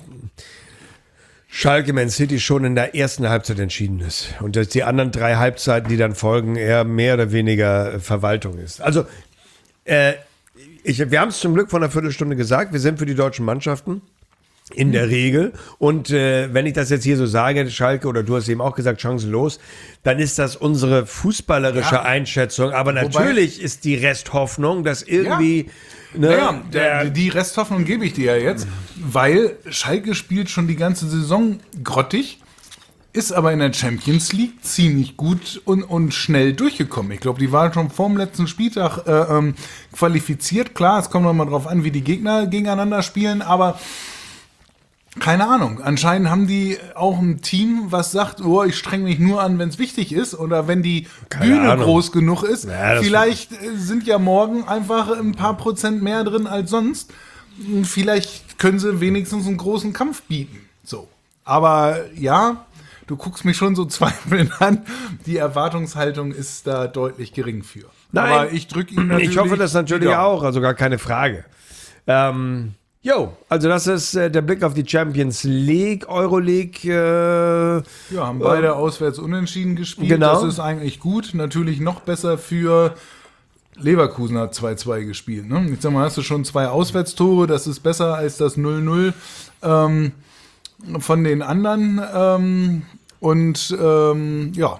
Schalke Man City schon in der ersten Halbzeit entschieden ist. Und dass die anderen drei Halbzeiten, die dann folgen, eher mehr oder weniger Verwaltung ist. Also, äh, ich, wir haben es zum Glück vor einer Viertelstunde gesagt, wir sind für die deutschen Mannschaften. In der Regel. Und äh, wenn ich das jetzt hier so sage, Schalke, oder du hast eben auch gesagt, chancenlos, dann ist das unsere fußballerische Ja. Einschätzung. Aber natürlich ist die Resthoffnung, dass irgendwie... Ne, Naja, der, der, die Resthoffnung gebe ich dir ja jetzt, weil Schalke spielt schon die ganze Saison grottig, ist aber in der Champions League ziemlich gut und, und schnell durchgekommen. Ich glaube, die waren schon vorm letzten Spieltag äh, ähm, qualifiziert. Klar, es kommt nochmal drauf an, wie die Gegner gegeneinander spielen, aber Keine Ahnung. Anscheinend haben die auch ein Team, was sagt, oh, ich streng mich nur an, wenn es wichtig ist oder wenn die Keine Bühne Ahnung. groß genug ist. Ja, das Vielleicht äh, sind ja morgen einfach ein paar Prozent mehr drin als sonst. Vielleicht können sie wenigstens einen großen Kampf bieten. So. Aber ja, du guckst mich schon so zweifelnd an. Die Erwartungshaltung ist da deutlich gering für. Nein. Aber ich drücke ihn natürlich. Ich hoffe das natürlich die Daumen. auch, also gar keine Frage. Ähm, jo, also das ist äh, der Blick auf die Champions League, Euroleague. Äh, Ja, haben beide auswärts unentschieden gespielt. Genau. Das ist eigentlich gut. Natürlich noch besser für Leverkusen hat zwei zwei gespielt. Ne? Jetzt sag mal, hast du schon zwei Auswärtstore. Das ist besser als das null null ähm, von den anderen. Ähm, und ähm, ja,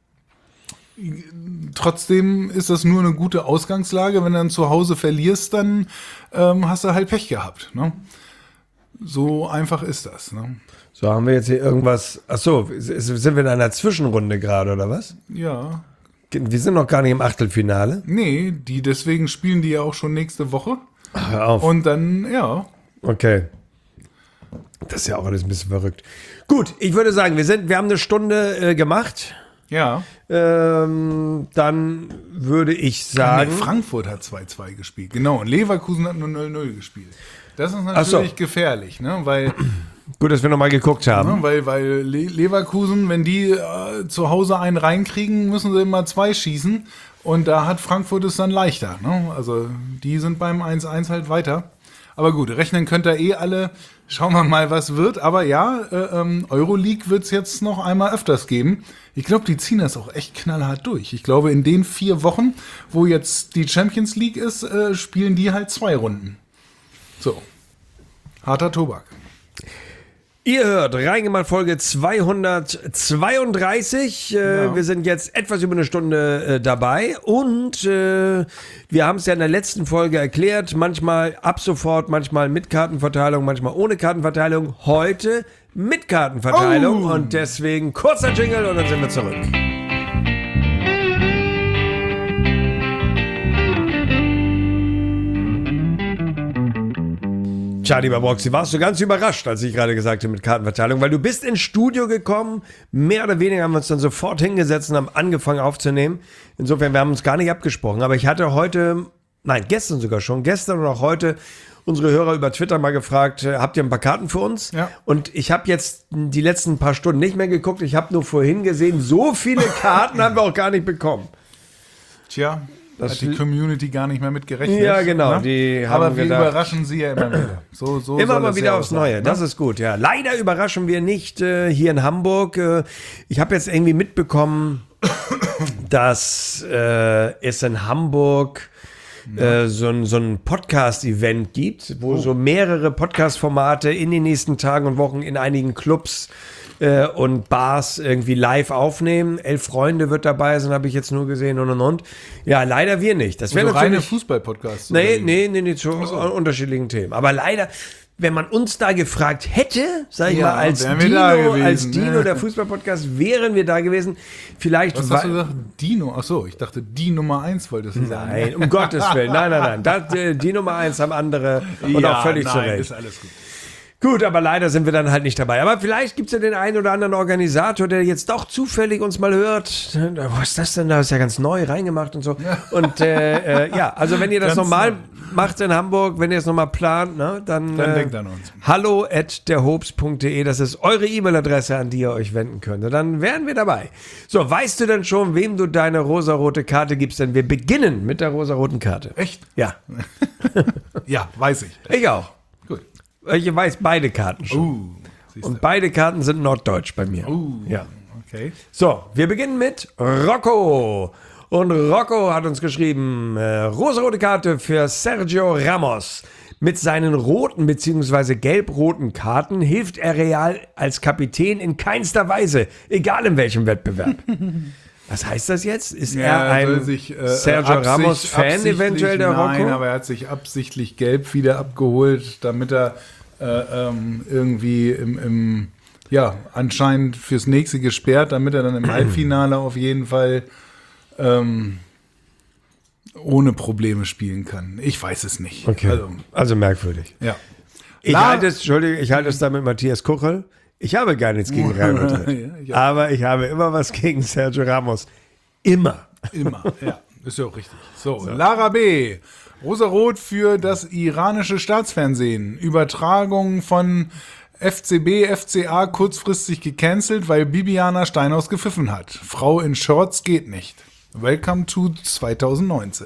trotzdem ist das nur eine gute Ausgangslage. Wenn du dann zu Hause verlierst, dann ähm, hast du halt Pech gehabt. Ne? So einfach ist das. Ne? so, haben wir jetzt hier irgendwas. Achso, sind wir in einer Zwischenrunde gerade, oder was? Ja. Wir sind noch gar nicht im Achtelfinale. Nee, die deswegen spielen die ja auch schon nächste Woche. Ach, hör auf. Und dann, ja. Okay. Das ist ja auch alles ein bisschen verrückt. Gut, ich würde sagen, wir, sind, wir haben eine Stunde äh, gemacht. Ja. Ähm, dann würde ich Nee, sagen. Frankfurt hat zwei zwei gespielt. Genau. Und Leverkusen hat nur null null gespielt. Das ist Ach so. natürlich gefährlich, ne? Weil, Gut, dass wir nochmal geguckt haben. ne? weil, weil Le Leverkusen, wenn die äh, zu Hause einen reinkriegen, müssen sie immer zwei schießen. Und da hat Frankfurt es dann leichter. Ne? Also die sind beim eins eins halt weiter. Aber gut, rechnen könnt ihr eh alle. Schauen wir mal, was wird. Aber ja, äh, ähm, Euroleague wird es jetzt noch einmal öfters geben. Ich glaube, die ziehen das auch echt knallhart durch. Ich glaube, in den vier Wochen, wo jetzt die Champions League ist, äh, spielen die halt zwei Runden. So. Harter Tobak. Ihr hört Reingemacht Folge zweihundertzweiunddreißig. Äh, Ja. Wir sind jetzt etwas über eine Stunde äh, dabei und äh, wir haben es ja in der letzten Folge erklärt. Manchmal ab sofort, manchmal mit Kartenverteilung, manchmal ohne Kartenverteilung. Heute mit Kartenverteilung Oh. und deswegen kurzer Jingle und dann sind wir zurück. Tja, lieber Broxy, warst du ganz überrascht, als ich gerade gesagt habe mit Kartenverteilung, weil du bist ins Studio gekommen, mehr oder weniger haben wir uns dann sofort hingesetzt und haben angefangen aufzunehmen. Insofern, wir haben uns gar nicht abgesprochen, aber ich hatte heute, nein, gestern sogar schon, gestern und auch heute unsere Hörer über Twitter mal gefragt, äh, habt ihr ein paar Karten für uns? Ja. Und ich habe jetzt die letzten paar Stunden nicht mehr geguckt, ich habe nur vorhin gesehen, so viele Karten haben wir auch gar nicht bekommen. Tja, Das hat die li- Community gar nicht mehr mitgerechnet. Ja, genau, ne? die haben Aber wir gedacht- überraschen sie ja immer wieder. So, so Immer soll mal es wieder ja aufs auch sein, Neue. ne? Das ist gut, ja. Leider überraschen wir nicht äh, hier in Hamburg. Äh, ich habe jetzt irgendwie mitbekommen, dass äh, es in Hamburg äh, so ein, so ein Podcast-Event gibt, wo so mehrere Podcast-Formate in den nächsten Tagen und Wochen in einigen Clubs äh, und Bars irgendwie live aufnehmen. Elf Freunde wird dabei sein, habe ich jetzt nur gesehen und und und. Ja, leider wir nicht. Das wäre So reine natürlich... Fußball-Podcasts. Nee, oder wie? nee, nee, nee, zu unterschiedlichen Themen. Aber leider, wenn man uns da gefragt hätte, sag ich Ja, mal, als wären wir da Dino, gewesen, als ne? Dino der Fußballpodcast, wären wir da gewesen. Vielleicht Was wei- hast du gesagt? Dino? Achso, ich dachte, die Nummer eins wolltest du sagen. Nein, um Gottes Willen. Nein, nein, nein. Das, äh, die Nummer eins haben andere und Ja, auch völlig nein, zu Recht. ist alles gut. Gut, aber leider sind wir dann halt nicht dabei. Aber vielleicht gibt es ja den einen oder anderen Organisator, der jetzt doch zufällig uns mal hört. Was ist das denn da? Ist ja ganz neu reingemacht und so. Und äh, äh, ja, also wenn ihr das Ganz nochmal neu. macht in Hamburg, wenn ihr es nochmal plant, ne, dann, Dann äh, denkt an uns. hallo at derhobs punkt de, das ist eure E-Mail-Adresse, an die ihr euch wenden könnt. Und dann wären wir dabei. So, weißt du denn schon, wem du deine rosarote Karte gibst? Denn wir beginnen mit der rosaroten Karte. Echt? Ja, Ja, weiß ich. ich auch. Gut. Ich weiß beide Karten schon. Uh, siehst Und beide Karten sind norddeutsch bei mir. Uh. Ja. Okay. So, wir beginnen mit Rocco. Und Rocco hat uns geschrieben, äh, rosarote Karte für Sergio Ramos. Mit seinen roten bzw. gelb-roten Karten hilft er Real als Kapitän in keinster Weise, egal in welchem Wettbewerb. Was heißt das jetzt? Ist er ein soll sich, äh, Sergio absicht- Ramos-Fan absichtlich- eventuell, der Nein, Rocco? aber er hat sich absichtlich gelb wieder abgeholt, damit er äh, ähm, irgendwie im, im, ja, anscheinend fürs nächste gesperrt, damit er dann im Halbfinale auf jeden Fall ähm, ohne Probleme spielen kann. Ich weiß es nicht. Okay, Also, also merkwürdig. ja. Ich La- halte es, Entschuldige, ich halte es da mit Matthias Kuchel. Ich habe gar nichts gegen Real Madrid. Ja, ja. Aber ich habe immer was gegen Sergio Ramos. Immer. Immer, ja. Ist ja auch richtig. So, Lara B. Rosarot für das iranische Staatsfernsehen. Übertragung von F C B, F C A kurzfristig gecancelt, weil Bibiana Steinhaus gepfiffen hat. Frau in Shorts geht nicht. Welcome to zwanzig neunzehn.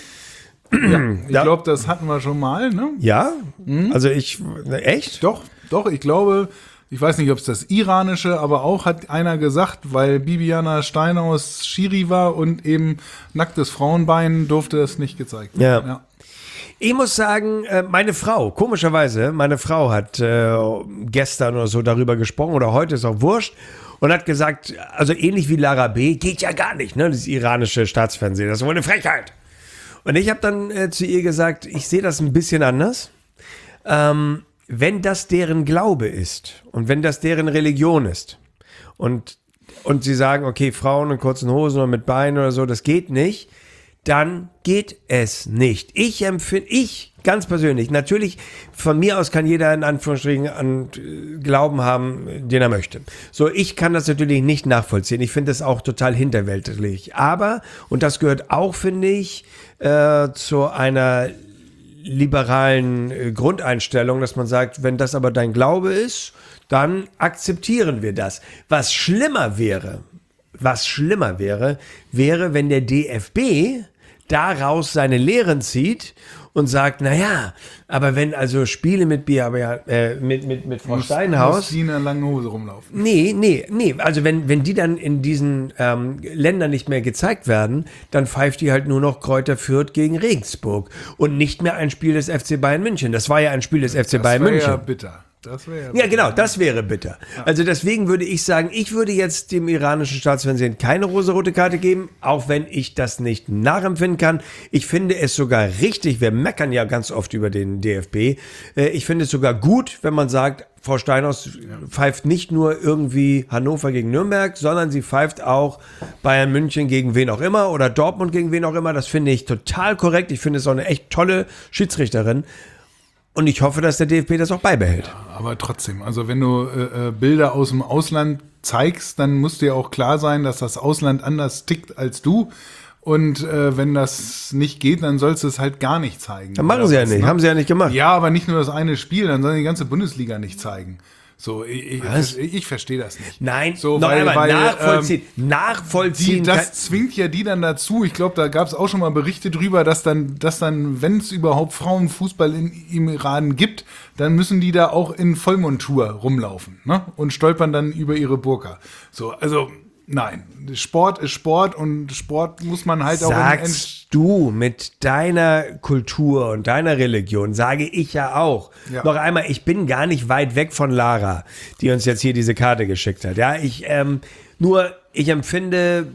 Ja, ich Ja. glaube, das hatten wir schon mal, ne? Ja? Also ich, echt? Doch, doch, ich glaube, ich weiß nicht, ob es das iranische, aber auch hat einer gesagt, weil Bibiana Steinhaus Schiri war und eben nacktes Frauenbein, durfte es nicht gezeigt werden. Ja. Ich muss sagen, äh, meine Frau, komischerweise, meine Frau hat äh, gestern oder so darüber gesprochen oder heute, ist auch wurscht, und hat gesagt, also ähnlich wie Lara B, geht ja gar nicht, ne, das iranische Staatsfernsehen, das ist wohl eine Frechheit. Und ich habe dann äh, zu ihr gesagt, ich sehe das ein bisschen anders. Ähm, wenn das deren Glaube ist und wenn das deren Religion ist und, und sie sagen, okay, Frauen in kurzen Hosen oder mit Beinen oder so, das geht nicht, dann geht es nicht. Ich empfinde, ich ganz persönlich, natürlich, von mir aus kann jeder in Anführungsstrichen an äh, Glauben haben, den er möchte. So, ich kann das natürlich nicht nachvollziehen. Ich finde das auch total hinterweltlich. Aber, und das gehört auch, finde ich, äh, zu einer liberalen äh, Grundeinstellung, dass man sagt, wenn das aber dein Glaube ist, dann akzeptieren wir das. Was schlimmer wäre, was schlimmer wäre, wäre, wenn der D F B daraus seine Lehren zieht und sagt, naja, aber wenn also Spiele mit Bia, äh, mit, mit, mit Frau Steinhaus. Muss die in einer langen Hose rumlaufen. Nee, nee, nee. Also wenn, wenn die dann in diesen ähm, Ländern nicht mehr gezeigt werden, dann pfeift die halt nur noch Kräuter Fürth gegen Regensburg und nicht mehr ein Spiel des F C Bayern München. Das war ja ein Spiel des F C Bayern Das wäre München. ja bitter. Das wäre ja Ja, bitter. genau, das wäre bitter. Also deswegen würde ich sagen, ich würde jetzt dem iranischen Staatsfernsehen keine rosarote Karte geben, auch wenn ich das nicht nachempfinden kann. Ich finde es sogar richtig, wir meckern ja ganz oft über den D F B, äh, ich finde es sogar gut, wenn man sagt, Frau Steinhaus pfeift nicht nur irgendwie Hannover gegen Nürnberg, sondern sie pfeift auch Bayern München gegen wen auch immer oder Dortmund gegen wen auch immer. Das finde ich total korrekt. Ich finde es auch eine echt tolle Schiedsrichterin. Und ich hoffe, dass der D F B das auch beibehält. Aber trotzdem, also wenn du äh, Bilder aus dem Ausland zeigst, dann muss dir auch klar sein, dass das Ausland anders tickt als du. Und äh, wenn das nicht geht, dann sollst du es halt gar nicht zeigen. Dann machen Oder sie ja was, nicht, ne? haben sie ja nicht gemacht. Ja, aber nicht nur das eine Spiel, dann sollen die ganze Bundesliga nicht zeigen. So, ich, ich, ich, ich verstehe das nicht. Nein, so, noch weil, einmal, weil, nachvollziehen. Ähm, nachvollziehen. die, das kann- zwingt ja die dann dazu. Ich glaube, da gab es auch schon mal Berichte drüber, dass dann, dass dann, wenn es überhaupt Frauenfußball in, im Iran gibt, dann müssen die da auch in Vollmontur rumlaufen, ne? Und stolpern dann über ihre Burka. So, also nein, Sport ist Sport und Sport muss man halt auch in Sagst du mit deiner Kultur und deiner Religion, sage ich ja auch. Ja. Noch einmal, ich bin gar nicht weit weg von Lara, die uns jetzt hier diese Karte geschickt hat. Ja, ich, ähm, nur, ich empfinde,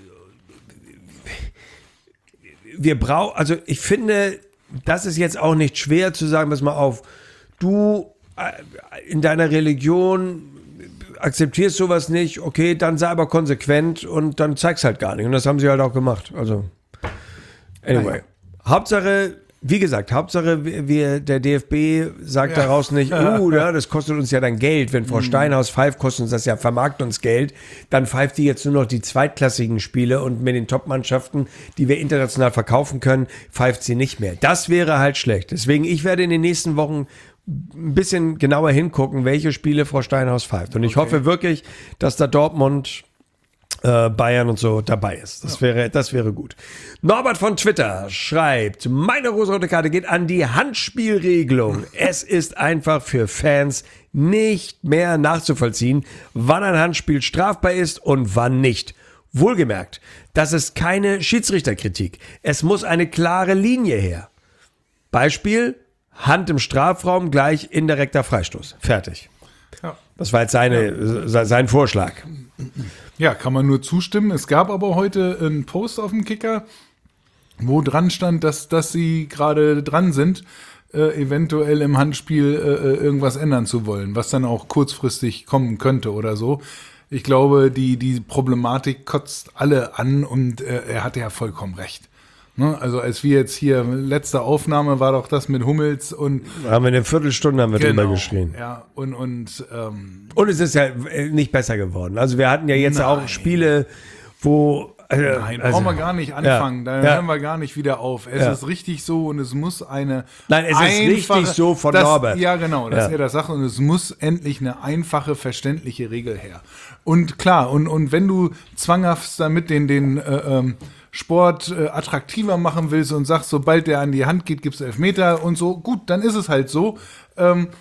wir brauchen, also ich finde, das ist jetzt auch nicht schwer zu sagen, pass mal auf, du äh, in deiner Religion akzeptierst sowas nicht, okay, dann sei aber konsequent und dann zeig's halt gar nicht. Und das haben sie halt auch gemacht. Also, anyway. Hauptsache, wie gesagt, Hauptsache, wir, der D F B sagt Ja. daraus nicht, uh, ja, das kostet uns ja dann Geld. Wenn Frau Steinhaus pfeift, kostet uns das ja, vermarktet uns Geld. Dann pfeift die jetzt nur noch die zweitklassigen Spiele und mit den Top-Mannschaften, die wir international verkaufen können, pfeift sie nicht mehr. Das wäre halt schlecht. Deswegen, ich werde in den nächsten Wochen ein bisschen genauer hingucken, welche Spiele Frau Steinhaus pfeift. Und ich hoffe wirklich, dass da Dortmund, äh, Bayern und so dabei ist. Das, ja. wäre, das wäre gut. Norbert von Twitter schreibt, meine rosarote Karte geht an die Handspielregelung. Es ist einfach für Fans nicht mehr nachzuvollziehen, wann ein Handspiel strafbar ist und wann nicht. Wohlgemerkt, das ist keine Schiedsrichterkritik. Es muss eine klare Linie her. Beispiel, Hand im Strafraum gleich indirekter Freistoß. Fertig. Ja. Das war jetzt seine, ja. sein Vorschlag. Ja, kann man nur zustimmen. Es gab aber heute einen Post auf dem Kicker, wo dran stand, dass, dass sie gerade dran sind, äh, eventuell im Handspiel äh, irgendwas ändern zu wollen, was dann auch kurzfristig kommen könnte oder so. Ich glaube, die, die Problematik kotzt alle an und äh, er hatte ja vollkommen recht. Ne? Also als wir jetzt hier, letzte Aufnahme war doch das mit Hummels und Haben wir eine Viertelstunde haben wir drüber geschrien. Ja, und, und ähm, Und es ist ja nicht besser geworden. Also wir hatten ja jetzt Nein. auch Spiele, wo... Also, nein, also, brauchen wir gar nicht anfangen, ja, da ja. hören wir gar nicht wieder auf. Es Ja. ist richtig so und es muss eine Nein, es ist einfache, richtig so von das, Norbert. Ja, genau, dass Ja. er das sagt und es muss endlich eine einfache, verständliche Regel her. Und klar, und, und wenn du zwanghaft damit den, den äh, ähm, Sport äh, attraktiver machen willst und sagst, sobald der an die Hand geht, gibt's Elfmeter und so, gut, dann ist es halt so. Ähm,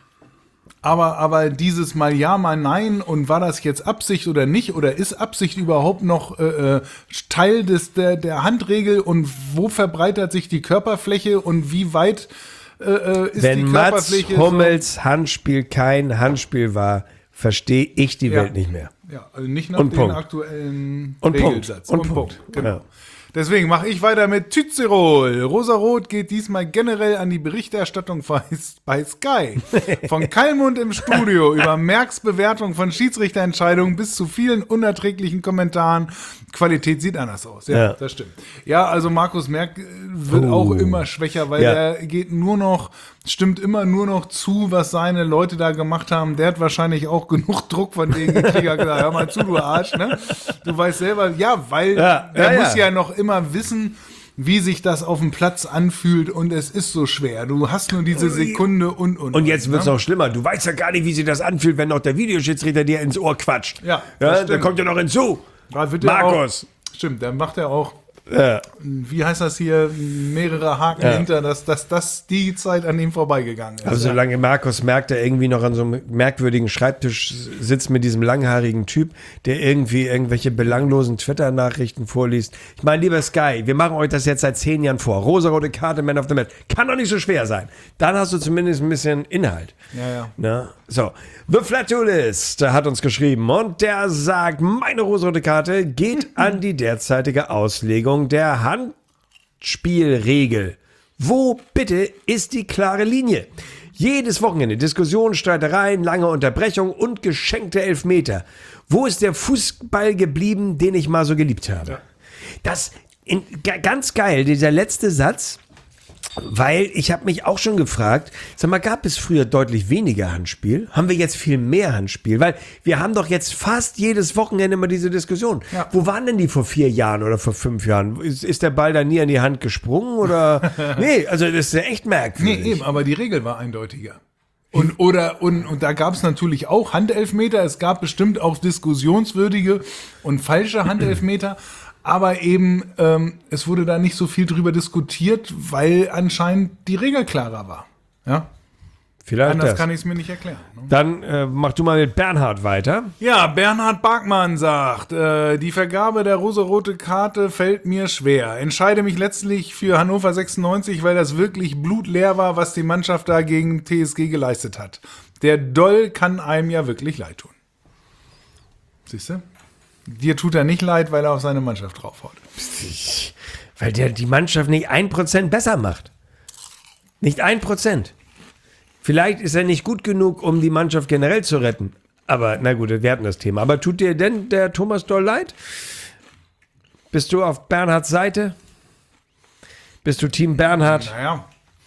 Aber, aber dieses mal ja, mal nein und war das jetzt Absicht oder nicht oder ist Absicht überhaupt noch äh, Teil des, der, der Handregel und wo verbreitert sich die Körperfläche und wie weit äh, ist Wenn die Mats Körperfläche? Hummels Handspiel kein Handspiel war, verstehe ich die Ja. Welt nicht mehr. So, ja, also nicht nach Und dem Punkt. aktuellen Und Punkt. Regelsatz. Und Punkt. Genau. Ja. Deswegen mache ich weiter mit Südtirol. Rosarot geht diesmal generell an die Berichterstattung bei Sky. Von Kallmund im Studio über Merks Bewertung von Schiedsrichterentscheidungen bis zu vielen unerträglichen Kommentaren. Qualität sieht anders aus. Ja, Ja. das stimmt. Ja, also Markus Merck wird Oh. auch immer schwächer, weil Ja. er geht nur noch, stimmt immer nur noch zu, was seine Leute da gemacht haben. Der hat wahrscheinlich auch genug Druck von denen gekriegt. Er hat gesagt, hör mal zu, du Arsch, ne? Du weißt selber, ja, weil Ja, er ja, muss ja. ja noch immer wissen, wie sich das auf dem Platz anfühlt und es ist so schwer. Du hast nur diese Sekunde und und Und jetzt wird es ne? noch schlimmer. Du weißt ja gar nicht, wie sich das anfühlt, wenn noch der Videoschiedsrichter dir ins Ohr quatscht. Ja, das ja stimmt. der kommt ja noch hinzu. Da wird er Markus. Auch, stimmt, dann macht er auch, Ja. wie heißt das hier, mehrere Haken Ja. hinter, dass, dass, dass die Zeit an ihm vorbeigegangen ist. Also solange Markus merkt, der irgendwie noch an so einem merkwürdigen Schreibtisch sitzt mit diesem langhaarigen Typ, der irgendwie irgendwelche belanglosen Twitter-Nachrichten vorliest. Ich meine, lieber Sky, wir machen euch das jetzt seit zehn Jahren vor. Rosarote Karte, Man of the Match. Kann doch nicht so schwer sein. Dann hast du zumindest ein bisschen Inhalt. Ja, ja. Na, so. The Flatulist hat uns geschrieben und der sagt, meine rosarote Karte geht an die derzeitige Auslegung der Handspielregel. Wo bitte ist die klare Linie? Jedes Wochenende Diskussionen, Streitereien, lange Unterbrechung und geschenkte Elfmeter. Wo ist der Fußball geblieben, den ich mal so geliebt habe? Ja. Das in, ga- ganz geil, dieser letzte Satz. Weil ich habe mich auch schon gefragt, sag mal, gab es früher deutlich weniger Handspiel? Haben wir jetzt viel mehr Handspiel? Weil wir haben doch jetzt fast jedes Wochenende immer diese Diskussion. Ja. Wo waren denn die vor vier Jahren oder vor fünf Jahren? Ist, ist der Ball da nie an die Hand gesprungen? Oder? Nee, also das ist ja echt merkwürdig. Nee, eben, aber die Regel war eindeutiger. Und, oder, und, und da gab es natürlich auch Handelfmeter, es gab bestimmt auch diskussionswürdige und falsche Handelfmeter, aber eben, ähm, es wurde da nicht so viel drüber diskutiert, weil anscheinend die Regel klarer war. Ja? Vielleicht Anders das. kann ich es mir nicht erklären. Ne? Dann äh, mach du mal mit Bernhard weiter. Ja, Bernhard Barkmann sagt, äh, die Vergabe der rosarote Karte fällt mir schwer. Entscheide mich letztlich für Hannover sechsundneunzig, weil das wirklich blutleer war, was die Mannschaft da gegen T S G geleistet hat. Der Doll kann einem ja wirklich leid tun. Siehst du? Dir tut er nicht leid, weil er auf seine Mannschaft draufhaut. Weil der die Mannschaft nicht ein Prozent besser macht. Nicht ein Prozent. Vielleicht ist er nicht gut genug, um die Mannschaft generell zu retten. Aber, na gut, wir hatten das Thema. Aber tut dir denn der Thomas Doll leid? Bist du auf Bernhards Seite? Bist du Team Bernhard? Naja,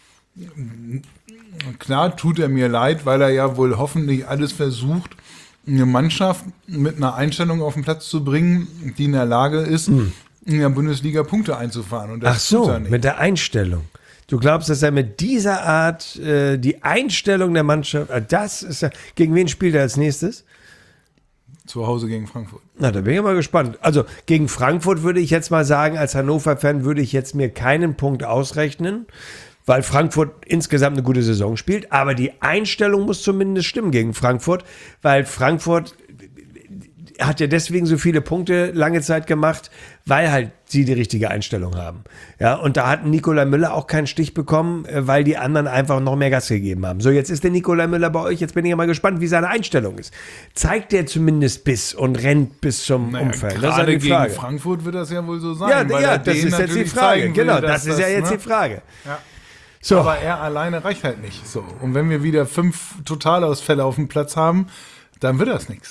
klar tut er mir leid, weil er ja wohl hoffentlich alles versucht, eine Mannschaft mit einer Einstellung auf den Platz zu bringen, die in der Lage ist, in der Bundesliga Punkte einzufahren. Und das Ach so, tut er nicht. mit der Einstellung. Du glaubst, dass er mit dieser Art äh, die Einstellung der Mannschaft, äh, das ist ja, gegen wen spielt er als nächstes? Zu Hause gegen Frankfurt. Na, da bin ich mal gespannt. Also gegen Frankfurt würde ich jetzt mal sagen, als Hannover-Fan würde ich jetzt mir keinen Punkt ausrechnen, weil Frankfurt insgesamt eine gute Saison spielt. Aber die Einstellung muss zumindest stimmen gegen Frankfurt, weil Frankfurt hat ja deswegen so viele Punkte lange Zeit gemacht, weil halt sie die richtige Einstellung haben. Ja, und da hat Nikolai Müller auch keinen Stich bekommen, äh, weil die anderen einfach noch mehr Gas gegeben haben. So, jetzt ist der Nikolai Müller bei euch. Jetzt bin ich ja mal gespannt, wie seine Einstellung ist. Zeigt der zumindest Biss und rennt bis zum Naja, Umfeld? Das ist gerade eine gegen Frage. Frankfurt wird das ja wohl so sein. Ja, weil ja er das denen ist jetzt die natürlich Frage. zeigen will, Genau, dass das ist ja jetzt ne? die Frage. Ja. So, Aber er alleine reicht halt nicht. So. Und wenn wir wieder fünf Totalausfälle auf dem Platz haben, dann wird das nichts.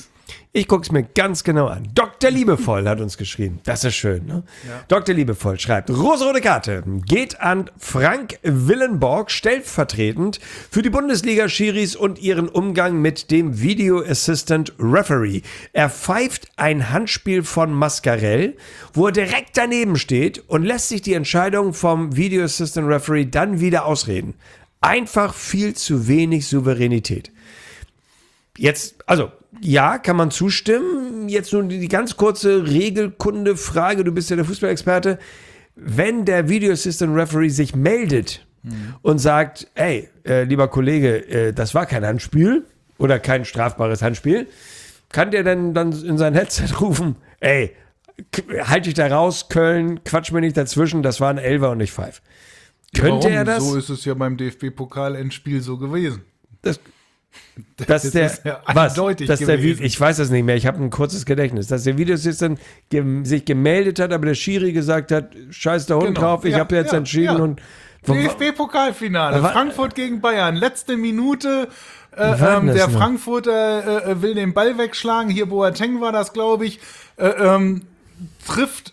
Ich gucke es mir ganz genau an. Doktor Liebevoll hat uns geschrieben. Das ist schön, ne? Ja. Doktor Liebevoll schreibt, rosarote Karte geht an Frank Willenborg stellvertretend für die Bundesliga-Schiris und ihren Umgang mit dem Video Assistant Referee. Er pfeift ein Handspiel von Mascarell, wo er direkt daneben steht und lässt sich die Entscheidung vom Video Assistant Referee dann wieder ausreden. Einfach viel zu wenig Souveränität. Jetzt, also, ja, kann man zustimmen. Jetzt nun die, die ganz kurze Regelkunde-Frage, du bist ja der Fußballexperte. Wenn der Video Assistant Referee sich meldet mhm. und sagt, ey, äh, lieber Kollege, äh, das war kein Handspiel oder kein strafbares Handspiel, kann der denn dann in sein Headset rufen, ey, halt dich da raus, Köln, quatsch mir nicht dazwischen, das war ein Elfer und nicht Pfeif. Könnte Warum? er das? So ist es ja beim D F B-Pokal-Endspiel so gewesen. Das Dass das der, ist ja was, eindeutig dass der, gewesen. Ich weiß das nicht mehr, ich habe ein kurzes Gedächtnis, dass der Videoassistent gem, sich gemeldet hat, aber der Schiri gesagt hat, scheiß der Hund Genau. drauf, ich Ja, habe jetzt ja, entschieden ja. und D F B-Pokalfinale, Aber- Frankfurt gegen Bayern, letzte Minute, äh, Wie war denn ähm, das der noch? Frankfurter äh, will den Ball wegschlagen, hier Boateng war das, glaube ich, äh, ähm, trifft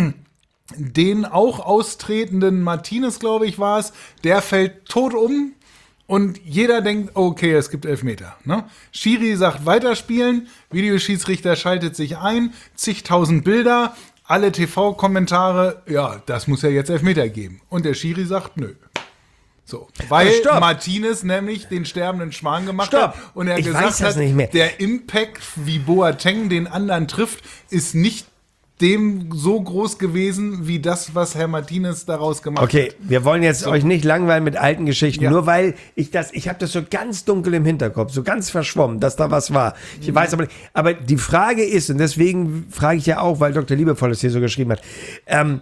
den auch austretenden Martinez, glaube ich, war es, der fällt tot um und jeder denkt, okay, es gibt Elfmeter. Ne? Schiri sagt weiterspielen, Videoschiedsrichter schaltet sich ein, zigtausend Bilder, alle T V-Kommentare, ja, das muss ja jetzt Elfmeter geben. Und der Schiri sagt, nö. So, weil Stopp. Martinez nämlich den sterbenden Schwan gemacht Stopp. hat und er Ich gesagt weiß das hat, nicht mehr. der Impact, wie Boateng den anderen trifft, ist nicht dem so groß gewesen, wie das, was Herr Martinez daraus gemacht Okay, hat. wir wollen jetzt euch nicht langweilen mit alten Geschichten, Ja. nur weil ich das, ich habe das so ganz dunkel im Hinterkopf, so ganz verschwommen, dass da was war. Ich weiß aber nicht, aber die Frage ist, und deswegen frage ich ja auch, weil Doktor Liebevoll es hier so geschrieben hat, ähm,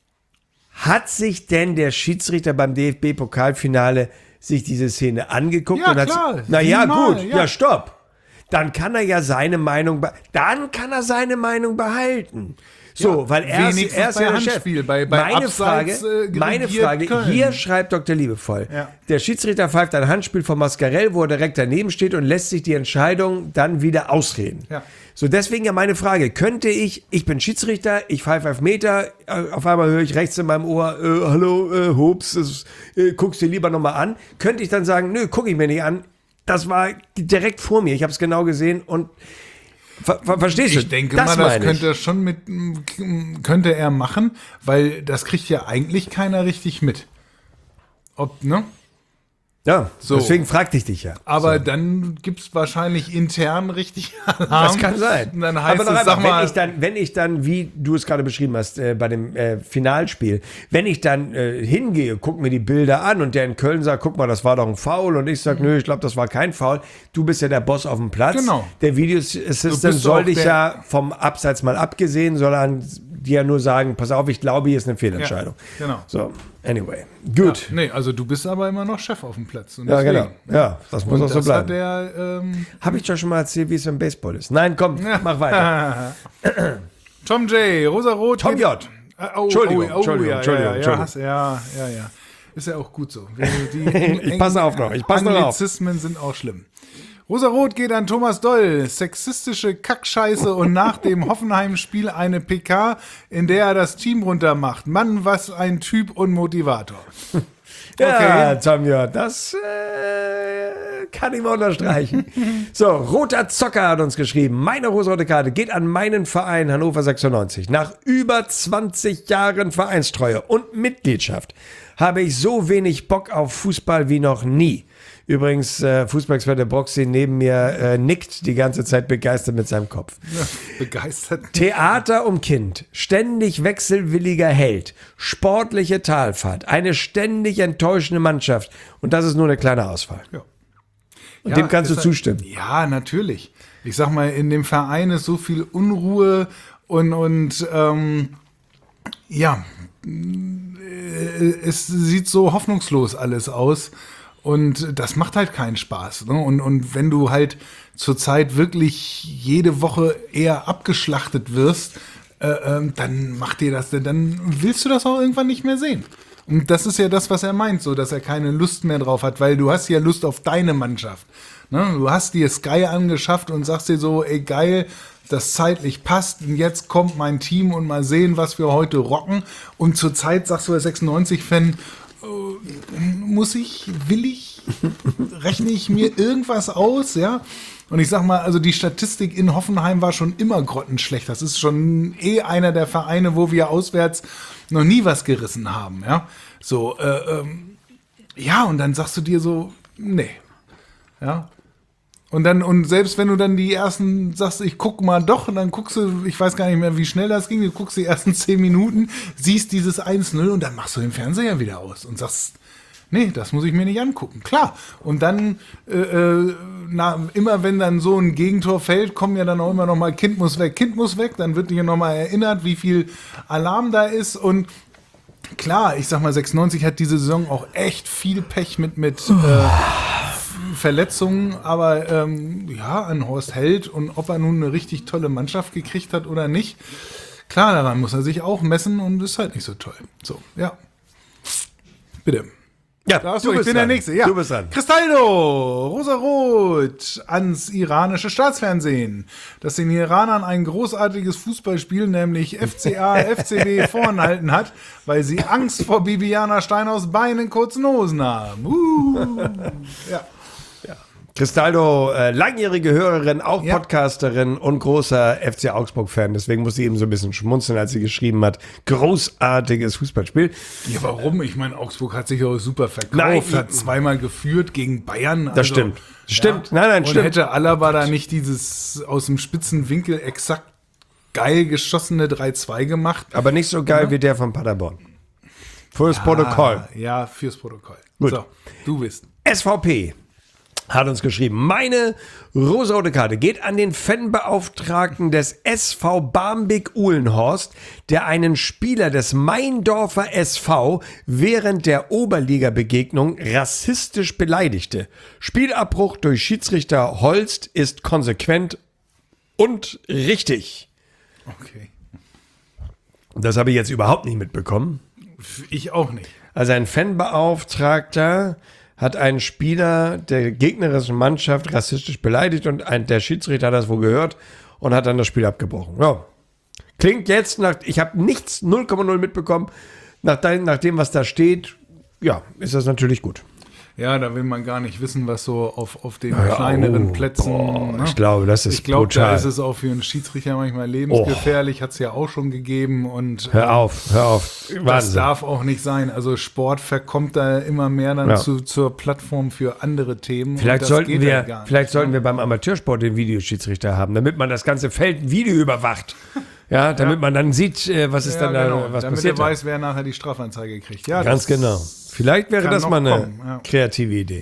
hat sich denn der Schiedsrichter beim D F B-Pokalfinale sich diese Szene angeguckt? Ja, und hat klar. Na ja, Siebenmal, gut, ja. ja, stopp. Dann kann er ja seine Meinung, be- dann kann er seine Meinung behalten. So, Ja, weil er ist, wenigstens er ist bei ja der Chef. Handspiel, bei- bei meine Abseits, Frage, äh, meine regiert Frage, Köln. hier schreibt Doktor Liebevoll. Ja. Der Schiedsrichter pfeift ein Handspiel von Mascarell, wo er direkt daneben steht und lässt sich die Entscheidung dann wieder ausreden. Ja. So, deswegen ja meine Frage, könnte ich, ich bin Schiedsrichter, ich pfeife Elfmeter, äh, auf einmal höre ich rechts in meinem Ohr, äh, hallo, äh, Hops, das, äh, guckst dir lieber nochmal an. Könnte ich dann sagen, nö, gucke ich mir nicht an, das war direkt vor mir, ich habe es genau gesehen und ver ver verstehst du? Ich denke mal, das meine könnte er schon mit, könnte er machen, weil das kriegt ja eigentlich keiner richtig mit. Ob, ne? Ja, So. deswegen fragte ich dich ja. Aber so. dann gibt es wahrscheinlich intern richtig Alarm. Das kann sein. Und dann heißt Aber noch es, einmal, sag mal, wenn ich dann, wenn ich dann, wie du es gerade beschrieben hast, äh, bei dem äh, Finalspiel, wenn ich dann äh, hingehe, guck mir die Bilder an und der in Köln sagt, guck mal, das war doch ein Foul und ich sag, nö, ich glaube, das war kein Foul. Du bist ja der Boss auf dem Platz. Genau. Der Du Videoassistent bist soll auch dich der- ja vom Abseits mal abgesehen, sondern dir nur sagen, pass auf, ich glaube, hier ist eine Fehlentscheidung. Ja, genau. So, anyway. Gut. nee, also du bist aber immer noch Chef auf dem Platz. Und Ja, deswegen- genau. Ja, das muss Und auch so das bleiben. hat der, ähm, Habe ich doch schon mal erzählt, wie es im Baseball ist. Nein, komm, mach weiter. Tom J., Rosa-Rot. Tom geht- J. Äh, oh, Entschuldigung, oh, oh, Entschuldigung, ja, Entschuldigung, ja, ja, Entschuldigung. hast- ja, ja, ja. Ist ja auch gut so. Die, Ich passe auf noch, ich passe noch auf. Anglizismen sind auch schlimm. Rosa-Rot geht an Thomas Doll. Sexistische Kackscheiße und nach dem Hoffenheim-Spiel eine P K, in der er das Team runtermacht. Mann, was ein Typ und Motivator. Ja, Tom, ja, das äh, kann ich mal unterstreichen. So, Roter Zocker hat uns geschrieben, meine rosarote Karte geht an meinen Verein Hannover sechsundneunzig. Nach über zwanzig Jahren Vereinstreue und Mitgliedschaft habe ich so wenig Bock auf Fußball wie noch nie. Übrigens, äh, Fußballexperte Broxy neben mir äh, nickt die ganze Zeit begeistert mit seinem Kopf. Begeistert. Theater um Kind, ständig wechselwilliger Held, sportliche Talfahrt, eine ständig enttäuschende Mannschaft und das ist nur eine kleine Auswahl. Ja. Und Ja, dem kannst du ist- zustimmen. Ja, natürlich. Ich sag mal, in dem Verein ist so viel Unruhe und, und ähm, ja, äh, es sieht so hoffnungslos alles aus. Und das macht halt keinen Spaß. Ne? Und, und wenn du halt zurzeit wirklich jede Woche eher abgeschlachtet wirst, äh, ähm, dann macht dir das, dann willst du das auch irgendwann nicht mehr sehen. Und das ist ja das, was er meint, so, dass er keine Lust mehr drauf hat, weil du hast ja Lust auf deine Mannschaft. Ne? Du hast dir Sky angeschafft und sagst dir so, ey geil, das zeitlich passt und jetzt kommt mein Team und mal sehen, was wir heute rocken. Und zur Zeit sagst du als sechsundneunzig-Fan, äh, muss ich, will ich, rechne ich mir irgendwas aus, ja? Und ich sag mal, also die Statistik in Hoffenheim war schon immer grottenschlecht. Das ist schon eh einer der Vereine, wo wir auswärts noch nie was gerissen haben, ja? So, äh, ähm, ja, und dann sagst du dir so, nee, ja? Und dann, und selbst wenn du dann die ersten sagst, ich guck mal doch, und dann guckst du, ich weiß gar nicht mehr, wie schnell das ging, du guckst die ersten zehn Minuten, siehst dieses eins null und dann machst du den Fernseher wieder aus und sagst, nee, das muss ich mir nicht angucken. Klar. Und dann, äh, äh, na, immer wenn dann so ein Gegentor fällt, kommen ja dann auch immer noch mal, Kind muss weg, Kind muss weg, dann wird dir noch mal erinnert, wie viel Alarm da ist und klar, ich sag mal, sechsundneunzig hat diese Saison auch echt viel Pech mit, mit, äh, Verletzungen, aber ähm, ja, an Horst Held und ob er nun eine richtig tolle Mannschaft gekriegt hat oder nicht, klar, daran muss er sich auch messen und ist halt nicht so toll. So, ja. Bitte. Ja, Darfst du du, ich bist bin dran. der Nächste. Ja. Du bist dran. Cristaldo, Rosarot ans iranische Staatsfernsehen, das den Iranern ein großartiges Fußballspiel, nämlich F C A, F C B vorenthalten hat, weil sie Angst vor Bibiana Steinhaus Beinen kurzen Hosen haben. Uh. Ja. Cristaldo, äh, langjährige Hörerin, auch Ja. Podcasterin und großer F C Augsburg-Fan. Deswegen musste sie eben so ein bisschen schmunzeln, als sie geschrieben hat, großartiges Fußballspiel. Ja, warum? Ich meine, Augsburg hat sich auch super verkauft, Nein, hat zweimal geführt gegen Bayern. Also, Das stimmt. Stimmt. Nein, nein, und stimmt. hätte Alaba da nicht dieses aus dem spitzen Winkel exakt geil geschossene drei zwei gemacht. Aber nicht so geil wie der von Paderborn. Fürs Protokoll. Ah, ja, fürs Protokoll. Gut. So, du bist. S V P hat uns geschrieben, meine rosa-rote Karte geht an den Fanbeauftragten des S V Barmbek-Uhlenhorst, der einen Spieler des Meindorfer S V während der Oberliga-Begegnung rassistisch beleidigte. Spielabbruch durch Schiedsrichter Holst ist konsequent und richtig. Okay. Das habe ich jetzt überhaupt nicht mitbekommen. Ich auch nicht. Also ein Fanbeauftragter hat einen Spieler der gegnerischen Mannschaft rassistisch beleidigt und ein, der Schiedsrichter hat das wohl gehört und hat dann das Spiel abgebrochen. Ja. Klingt jetzt nach, ich habe nichts, null Komma null mitbekommen, nach, dein, nach dem, was da steht, ja, ist das natürlich gut. Ja, da will man gar nicht wissen, was so auf, auf den Ja, kleineren oh, Plätzen. boah, ne? ich glaube, das ist Ich glaube, da brutal. ist es auch für einen Schiedsrichter manchmal lebensgefährlich, hat es ja auch schon gegeben. Und Hör auf, hör auf. das Wahnsinn. darf auch nicht sein. Also Sport verkommt da immer mehr dann Ja. zu, zur Plattform für andere Themen. und Vielleicht das sollten, geht wir, halt gar nicht, vielleicht sollten ne? wir beim Amateursport den Videoschiedsrichter haben, damit man das ganze Feld Video überwacht. Ja, damit Ja. man dann sieht, äh, was ist Ja, dann da, genau. was Damit passiert. er da. weiß, wer nachher die Strafanzeige kriegt. Ja, Ganz das genau. Vielleicht wäre kann das noch mal eine kommen, ja. kreative Idee.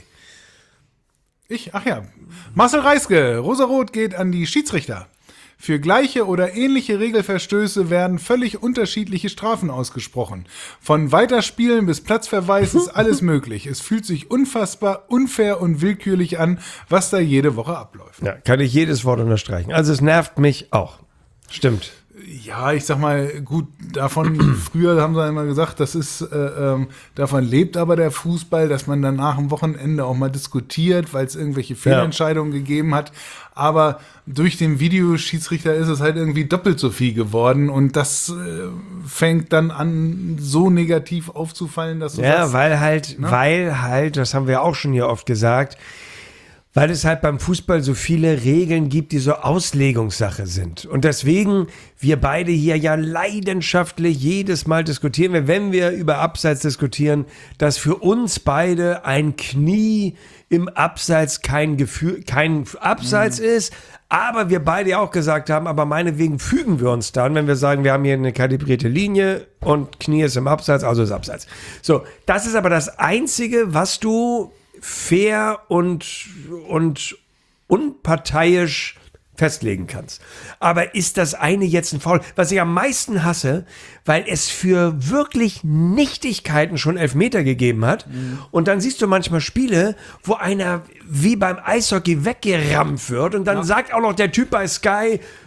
Ich, ach ja. Marcel Reiske, Rosarot geht an die Schiedsrichter. Für gleiche oder ähnliche Regelverstöße werden völlig unterschiedliche Strafen ausgesprochen. Von Weiterspielen bis Platzverweis ist alles möglich. Es fühlt sich unfassbar, unfair und willkürlich an, was da jede Woche abläuft. Ja, kann ich jedes Wort unterstreichen. Also es nervt mich auch. Stimmt. Ja, ich sag mal, gut, davon, früher haben sie immer gesagt, das ist, äh, ähm, davon lebt aber der Fußball, dass man dann nach dem Wochenende auch mal diskutiert, weil es irgendwelche Fehlentscheidungen gegeben hat. Aber durch den Videoschiedsrichter ist es halt irgendwie doppelt so viel geworden und das äh, fängt dann an, so negativ aufzufallen, dass du Ja, sagst, weil halt, weil halt, das haben wir auch schon hier oft gesagt, weil es halt beim Fußball so viele Regeln gibt, die so Auslegungssache sind. Und deswegen wir beide hier ja leidenschaftlich jedes Mal diskutieren, wir, wenn wir über Abseits diskutieren, dass für uns beide ein Knie im Abseits kein Gefühl, kein Abseits ist, aber wir beide ja auch gesagt haben, aber meinetwegen fügen wir uns dann, wenn wir sagen, wir haben hier eine kalibrierte Linie und Knie ist im Abseits, also ist Abseits. So, das ist aber das Einzige, was du fair und, und unparteiisch festlegen kannst. Aber ist das eine jetzt ein Foul? Was ich am meisten hasse, weil es für wirklich Nichtigkeiten schon Elfmeter gegeben hat. Mhm. Und dann siehst du manchmal Spiele, wo einer wie beim Eishockey weggerammt wird und dann ja. sagt auch noch der Typ bei Sky,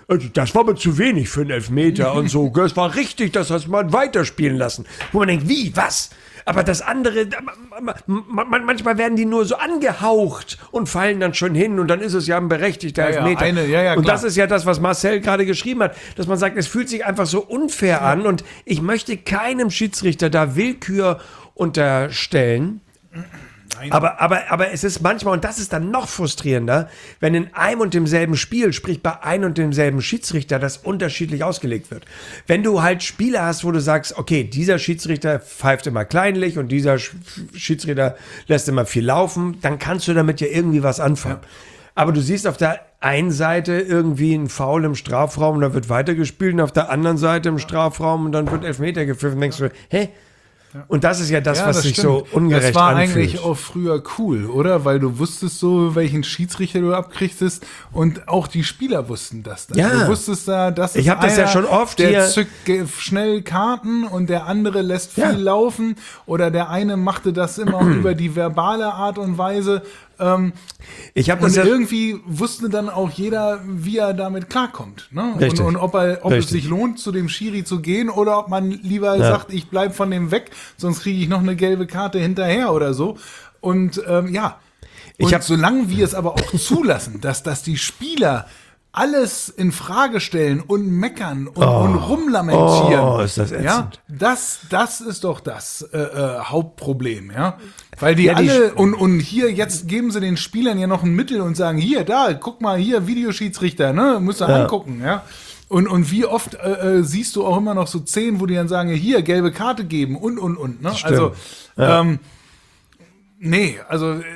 also das war mir zu wenig für einen Elfmeter und so. Es war richtig, dass das mal weiterspielen lassen. Wo man denkt, wie, was? Aber das andere, manchmal werden die nur so angehaucht und fallen dann schon hin und dann ist es ja ein berechtigter Ja, ja, Elfmeter. eine- ja, ja, und klar. das ist ja das, was Marcel gerade geschrieben hat, dass man sagt, es fühlt sich einfach so unfair an und ich möchte keinem Schiedsrichter da Willkür unterstellen. Aber, aber, aber es ist manchmal, und das ist dann noch frustrierender, wenn in einem und demselben Spiel, sprich bei einem und demselben Schiedsrichter, das unterschiedlich ausgelegt wird. Wenn du halt Spiele hast, wo du sagst, okay, dieser Schiedsrichter pfeift immer kleinlich und dieser Sch- Schiedsrichter lässt immer viel laufen, dann kannst du damit ja irgendwie was anfangen. Ja. Aber du siehst auf der einen Seite irgendwie einen Foul im Strafraum und da wird weitergespielt und auf der anderen Seite im Strafraum und dann wird Elfmeter gepfiffen und denkst du, hä? Und das ist ja das, Ja, was das sich stimmt. so ungerecht Das war anfühlt. eigentlich auch früher cool, oder? Weil du wusstest so, welchen Schiedsrichter du abkriegtest und auch die Spieler wussten das dann. Ja. Du wusstest da, das ist Ich hab das ja einer, schon oft der hier- zückt ge- schnell Karten und der andere lässt viel Ja. laufen oder der eine machte das immer über die verbale Art und Weise. Ähm, Ich habe und das ja irgendwie wusste dann auch jeder, wie er damit klarkommt. Ne? Und, Richtig. und ob, er, ob es Richtig. sich lohnt, zu dem Schiri zu gehen oder ob man lieber Ja. sagt, ich bleib von dem weg, sonst kriege ich noch eine gelbe Karte hinterher oder so. Und ähm, ja, Ich und hab- solange wir es aber auch zulassen, dass, dass die Spieler alles in Frage stellen und meckern und, und rumlamentieren. Oh, ist das ätzend. Ja, das, das ist doch das äh, äh, Hauptproblem, ja. Weil die Ja, die alle, Sch- und, und hier, jetzt geben sie den Spielern ja noch ein Mittel und sagen, hier, da, guck mal, hier, Videoschiedsrichter, ne, musst du Ja. angucken, ja. Und, und wie oft äh, äh, siehst du auch immer noch so Szenen, wo die dann sagen, hier, gelbe Karte geben und, und, und, ne. Stimmt. Also, Ja. ähm, nee, also, äh,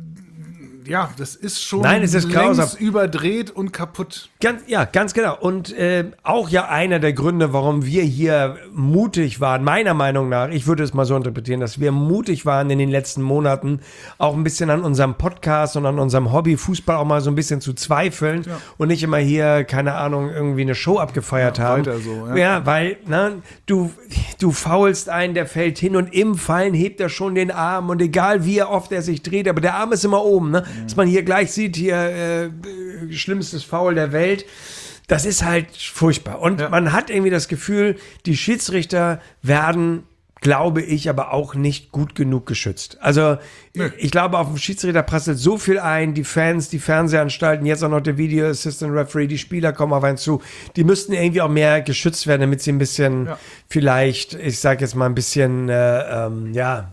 ja, das ist schon Nein, es ist längst grausam. überdreht und kaputt. Ganz, ja, ganz genau. Und äh, auch ja einer der Gründe, warum wir hier mutig waren, meiner Meinung nach, ich würde es mal so interpretieren, dass wir mutig waren in den letzten Monaten, auch ein bisschen an unserem Podcast und an unserem Hobby Fußball auch mal so ein bisschen zu zweifeln Ja. und nicht immer hier, keine Ahnung, irgendwie eine Show abgefeiert Ja, haben. weiter so, ja. ja, weil ne, du, du faulst einen, der fällt hin und im Fallen hebt er schon den Arm und egal wie oft er sich dreht, aber der Arm ist immer oben, ne? Dass man hier gleich sieht, hier äh, schlimmstes Foul der Welt. Das ist halt furchtbar. Und Ja. man hat irgendwie das Gefühl, die Schiedsrichter werden, glaube ich, aber auch nicht gut genug geschützt. Also Nö. ich glaube, auf dem Schiedsrichter prasselt so viel ein, die Fans, die Fernsehanstalten, jetzt auch noch der Video Assistant Referee, die Spieler kommen auf einen zu. Die müssten irgendwie auch mehr geschützt werden, damit sie ein bisschen, Ja. vielleicht, ich sage jetzt mal ein bisschen, äh, ähm, ja,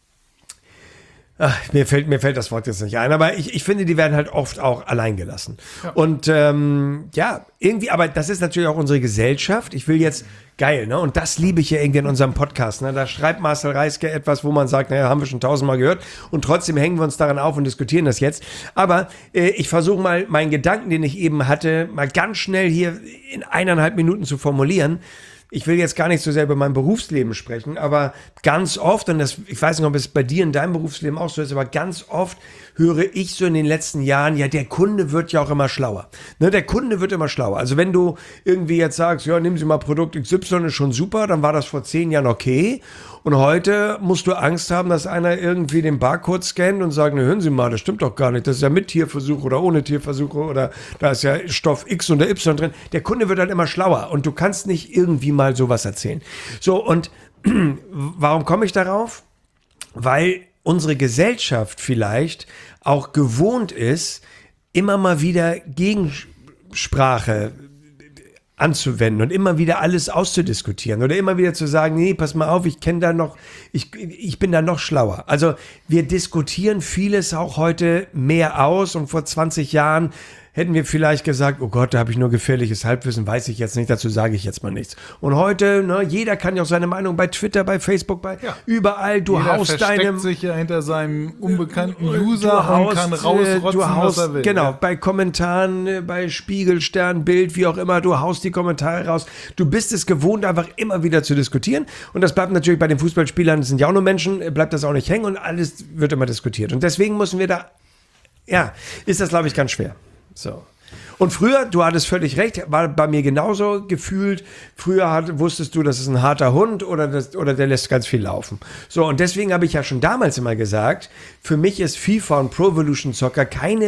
Ach, mir fällt, mir fällt das Wort jetzt nicht ein, aber ich, ich finde, die werden halt oft auch allein gelassen. Ja. Und ähm, ja, irgendwie, aber das ist natürlich auch unsere Gesellschaft. Ich will jetzt, geil, ne? Und das liebe ich ja irgendwie in unserem Podcast. Ne? Da schreibt Marcel Reiske etwas, wo man sagt, naja, haben wir schon tausendmal gehört. Und trotzdem hängen wir uns daran auf und diskutieren das jetzt. Aber äh, ich versuche mal, meinen Gedanken, den ich eben hatte, mal ganz schnell hier in eineinhalb Minuten zu formulieren. Ich will jetzt gar nicht so sehr über mein Berufsleben sprechen, aber ganz oft, und das, ich weiß nicht, ob es bei dir in deinem Berufsleben auch so ist, aber ganz oft höre ich so in den letzten Jahren, ja, der Kunde wird ja auch immer schlauer. Ne, der Kunde wird immer schlauer. Also wenn du irgendwie jetzt sagst, ja, nehmen Sie mal Produkt X Y, ist schon super, dann war das vor zehn Jahren okay. Und heute musst du Angst haben, dass einer irgendwie den Barcode scannt und sagt, ne, hören Sie mal, das stimmt doch gar nicht. Das ist ja mit Tierversuch oder ohne Tierversuche oder da ist ja Stoff X oder Y drin. Der Kunde wird dann immer schlauer und du kannst nicht irgendwie mal sowas erzählen. So, und warum komme ich darauf? Weil unsere Gesellschaft vielleicht auch gewohnt ist, immer mal wieder Gegensprache anzuwenden und immer wieder alles auszudiskutieren oder immer wieder zu sagen, nee, pass mal auf, ich kenne da noch, ich, ich bin da noch schlauer. Also wir diskutieren vieles auch heute mehr aus und vor zwanzig Jahren hätten wir vielleicht gesagt, oh Gott, da habe ich nur gefährliches Halbwissen, weiß ich jetzt nicht, dazu sage ich jetzt mal nichts. Und heute, ne, jeder kann ja auch seine Meinung bei Twitter, bei Facebook, bei Ja. überall, du Jeder haust versteckt deinem sich ja hinter seinem unbekannten Du User und haust, kann äh, rausrotzen, du haust, was er will. Genau, Ja. bei Kommentaren, äh, bei Spiegel, Stern, Bild, wie auch immer, du haust die Kommentare raus. Du bist es gewohnt, einfach immer wieder zu diskutieren. Und das bleibt natürlich bei den Fußballspielern, das sind ja auch nur Menschen, äh, bleibt das auch nicht hängen und alles wird immer diskutiert. Und deswegen müssen wir da, ja, ist das, glaube ich, ganz schwer. So. Und früher, du hattest völlig recht, war bei mir genauso gefühlt. Früher hat, wusstest du, das ist ein harter Hund oder, das, oder der lässt ganz viel laufen. So, und deswegen habe ich ja schon damals immer gesagt, für mich ist FIFA und Pro Evolution Soccer keine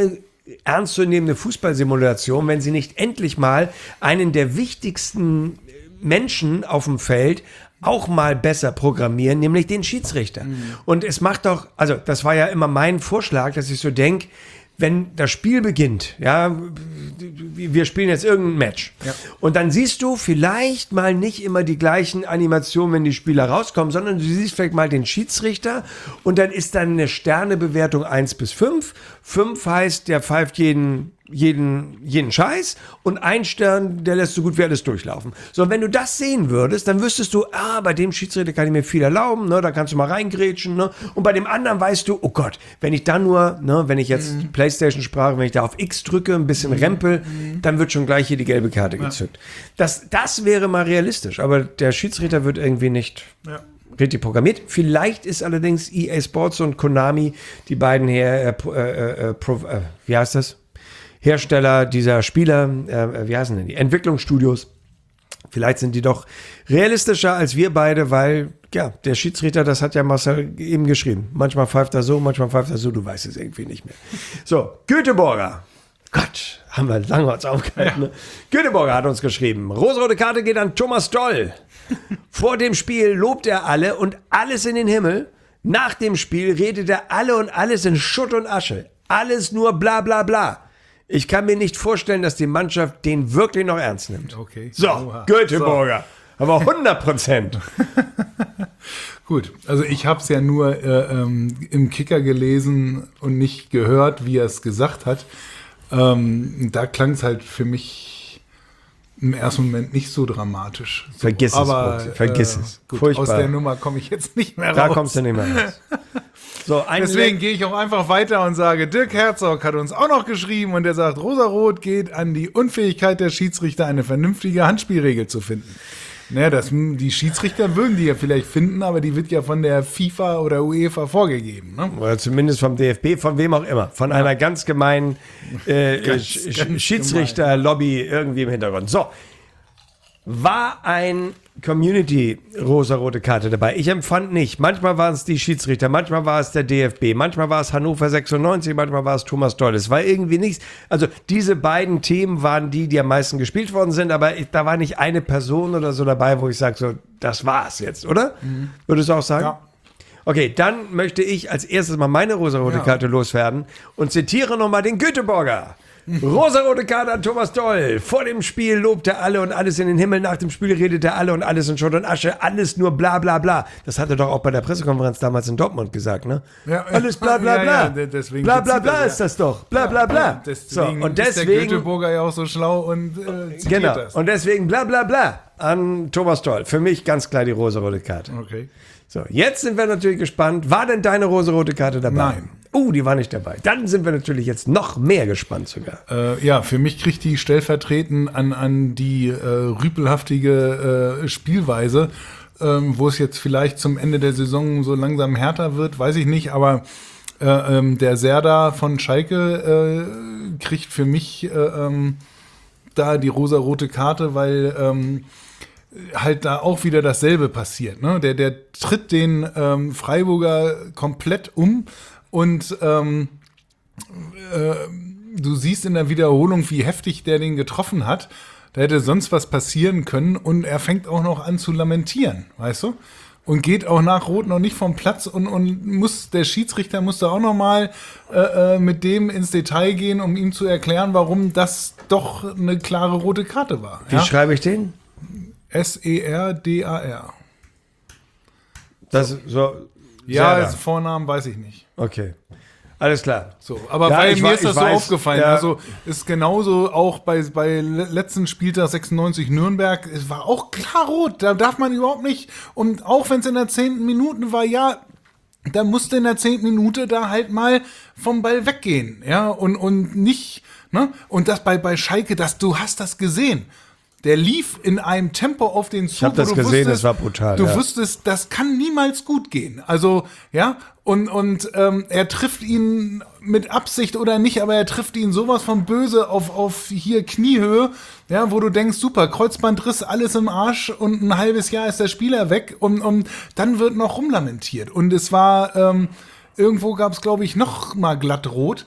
ernstzunehmende Fußballsimulation, wenn sie nicht endlich mal einen der wichtigsten Menschen auf dem Feld auch mal besser programmieren, nämlich den Schiedsrichter. Mhm. Und es macht doch, also das war ja immer mein Vorschlag, dass ich so denke, wenn das Spiel beginnt, ja, wir spielen jetzt irgendein Match, ja. Und dann siehst du vielleicht mal nicht immer die gleichen Animationen, wenn die Spieler rauskommen, sondern du siehst vielleicht mal den Schiedsrichter und dann ist dann eine Sternebewertung eins bis fünf. fünf heißt, der pfeift jeden jeden, jeden Scheiß und ein Stern, der lässt so gut wie alles durchlaufen. So, und wenn du das sehen würdest, dann wüsstest du, ah, bei dem Schiedsrichter kann ich mir viel erlauben, ne, da kannst du mal reingrätschen, ne, und bei dem anderen weißt du, oh Gott, wenn ich da nur, ne, wenn ich jetzt mhm. Playstation-Sprache, wenn ich da auf X drücke, ein bisschen mhm. rempel, mhm. dann wird schon gleich hier die gelbe Karte ja. gezückt. Das, das wäre mal realistisch, aber der Schiedsrichter wird irgendwie nicht ja. richtig programmiert. Vielleicht ist allerdings E A Sports und Konami, die beiden her, äh, äh, äh, äh, wie heißt das? Hersteller dieser Spieler, äh, wie heißen denn die? Entwicklungsstudios. Vielleicht sind die doch realistischer als wir beide, weil, ja, der Schiedsrichter, das hat ja Marcel eben geschrieben. Manchmal pfeift er so, manchmal pfeift er so, du weißt es irgendwie nicht mehr. So, Göteborger. Gott, haben wir lange was aufgehalten. Ja. Ne? Göteborger hat uns geschrieben, rosarote Karte geht an Thomas Doll. Vor dem Spiel lobt er alle und alles in den Himmel. Nach dem Spiel redet er alle und alles in Schutt und Asche. Alles nur bla bla bla. Ich kann mir nicht vorstellen, dass die Mannschaft den wirklich noch ernst nimmt. Okay. So, Oha. Göteborger. So. Aber hundert Prozent. Gut, also ich habe es ja nur äh, ähm, im Kicker gelesen und nicht gehört, wie er es gesagt hat. Ähm, da klang es halt für mich im ersten Moment nicht so dramatisch. So, vergiss aber, es, vergiss äh, es. Gut, Furchtbar. Aus der Nummer komme ich jetzt nicht mehr raus. Da kommst du nicht mehr raus. So, deswegen gehe ich auch einfach weiter und sage, Dirk Herzog hat uns auch noch geschrieben und er sagt, Rosarot geht an die Unfähigkeit der Schiedsrichter, eine vernünftige Handspielregel zu finden. Naja, das, die Schiedsrichter würden die ja vielleicht finden, aber die wird ja von der FIFA oder UEFA vorgegeben. Ne? Oder zumindest vom D F B, von wem auch immer. Von ja. einer ganz gemeinen äh, ganz, Sch- ganz Schiedsrichter-Lobby irgendwie im Hintergrund. So, war ein Community-rosarote Karte dabei? Ich empfand nicht. Manchmal waren es die Schiedsrichter, manchmal war es der D F B, manchmal war es Hannover sechsundneunzig, manchmal war es Thomas Doll. Es war irgendwie nichts. Also diese beiden Themen waren die, die am meisten gespielt worden sind, aber ich, da war nicht eine Person oder so dabei, wo ich sage, so, das war's jetzt, oder? Mhm. Würdest du auch sagen? Ja. Okay, dann möchte ich als erstes mal meine rosarote ja. Karte loswerden und zitiere nochmal den Göteborger. Rosarote Karte an Thomas Doll. Vor dem Spiel lobt er alle und alles in den Himmel. Nach dem Spiel redet er alle und alles in Schutt und Asche. Alles nur bla bla bla. Das hat er doch auch bei der Pressekonferenz damals in Dortmund gesagt, ne? Ja, alles bla bla bla. Ja, ja, bla bla bla ist das doch. Bla bla bla. Ja, deswegen so, und deswegen, ist der Göteborger ja auch so schlau und äh, zitiert genau. das. Und deswegen bla bla bla an Thomas Doll. Für mich ganz klar die rosarote Karte. Okay. So, jetzt sind wir natürlich gespannt. War denn deine rosarote Karte dabei? Nein. Uh, die war nicht dabei. Dann sind wir natürlich jetzt noch mehr gespannt sogar. Äh, ja, für mich kriegt die stellvertretend an, an die äh, rüpelhaftige äh, Spielweise, ähm, wo es jetzt vielleicht zum Ende der Saison so langsam härter wird, weiß ich nicht, aber äh, ähm, der Serdar von Schalke äh, kriegt für mich äh, ähm, da die rosarote Karte, weil ähm, halt da auch wieder dasselbe passiert. Ne? Der, der tritt den ähm, Freiburger komplett um und ähm, äh, du siehst in der Wiederholung, wie heftig der den getroffen hat. Da hätte sonst was passieren können und er fängt auch noch an zu lamentieren, weißt du? Und geht auch nach Rot noch nicht vom Platz und, und muss, der Schiedsrichter musste auch noch mal äh, mit dem ins Detail gehen, um ihm zu erklären, warum das doch eine klare rote Karte war. Wie ja? schreibe ich den? S E R D A R. Das so. Ja, das Vornamen weiß ich nicht. Okay. Alles klar. So, aber ja, weil mir war, ist das so weiß, aufgefallen. Ja. Also ist genauso auch bei, bei letzten Spieltag sechsundneunzig Nürnberg, es war auch klar rot. Da darf man überhaupt nicht. Und auch wenn es in der zehnten Minute war, ja, da musste in der zehnten Minute da halt mal vom Ball weggehen. Ja, und, und nicht, ne? Und das bei, bei Schalke, das, du hast das gesehen. Der lief in einem Tempo auf den Zug. Ich habe das gesehen, wusstest, das war brutal. Du ja. wusstest, das kann niemals gut gehen. Also, ja, und, und ähm, er trifft ihn mit Absicht oder nicht, aber er trifft ihn sowas von böse auf, auf hier Kniehöhe, ja, wo du denkst, super, Kreuzbandriss, alles im Arsch und ein halbes Jahr ist der Spieler weg und, und dann wird noch rumlamentiert. Und es war, ähm, irgendwo gab es, glaube ich, noch mal glatt rot.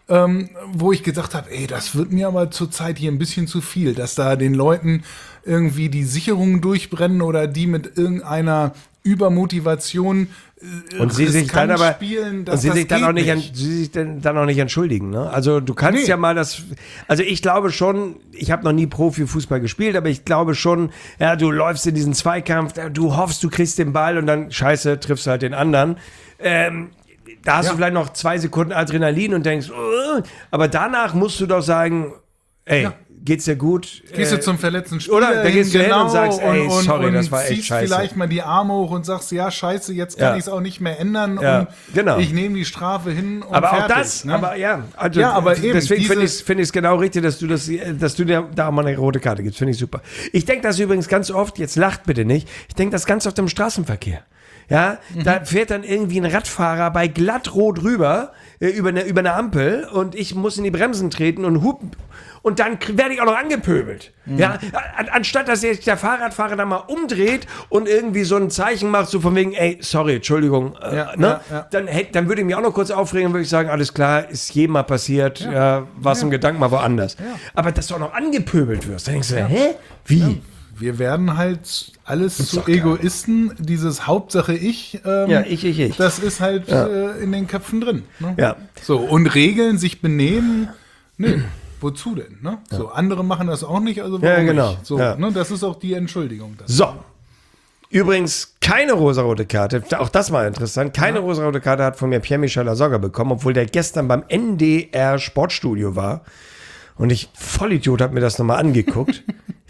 ähm, wo ich gesagt habe, ey, das wird mir aber zurzeit hier ein bisschen zu viel, dass da den Leuten irgendwie die Sicherungen durchbrennen oder die mit irgendeiner Übermotivation äh, Und sie sich dann aber spielen, und sie das sich dann geht auch nicht, nicht. An, sie sich dann, dann auch nicht entschuldigen. Ne? Also du kannst Nee. ja mal das. Also ich glaube schon. Ich habe noch nie Profifußball gespielt, aber ich glaube schon. Ja, du läufst in diesen Zweikampf, du hoffst, du kriegst den Ball und dann Scheiße triffst du halt den anderen. Ähm, da hast Ja. du vielleicht noch zwei Sekunden Adrenalin und denkst, uh, aber danach musst du doch sagen, ey, Ja. geht's dir gut? Gehst Äh, du zum verletzten Spieler oder da gehst du hin und sagst, ey, und, und, sorry, und das war echt ziehst scheiße. vielleicht mal die Arme hoch und sagst, ja, scheiße, jetzt kann Ja. ich es auch nicht mehr ändern Ja, und genau. ich nehme die Strafe hin und Aber fertig. auch das, ne? aber ja, also Ja, aber eben, deswegen finde ich diese- es find ich's genau richtig, dass du das, dass du dir da mal eine rote Karte gibst. Finde ich super. Ich denke das übrigens ganz oft, jetzt lacht bitte nicht, ich denke das ganz oft im Straßenverkehr. Ja, Mhm. da fährt dann irgendwie ein Radfahrer bei glattrot rüber, äh, über eine, über eine Ampel und ich muss in die Bremsen treten und hupen. Und dann k- werde ich auch noch angepöbelt. Mhm. Ja, an, anstatt dass sich der Fahrradfahrer dann mal umdreht und irgendwie so ein Zeichen macht, so von wegen, ey, sorry, Entschuldigung, äh, Ja, ne? ja, ja. Dann, hätt- dann würde ich mich auch noch kurz aufregen, würde ich sagen, alles klar, ist jedem mal passiert, ja. was im Gedanken mal woanders. Aber dass du auch noch angepöbelt wirst, dann denkst du, hä? Wie? Wir werden halt alles zu Egoisten, dieses Hauptsache ich, ähm, Ja, ich, ich, ich. das ist halt äh, in den Köpfen drin. Ne? Ja. So, und Regeln, sich benehmen, nee, wozu denn? Ne? So, andere machen das auch nicht, also warum Ja, genau. nicht? So, Ja. ne, das ist auch die Entschuldigung. dann. So. Übrigens keine rosarote Karte, auch das mal interessant, keine rosarote Karte hat von mir Pierre-Michel Lasogga bekommen, obwohl der gestern beim N D R Sportstudio war und ich, Vollidiot, habe mir das nochmal angeguckt.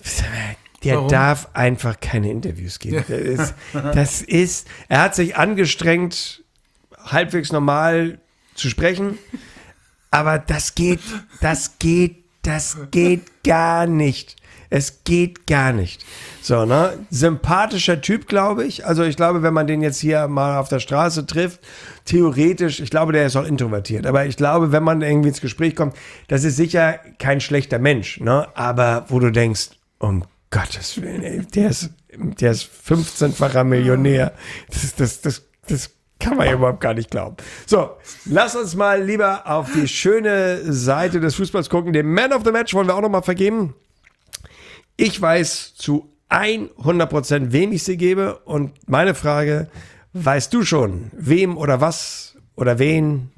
Der Warum? darf einfach keine Interviews geben. Das ist, das ist, er hat sich angestrengt, halbwegs normal zu sprechen, aber das geht, das geht, das geht gar nicht. Es geht gar nicht. So, ne? Sympathischer Typ, glaube ich. Also ich glaube, wenn man den jetzt hier mal auf der Straße trifft, theoretisch, ich glaube, der ist auch introvertiert. Aber ich glaube, wenn man irgendwie ins Gespräch kommt, das ist sicher kein schlechter Mensch, ne? Aber wo du denkst, um Gottes Willen, ey, der ist, der ist fünfzehnfacher Millionär. Das, das, das, das kann man ja überhaupt gar nicht glauben. So, lass uns mal lieber auf die schöne Seite des Fußballs gucken. Den Man of the Match wollen wir auch noch mal vergeben. Ich weiß zu hundert Prozent, wem ich sie gebe. Und meine Frage, weißt du schon, wem oder was oder wen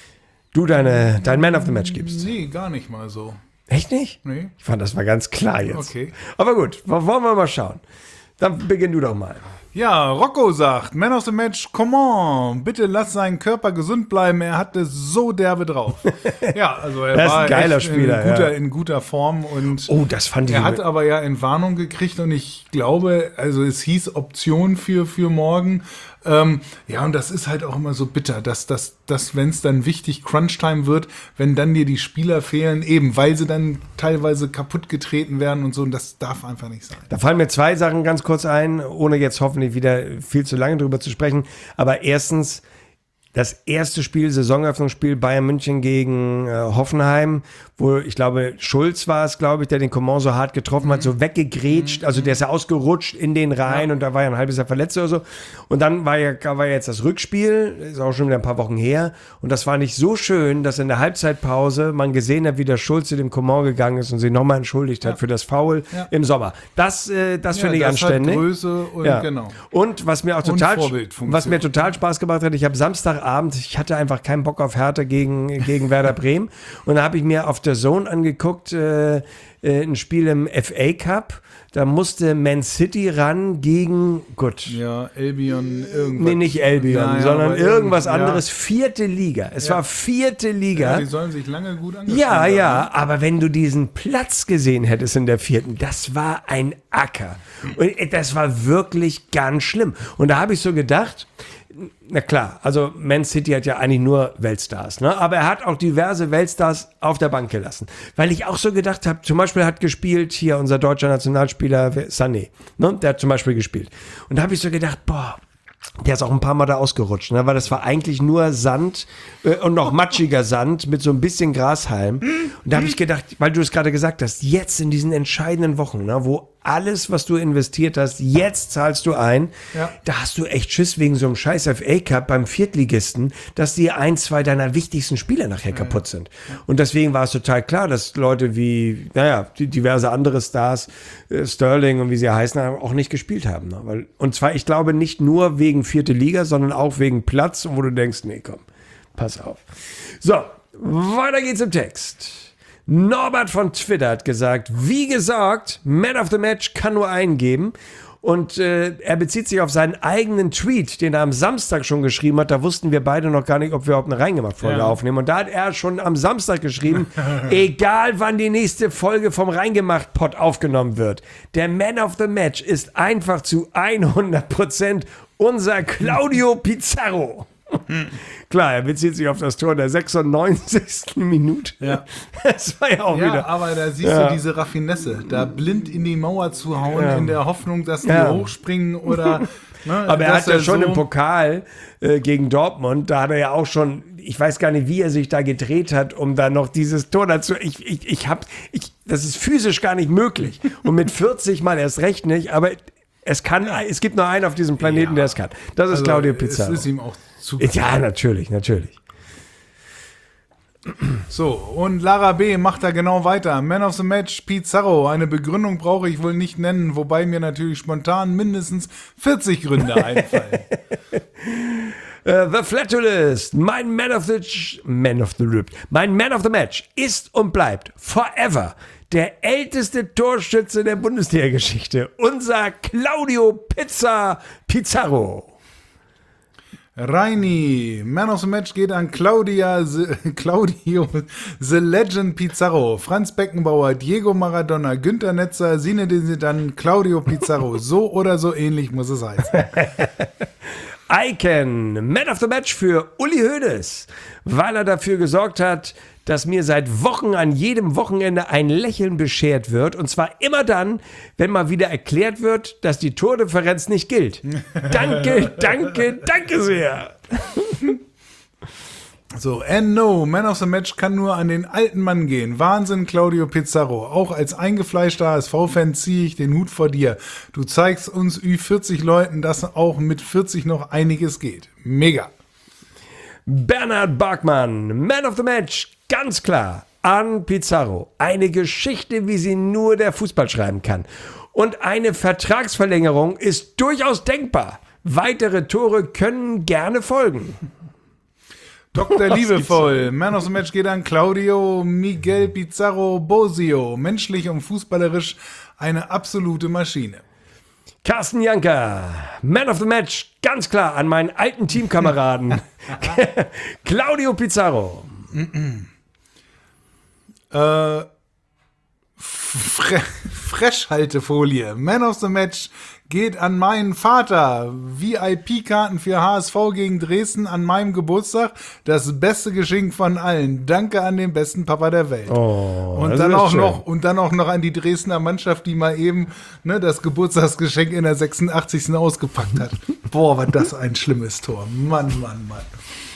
du deine, dein Man of the Match gibst? Nee, gar nicht mal so. Echt nicht? Nee. Ich fand, das war ganz klar jetzt. Okay. Aber gut, wollen wir mal schauen. Dann beginn du doch mal. Ja, Rocco sagt, Man of the Match, come on, bitte lass seinen Körper gesund bleiben, er hatte so derbe drauf. Ja, also er Er ist war ein geiler echt Spieler, in, guter, ja. in guter Form und Oh, das fand ich. er hat aber ja Entwarnung gekriegt und ich glaube, also es hieß Option für, für morgen. Ähm, ja, und das ist halt auch immer so bitter, dass, dass, dass wenn es dann wichtig Crunch-Time wird, wenn dann dir die Spieler fehlen, eben weil sie dann teilweise kaputt getreten werden und so, und das darf einfach nicht sein. Da fallen mir zwei Sachen ganz kurz ein, ohne jetzt hoffentlich wieder viel zu lange drüber zu sprechen. Aber erstens, das erste Spiel, Saisoneröffnungsspiel Bayern München gegen äh, Hoffenheim, wo ich glaube, Schulz war es, glaube ich, der den Coman so hart getroffen hat, so weggegrätscht. Also der ist ja ausgerutscht in den Reihen und da war ja ein halbes Jahr verletzt oder so. Und dann war ja, war ja jetzt das Rückspiel, ist auch schon wieder ein paar Wochen her. Und das war nicht so schön, dass in der Halbzeitpause man gesehen hat, wie der Schulz zu dem Coman gegangen ist und sich nochmal entschuldigt hat für das Foul Ja. im Sommer. Das, äh, das Ja, finde ich das hat anständig. Größe und Ja. genau. Und was mir auch Und total, Vorbildfunktion. was mir total Spaß gemacht hat, ich habe Samstagabend, ich hatte einfach keinen Bock auf Hertha gegen, gegen Werder Bremen. Und da habe ich mir auf der Zone angeguckt, äh, äh, ein Spiel im F A Cup. Da musste Man City ran gegen, gut, Ja, Albion, irgendwas. nee, nicht Albion, Ja, ja, sondern aber irgendwas irgend- ja. anderes. Vierte Liga. Es war vierte Liga. Ja, die sollen sich lange gut angefangen Ja, haben. ja, aber wenn du diesen Platz gesehen hättest in der vierten, das war ein Acker. Und das war wirklich ganz schlimm. Und da habe ich so gedacht, na klar, also Man City hat ja eigentlich nur Weltstars, ne? Aber er hat auch diverse Weltstars auf der Bank gelassen. Weil ich auch so gedacht habe, zum Beispiel hat gespielt hier unser deutscher Nationalspieler Sané, ne? Der hat zum Beispiel gespielt. Und da habe ich so gedacht, boah, der ist auch ein paar Mal da ausgerutscht, ne? Weil das war eigentlich nur Sand äh, und noch matschiger Sand mit so ein bisschen Grashalm. Und da habe ich gedacht, weil du es gerade gesagt hast, jetzt in diesen entscheidenden Wochen, ne, wo alles, was du investiert hast, jetzt zahlst du ein. Ja. Da hast du echt Schiss wegen so einem scheiß F A Cup beim Viertligisten, dass dir ein, zwei deiner wichtigsten Spieler nachher ja, kaputt sind. Ja. Und deswegen war es total klar, dass Leute wie, naja, die, diverse andere Stars, äh, Sterling und wie sie heißen, auch nicht gespielt haben. Ne? Weil, und zwar, ich glaube, nicht nur wegen vierte Liga, sondern auch wegen Platz, wo du denkst, nee, komm, pass auf. So, weiter geht's im Text. Norbert von Twitter hat gesagt, wie gesagt, Man of the Match kann nur einen geben. Und äh, er bezieht sich auf seinen eigenen Tweet, den er am Samstag schon geschrieben hat. Da wussten wir beide noch gar nicht, ob wir überhaupt eine Reingemacht-Folge ja. aufnehmen. Und da hat er schon am Samstag geschrieben, egal wann die nächste Folge vom Reingemacht-Pod aufgenommen wird, der Man of the Match ist einfach zu hundert Prozent unser Claudio Pizarro. Hm. Klar, er bezieht sich auf das Tor der sechsundneunzigsten Minute. Ja. Das war ja auch ja, wieder. aber da siehst ja. du diese Raffinesse, da blind in die Mauer zu hauen, ja. in der Hoffnung, dass die ja. hochspringen oder. Ne, aber er hat ja schon so im Pokal äh, gegen Dortmund, da hat er ja auch schon, ich weiß gar nicht, wie er sich da gedreht hat, um da noch dieses Tor dazu. Ich, ich, ich hab, ich, das ist physisch gar nicht möglich. Und mit vierzig Mal erst recht nicht, aber es kann, es gibt nur einen auf diesem Planeten, ja. der es kann. Das ist also, Claudio Pizarro. Es ist ihm auch zu. Ja, natürlich, natürlich. So, und Lara B. macht da genau weiter. Man of the Match, Pizarro. Eine Begründung brauche ich wohl nicht nennen, wobei mir natürlich spontan mindestens vierzig Gründe einfallen. uh, the Flatulist. Mein Man of the Ch- Man of the Rip. Mein Man of the Match ist und bleibt forever der älteste Torschütze der Bundesliga-Geschichte. Unser Claudio Pizza Pizarro. Reini, Man of the Match geht an Claudia, the, Claudio The Legend Pizarro, Franz Beckenbauer, Diego Maradona, Günther Netzer, Zinedine Zidane, Claudio Pizarro. So oder so ähnlich muss es heißen. Icon, Man of the Match für Uli Hoeneß, weil er dafür gesorgt hat, dass mir seit Wochen an jedem Wochenende ein Lächeln beschert wird. Und zwar immer dann, wenn mal wieder erklärt wird, dass die Tordifferenz nicht gilt. Danke, danke, danke sehr. So, and no, Man of the Match kann nur an den alten Mann gehen. Wahnsinn, Claudio Pizarro. Auch als eingefleischter H S V-Fan ziehe ich den Hut vor dir. Du zeigst uns Ü vierzig Leuten, dass auch mit vierzig noch einiges geht. Mega. Bernhard Barkmann, Man of the Match, ganz klar, an Pizarro. Eine Geschichte, wie sie nur der Fußball schreiben kann. Und eine Vertragsverlängerung ist durchaus denkbar. Weitere Tore können gerne folgen. Doktor Liebevoll, Man of the Match geht an Claudio Miguel Pizarro Bosio. Menschlich und fußballerisch eine absolute Maschine. Carsten Janker, Man of the Match, ganz klar an meinen alten Teamkameraden. Claudio Pizarro. äh, Fre- Freshhaltefolie. Man of the Match geht an meinen Vater. V I P-Karten für H S V gegen Dresden an meinem Geburtstag. Das beste Geschenk von allen. Danke an den besten Papa der Welt. Oh, und, dann auch noch, und dann auch noch an die Dresdner Mannschaft, die mal eben ne, das Geburtstagsgeschenk in der sechsundachtzigsten ausgepackt hat. Boah, war das ein schlimmes Tor. Mann, Mann, Mann.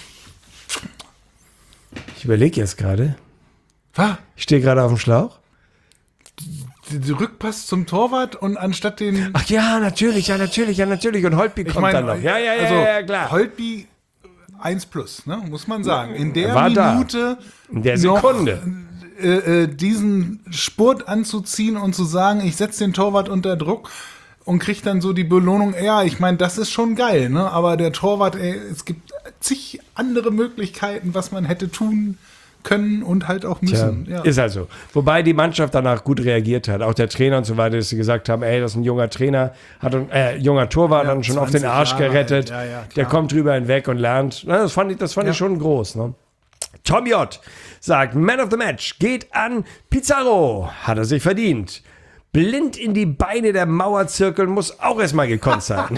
Ich überlege jetzt gerade. Was? Ich stehe gerade auf dem Schlauch. Der Rückpass zum Torwart und anstatt den... Ach ja, natürlich, ja, natürlich, ja, natürlich. Und Holtby kommt mein, dann noch. Ja, ja, ja, also, ja, klar. Holtby eins plus, ne, muss man sagen. In der War Minute da. In der Sekunde. Noch, äh, äh, diesen Spurt anzuziehen und zu sagen, ich setze den Torwart unter Druck und kriege dann so die Belohnung. Ja, ich meine, das ist schon geil, ne? Aber der Torwart, ey, es gibt zig andere Möglichkeiten, was man hätte tun können und halt auch müssen. Tja, ja. Ist also. Wobei die Mannschaft danach gut reagiert hat. Auch der Trainer und so weiter, dass sie gesagt haben, ey, das ist ein junger Trainer, hat äh, junger Torwart, ja, dann schon auf den Arsch Jahre gerettet. Alt. Ja, ja, der kommt drüber hinweg und lernt. Na, das fand ich, das fand ja. ich schon groß. Ne? Tom J. sagt, Man of the Match geht an Pizarro. Hat er sich verdient. Blind in die Beine der Mauer zirkeln muss auch erstmal gekonnt sein.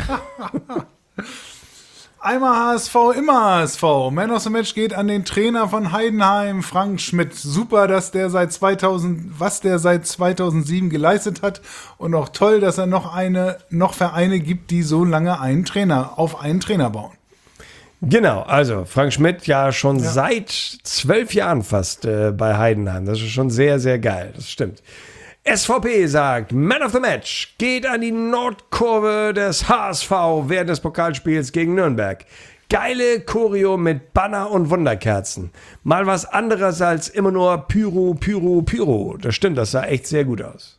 Einmal H S V, immer H S V. Man of the Match geht an den Trainer von Heidenheim, Frank Schmidt. Super, dass der seit zweitausend, was der seit zweitausendsieben geleistet hat. Und auch toll, dass er noch eine, noch Vereine gibt, die so lange einen Trainer, auf einen Trainer bauen. Genau, also Frank Schmidt ja schon Ja. seit zwölf Jahren fast äh, bei Heidenheim. Das ist schon sehr, sehr geil. Das stimmt. S V P sagt, Man of the Match geht an die Nordkurve des H S V während des Pokalspiels gegen Nürnberg. Geile Choreo mit Banner und Wunderkerzen. Mal was anderes als immer nur Pyro, Pyro, Pyro. Das stimmt, das sah echt sehr gut aus.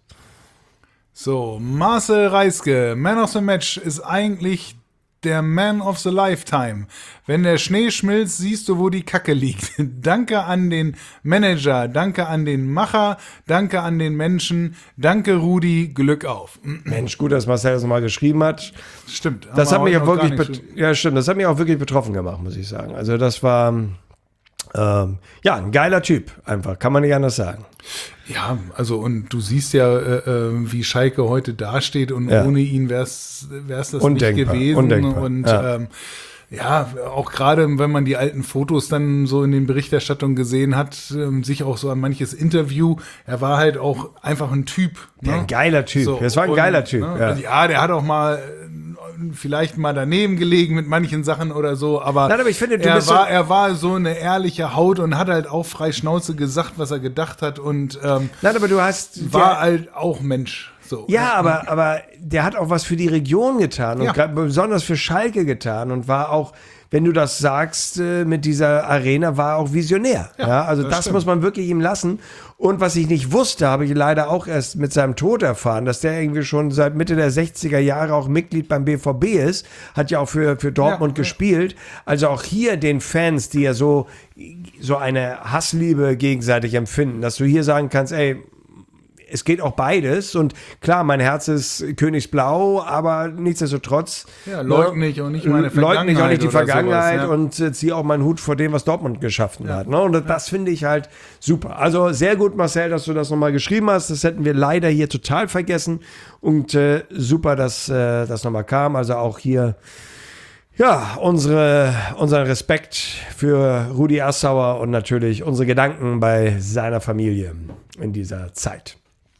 So, Marcel Reiske, Man of the Match ist eigentlich der Man of the Lifetime. Wenn der Schnee schmilzt, siehst du, wo die Kacke liegt. Danke an den Manager, danke an den Macher, danke an den Menschen, danke Rudi, Glück auf. Mensch, gut, dass Marcel das nochmal geschrieben hat. Stimmt. Das hat mich auch wirklich, bet- ja stimmt, das hat mich auch wirklich betroffen gemacht, muss ich sagen. Also das war, ähm, ja, ein geiler Typ, einfach, kann man nicht anders sagen. Ja, also und du siehst ja, äh, äh, wie Schalke heute dasteht und Ja. ohne ihn wär's wär's das Undenkbar, nicht gewesen. undenkbar, Und ja. ähm, ja, auch gerade wenn man die alten Fotos dann so in den Berichterstattungen gesehen hat, ähm, sich auch so an manches Interview, er war halt auch einfach ein Typ. Ne? Ja, ein geiler Typ, So, das war ein und, geiler Typ. Ne? Ja. Also, ja, der hat auch mal äh, vielleicht mal daneben gelegen mit manchen Sachen oder so, aber, Nein, aber ich finde, du er, bist so- war, er war so eine ehrliche Haut und hat halt auch frei Schnauze gesagt, was er gedacht hat und ähm, Nein, aber du hast... war der, halt auch Mensch. So. ja, aber, aber der hat auch was für die Region getan und Ja. grad besonders für Schalke getan und war auch, wenn du das sagst, äh, mit dieser Arena, war auch visionär. Ja, Ja, also das das, stimmt. muss man wirklich ihm lassen. Und was ich nicht wusste, habe ich leider auch erst mit seinem Tod erfahren, dass der irgendwie schon seit Mitte der sechziger Jahre auch Mitglied beim B V B ist, hat ja auch für, für Dortmund Ja, ja. gespielt. Also auch hier den Fans, die ja so, so eine Hassliebe gegenseitig empfinden, dass du hier sagen kannst, ey, es geht auch beides und klar, mein Herz ist Königsblau, aber nichtsdestotrotz Ja, leugne ich auch nicht meine leugne ich auch nicht die Vergangenheit Vergangenheit oder sowas, ja. und äh, ziehe auch meinen Hut vor dem, was Dortmund geschaffen hat. Ne? Und das, das finde ich halt super. Also sehr gut, Marcel, dass du das nochmal geschrieben hast. Das hätten wir leider hier total vergessen und äh, super, dass äh, das nochmal kam. Also auch hier ja, unsere, unseren Respekt für Rudi Assauer und natürlich unsere Gedanken bei seiner Familie in dieser Zeit.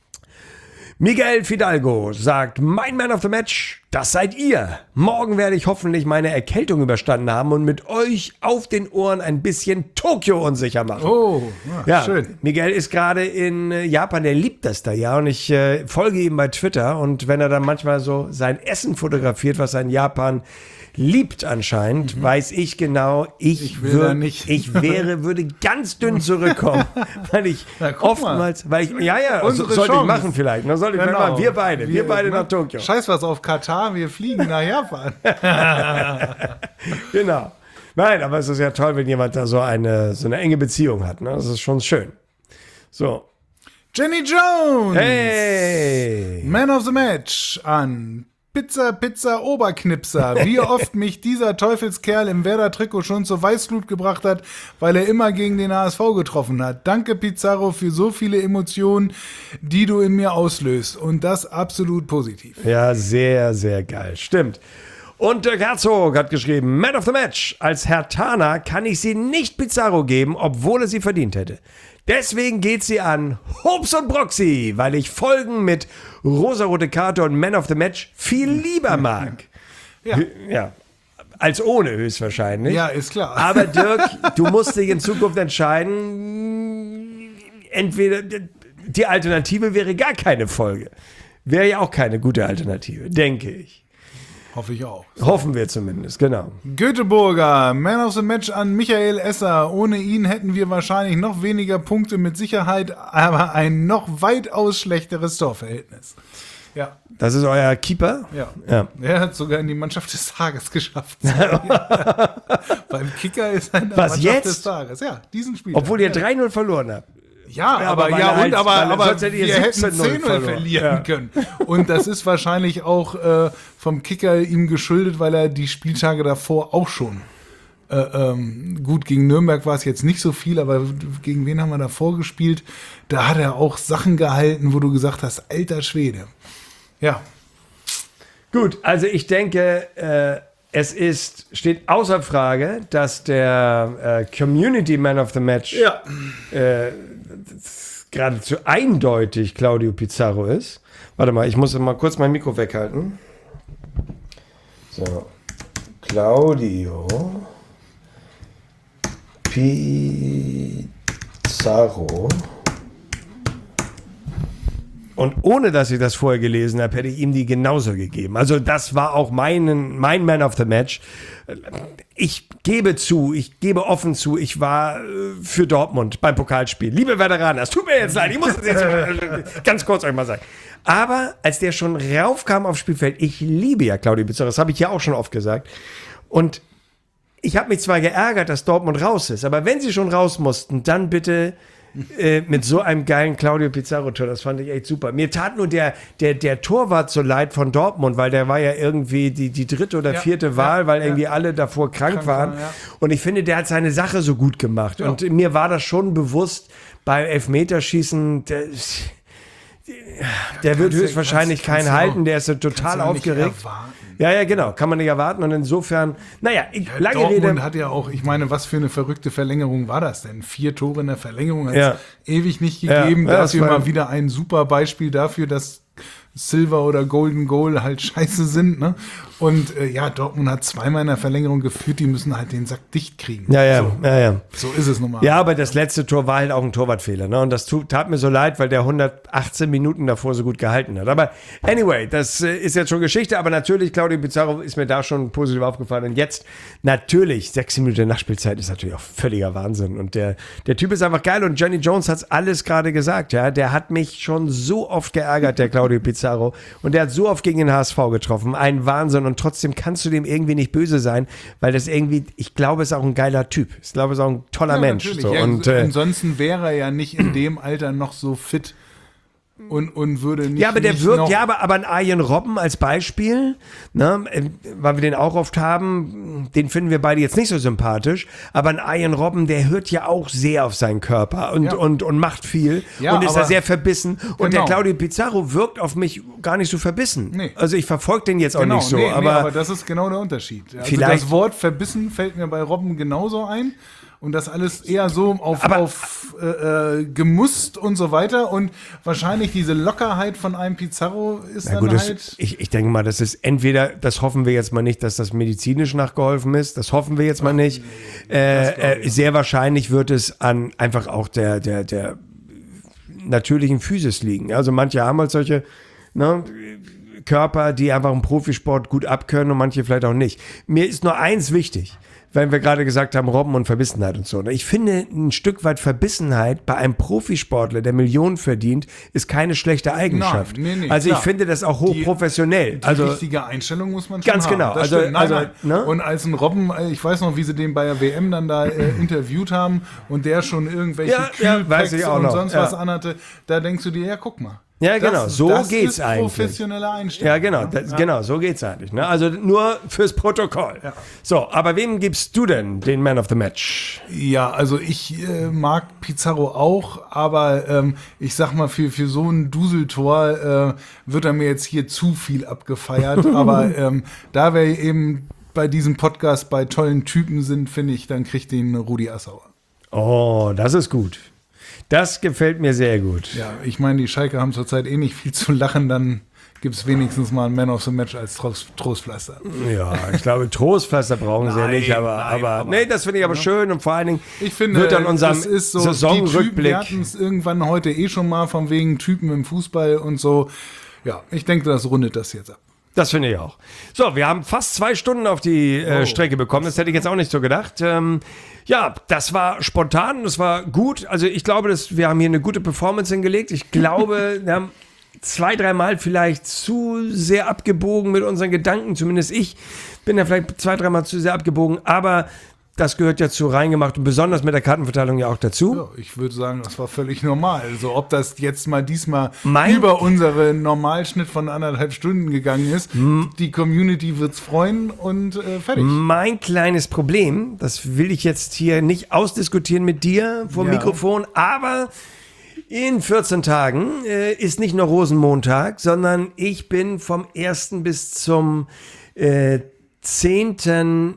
Miguel Fidalgo sagt, mein Man of the Match, das seid ihr. Morgen werde ich hoffentlich meine Erkältung überstanden haben und mit euch auf den Ohren ein bisschen Tokio unsicher machen. Oh, ja, Ja, schön. Miguel ist gerade in äh, Japan, der liebt das da ja und ich äh, folge ihm bei Twitter und wenn er dann manchmal so sein Essen fotografiert, was er in Japan liebt anscheinend, weiß ich genau, ich, Mhm. Ich will würd- da nicht. ich wäre, würde ganz dünn zurückkommen, weil ich Na, guck oftmals, weil ich, ja, ja, so, Unsere sollte ich Chance. machen vielleicht, ne, sollte ich vielleicht machen. Wir beide, wir, beide nach Tokio. Scheiß was auf Katar, wir fliegen nach Japan. Genau. Nein, aber es ist ja toll, wenn jemand da so eine, so eine enge Beziehung hat, ne, das ist schon schön. So. Jenny Jones! Hey! Man of the Match an Pizza, Pizza, Oberknipser. Wie oft mich dieser Teufelskerl im Werder-Trikot schon zur Weißglut gebracht hat, weil er immer gegen den H S V getroffen hat. Danke, Pizarro, für so viele Emotionen, die du in mir auslöst. Und das absolut positiv. Ja, sehr, sehr geil. Stimmt. Und Dirk Herzog hat geschrieben, Man of the Match. Als Hertaner kann ich sie nicht Pizarro geben, obwohl er sie verdient hätte. Deswegen geht sie an Hobbs und Broxy, weil ich Folgen mit rosarote Karte und Man of the Match viel lieber mag. Ja. Ja, als ohne höchstwahrscheinlich. Ja, ist klar. Aber Dirk, du musst dich in Zukunft entscheiden, entweder die Alternative wäre gar keine Folge. Wäre ja auch keine gute Alternative, denke ich. Hoffe ich auch. Hoffen wir zumindest, genau. Göteborger, Man of the Match an Michael Esser. Ohne ihn hätten wir wahrscheinlich noch weniger Punkte mit Sicherheit, aber ein noch weitaus schlechteres Torverhältnis. Ja, Das ist euer Keeper? ja. Ja. Er hat sogar in die Mannschaft des Tages geschafft. Beim Kicker ist er in der Was, Mannschaft jetzt? des Tages. Ja, diesen Spiel. Obwohl ihr drei null verloren habt. Ja, Ja, aber, aber weil ja, er und halt- aber, weil er- aber sonst hättet ihr wir hätten siebzehn null zehn null verloren. verlieren Ja. können. Und das ist wahrscheinlich auch äh, vom Kicker ihm geschuldet, weil er die Spieltage davor auch schon äh, ähm, gut, gegen Nürnberg war es jetzt nicht so viel, aber gegen wen haben wir davor gespielt? Da hat er auch Sachen gehalten, wo du gesagt hast, alter Schwede. Ja, Gut, also ich denke, äh, es ist, steht außer Frage, dass der äh, Community Man of the Match äh, geradezu eindeutig Claudio Pizarro ist. Warte mal, ich muss mal kurz mein Mikro weghalten. So, Claudio Pizarro Und ohne, dass ich das vorher gelesen habe, hätte ich ihm die genauso gegeben. Also das war auch mein, mein Man of the Match. Ich gebe zu, ich gebe offen zu, ich war für Dortmund beim Pokalspiel. Liebe Veteranen, es tut mir jetzt leid, ich muss es jetzt ganz kurz euch mal sagen. Aber als der schon raufkam aufs Spielfeld, ich liebe ja Claudio Pizarro, das habe ich ja auch schon oft gesagt. Und ich habe mich zwar geärgert, dass Dortmund raus ist, aber wenn sie schon raus mussten, dann bitte äh, mit so einem geilen Claudio Pizarro-Tor. Das fand ich echt super. Mir tat nur der, der, der Torwart so leid von Dortmund, weil der war ja irgendwie die, die dritte oder Ja, vierte Wahl, ja, weil ja. irgendwie alle davor krank, Krank waren. waren, ja. Und ich finde, der hat seine Sache so gut gemacht. Ja. Und mir war das schon bewusst, beim Elfmeterschießen, der, der wird kannst du- höchstwahrscheinlich kannst- kannst keinen du halten, auch- der ist so kannst total du auch nicht aufgeregt. erwarten. Ja, ja, genau, kann man nicht erwarten. Und insofern, naja, ich, lange Dortmund Rede. hat ja auch, ich meine, was für eine verrückte Verlängerung war das denn? Vier Tore in der Verlängerung hat es Ja. ewig nicht Ja, gegeben. ja, das dafür war- mal wieder ein super Beispiel dafür, dass Silver oder Golden Goal halt scheiße sind. Ne? Und äh, ja, Dortmund hat zweimal in der Verlängerung geführt, die müssen halt den Sack dicht kriegen. Ja, ja, So, ja, ja. so ist es nun mal. Ja, aber das letzte Tor war halt auch ein Torwartfehler. Ne? Und das tu, tat mir so leid, weil der hundertachtzehn Minuten davor so gut gehalten hat. Aber anyway, das äh, ist jetzt schon Geschichte. Aber natürlich, Claudio Pizarro ist mir da schon positiv aufgefallen. Und jetzt natürlich, sechs Minuten Nachspielzeit ist natürlich auch völliger Wahnsinn. Und der, der Typ ist einfach geil. Und Johnny Jones hat es alles gerade gesagt. Ja, der hat mich schon so oft geärgert, der Claudio Pizarro. Und der hat so oft gegen den H S V getroffen. Ein Wahnsinn. Und trotzdem kannst du dem irgendwie nicht böse sein, weil das irgendwie, ich glaube, ist auch ein geiler Typ. Ich glaube, ist auch ein toller Ja, Mensch. natürlich. So. Ja, Und, äh, ansonsten wäre er ja nicht in dem Alter noch so fit und, und würde nicht. ja, aber der nicht wirkt, noch, ja, aber, aber ein Arjen Robben als Beispiel, ne, äh, weil wir den auch oft haben, den finden wir beide jetzt nicht so sympathisch, aber ein Arjen Robben, der hört ja auch sehr auf seinen Körper und, Ja. und, und macht viel Ja, und ist da aber- sehr verbissen. Und der Genau. Claudio Pizarro wirkt auf mich gar nicht so verbissen. Nee. Also ich verfolge den jetzt auch Genau, nicht so, nee, aber, nee, aber das ist genau der Unterschied. Also Vielleicht- das Wort verbissen fällt mir bei Robben genauso ein. Und das alles eher so auf, Aber- auf äh, äh, gemusst und so weiter. Und wahrscheinlich diese Lockerheit von einem Pizarro ist na dann gut, das, halt. ich, ich denke mal, das ist entweder, das hoffen wir jetzt mal nicht, dass das medizinisch nachgeholfen ist, das hoffen wir jetzt mal nicht. Äh, äh, sehr wahrscheinlich wird es an einfach auch der, der, der natürlichen Physis liegen. Also manche haben halt solche, ne, Körper, die einfach im Profisport gut abkönnen und manche vielleicht auch nicht. Mir ist nur eins wichtig, weil wir gerade gesagt haben, Robben und Verbissenheit und so. Ich finde, ein Stück weit Verbissenheit bei einem Profisportler, der Millionen verdient, ist keine schlechte Eigenschaft. Nein, nee, nee, also klar. ich finde das auch hochprofessionell. Die Also richtige Einstellung muss man schon Ganz haben. genau. Das Also- stimmt. Nein, also, nein. ne? Und als ein Robben, äh, ich weiß noch, wie sie den bei der W M dann da äh, interviewt haben und der schon irgendwelche Ja, ja, weiß Kühlpacks ich auch und noch. sonst Ja. was anhatte, da denkst du dir, ja, guck mal. Ja, genau, so das geht's ist eigentlich. professionelle Einstellung. Ja, genau, das, genau, so geht's eigentlich. Ne? Also nur fürs Protokoll. So, aber wem gibst du denn den Man of the Match? Ja, also ich äh, mag Pizarro auch, aber ähm, ich sag mal, für, für so ein Duseltor äh, wird er mir jetzt hier zu viel abgefeiert. aber ähm, da wir eben bei diesem Podcast bei tollen Typen sind, finde ich, dann kriegt den Rudi Assauer. Oh, das ist gut. Das gefällt mir sehr gut. Ja, ich meine, die Schalke haben zurzeit eh nicht viel zu lachen, dann gibt es wenigstens mal ein Man of the Match als Trost, Trostpflaster. Ja, ich glaube, Trostpflaster brauchen sie ja Nein, nicht, aber, nein, aber, aber- nee, das finde ich aber schön und vor allen Dingen Ich finde, wird an unserem das ist so, die Typen, wir Saisonrückblick. hatten es irgendwann heute eh schon mal von wegen Typen im Fußball und so. Ja, ich denke, das rundet das jetzt ab. Das finde ich auch. So, wir haben fast zwei Stunden auf die äh, Oh. Strecke bekommen. Das hätte ich jetzt auch nicht so gedacht. Ähm, ja, das war spontan, das war gut. Also ich glaube, dass wir haben hier eine gute Performance hingelegt. Ich glaube, wir haben zwei, dreimal vielleicht zu sehr abgebogen mit unseren Gedanken. Zumindest ich bin ja vielleicht zwei, dreimal zu sehr abgebogen. Aber das gehört ja zu reingemacht und besonders mit der Kartenverteilung ja auch dazu. Ja, ich würde sagen, das war völlig normal. Also ob das jetzt mal diesmal Mein- über unseren Normalschnitt von anderthalb Stunden gegangen ist, die Community wird's freuen und äh, fertig. Mein kleines Problem, das will ich jetzt hier nicht ausdiskutieren mit dir vor dem Ja. Mikrofon, aber in vierzehn Tagen äh, ist nicht nur Rosenmontag, sondern ich bin vom ersten bis zum äh, zehnten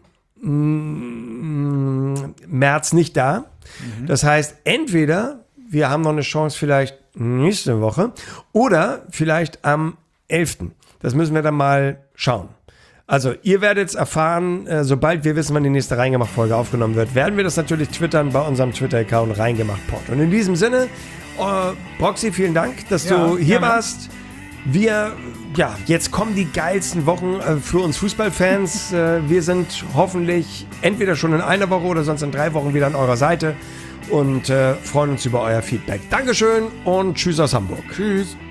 März nicht da. Das heißt, entweder wir haben noch eine Chance vielleicht nächste Woche oder vielleicht am elften. Das müssen wir dann mal schauen. Also, ihr werdet es erfahren, äh, sobald wir wissen, wann die nächste Reingemacht-Folge aufgenommen wird, werden wir das natürlich twittern bei unserem Twitter-Account Reingemacht-Pod. Und in diesem Sinne, Uh, Proxy, vielen Dank, dass Ja, du hier gerne. warst. Wir, ja, jetzt kommen die geilsten Wochen äh, für uns Fußballfans. äh, wir sind hoffentlich entweder schon in einer Woche oder sonst in drei Wochen wieder an eurer Seite und äh, freuen uns über euer Feedback. Dankeschön und tschüss aus Hamburg. Tschüss.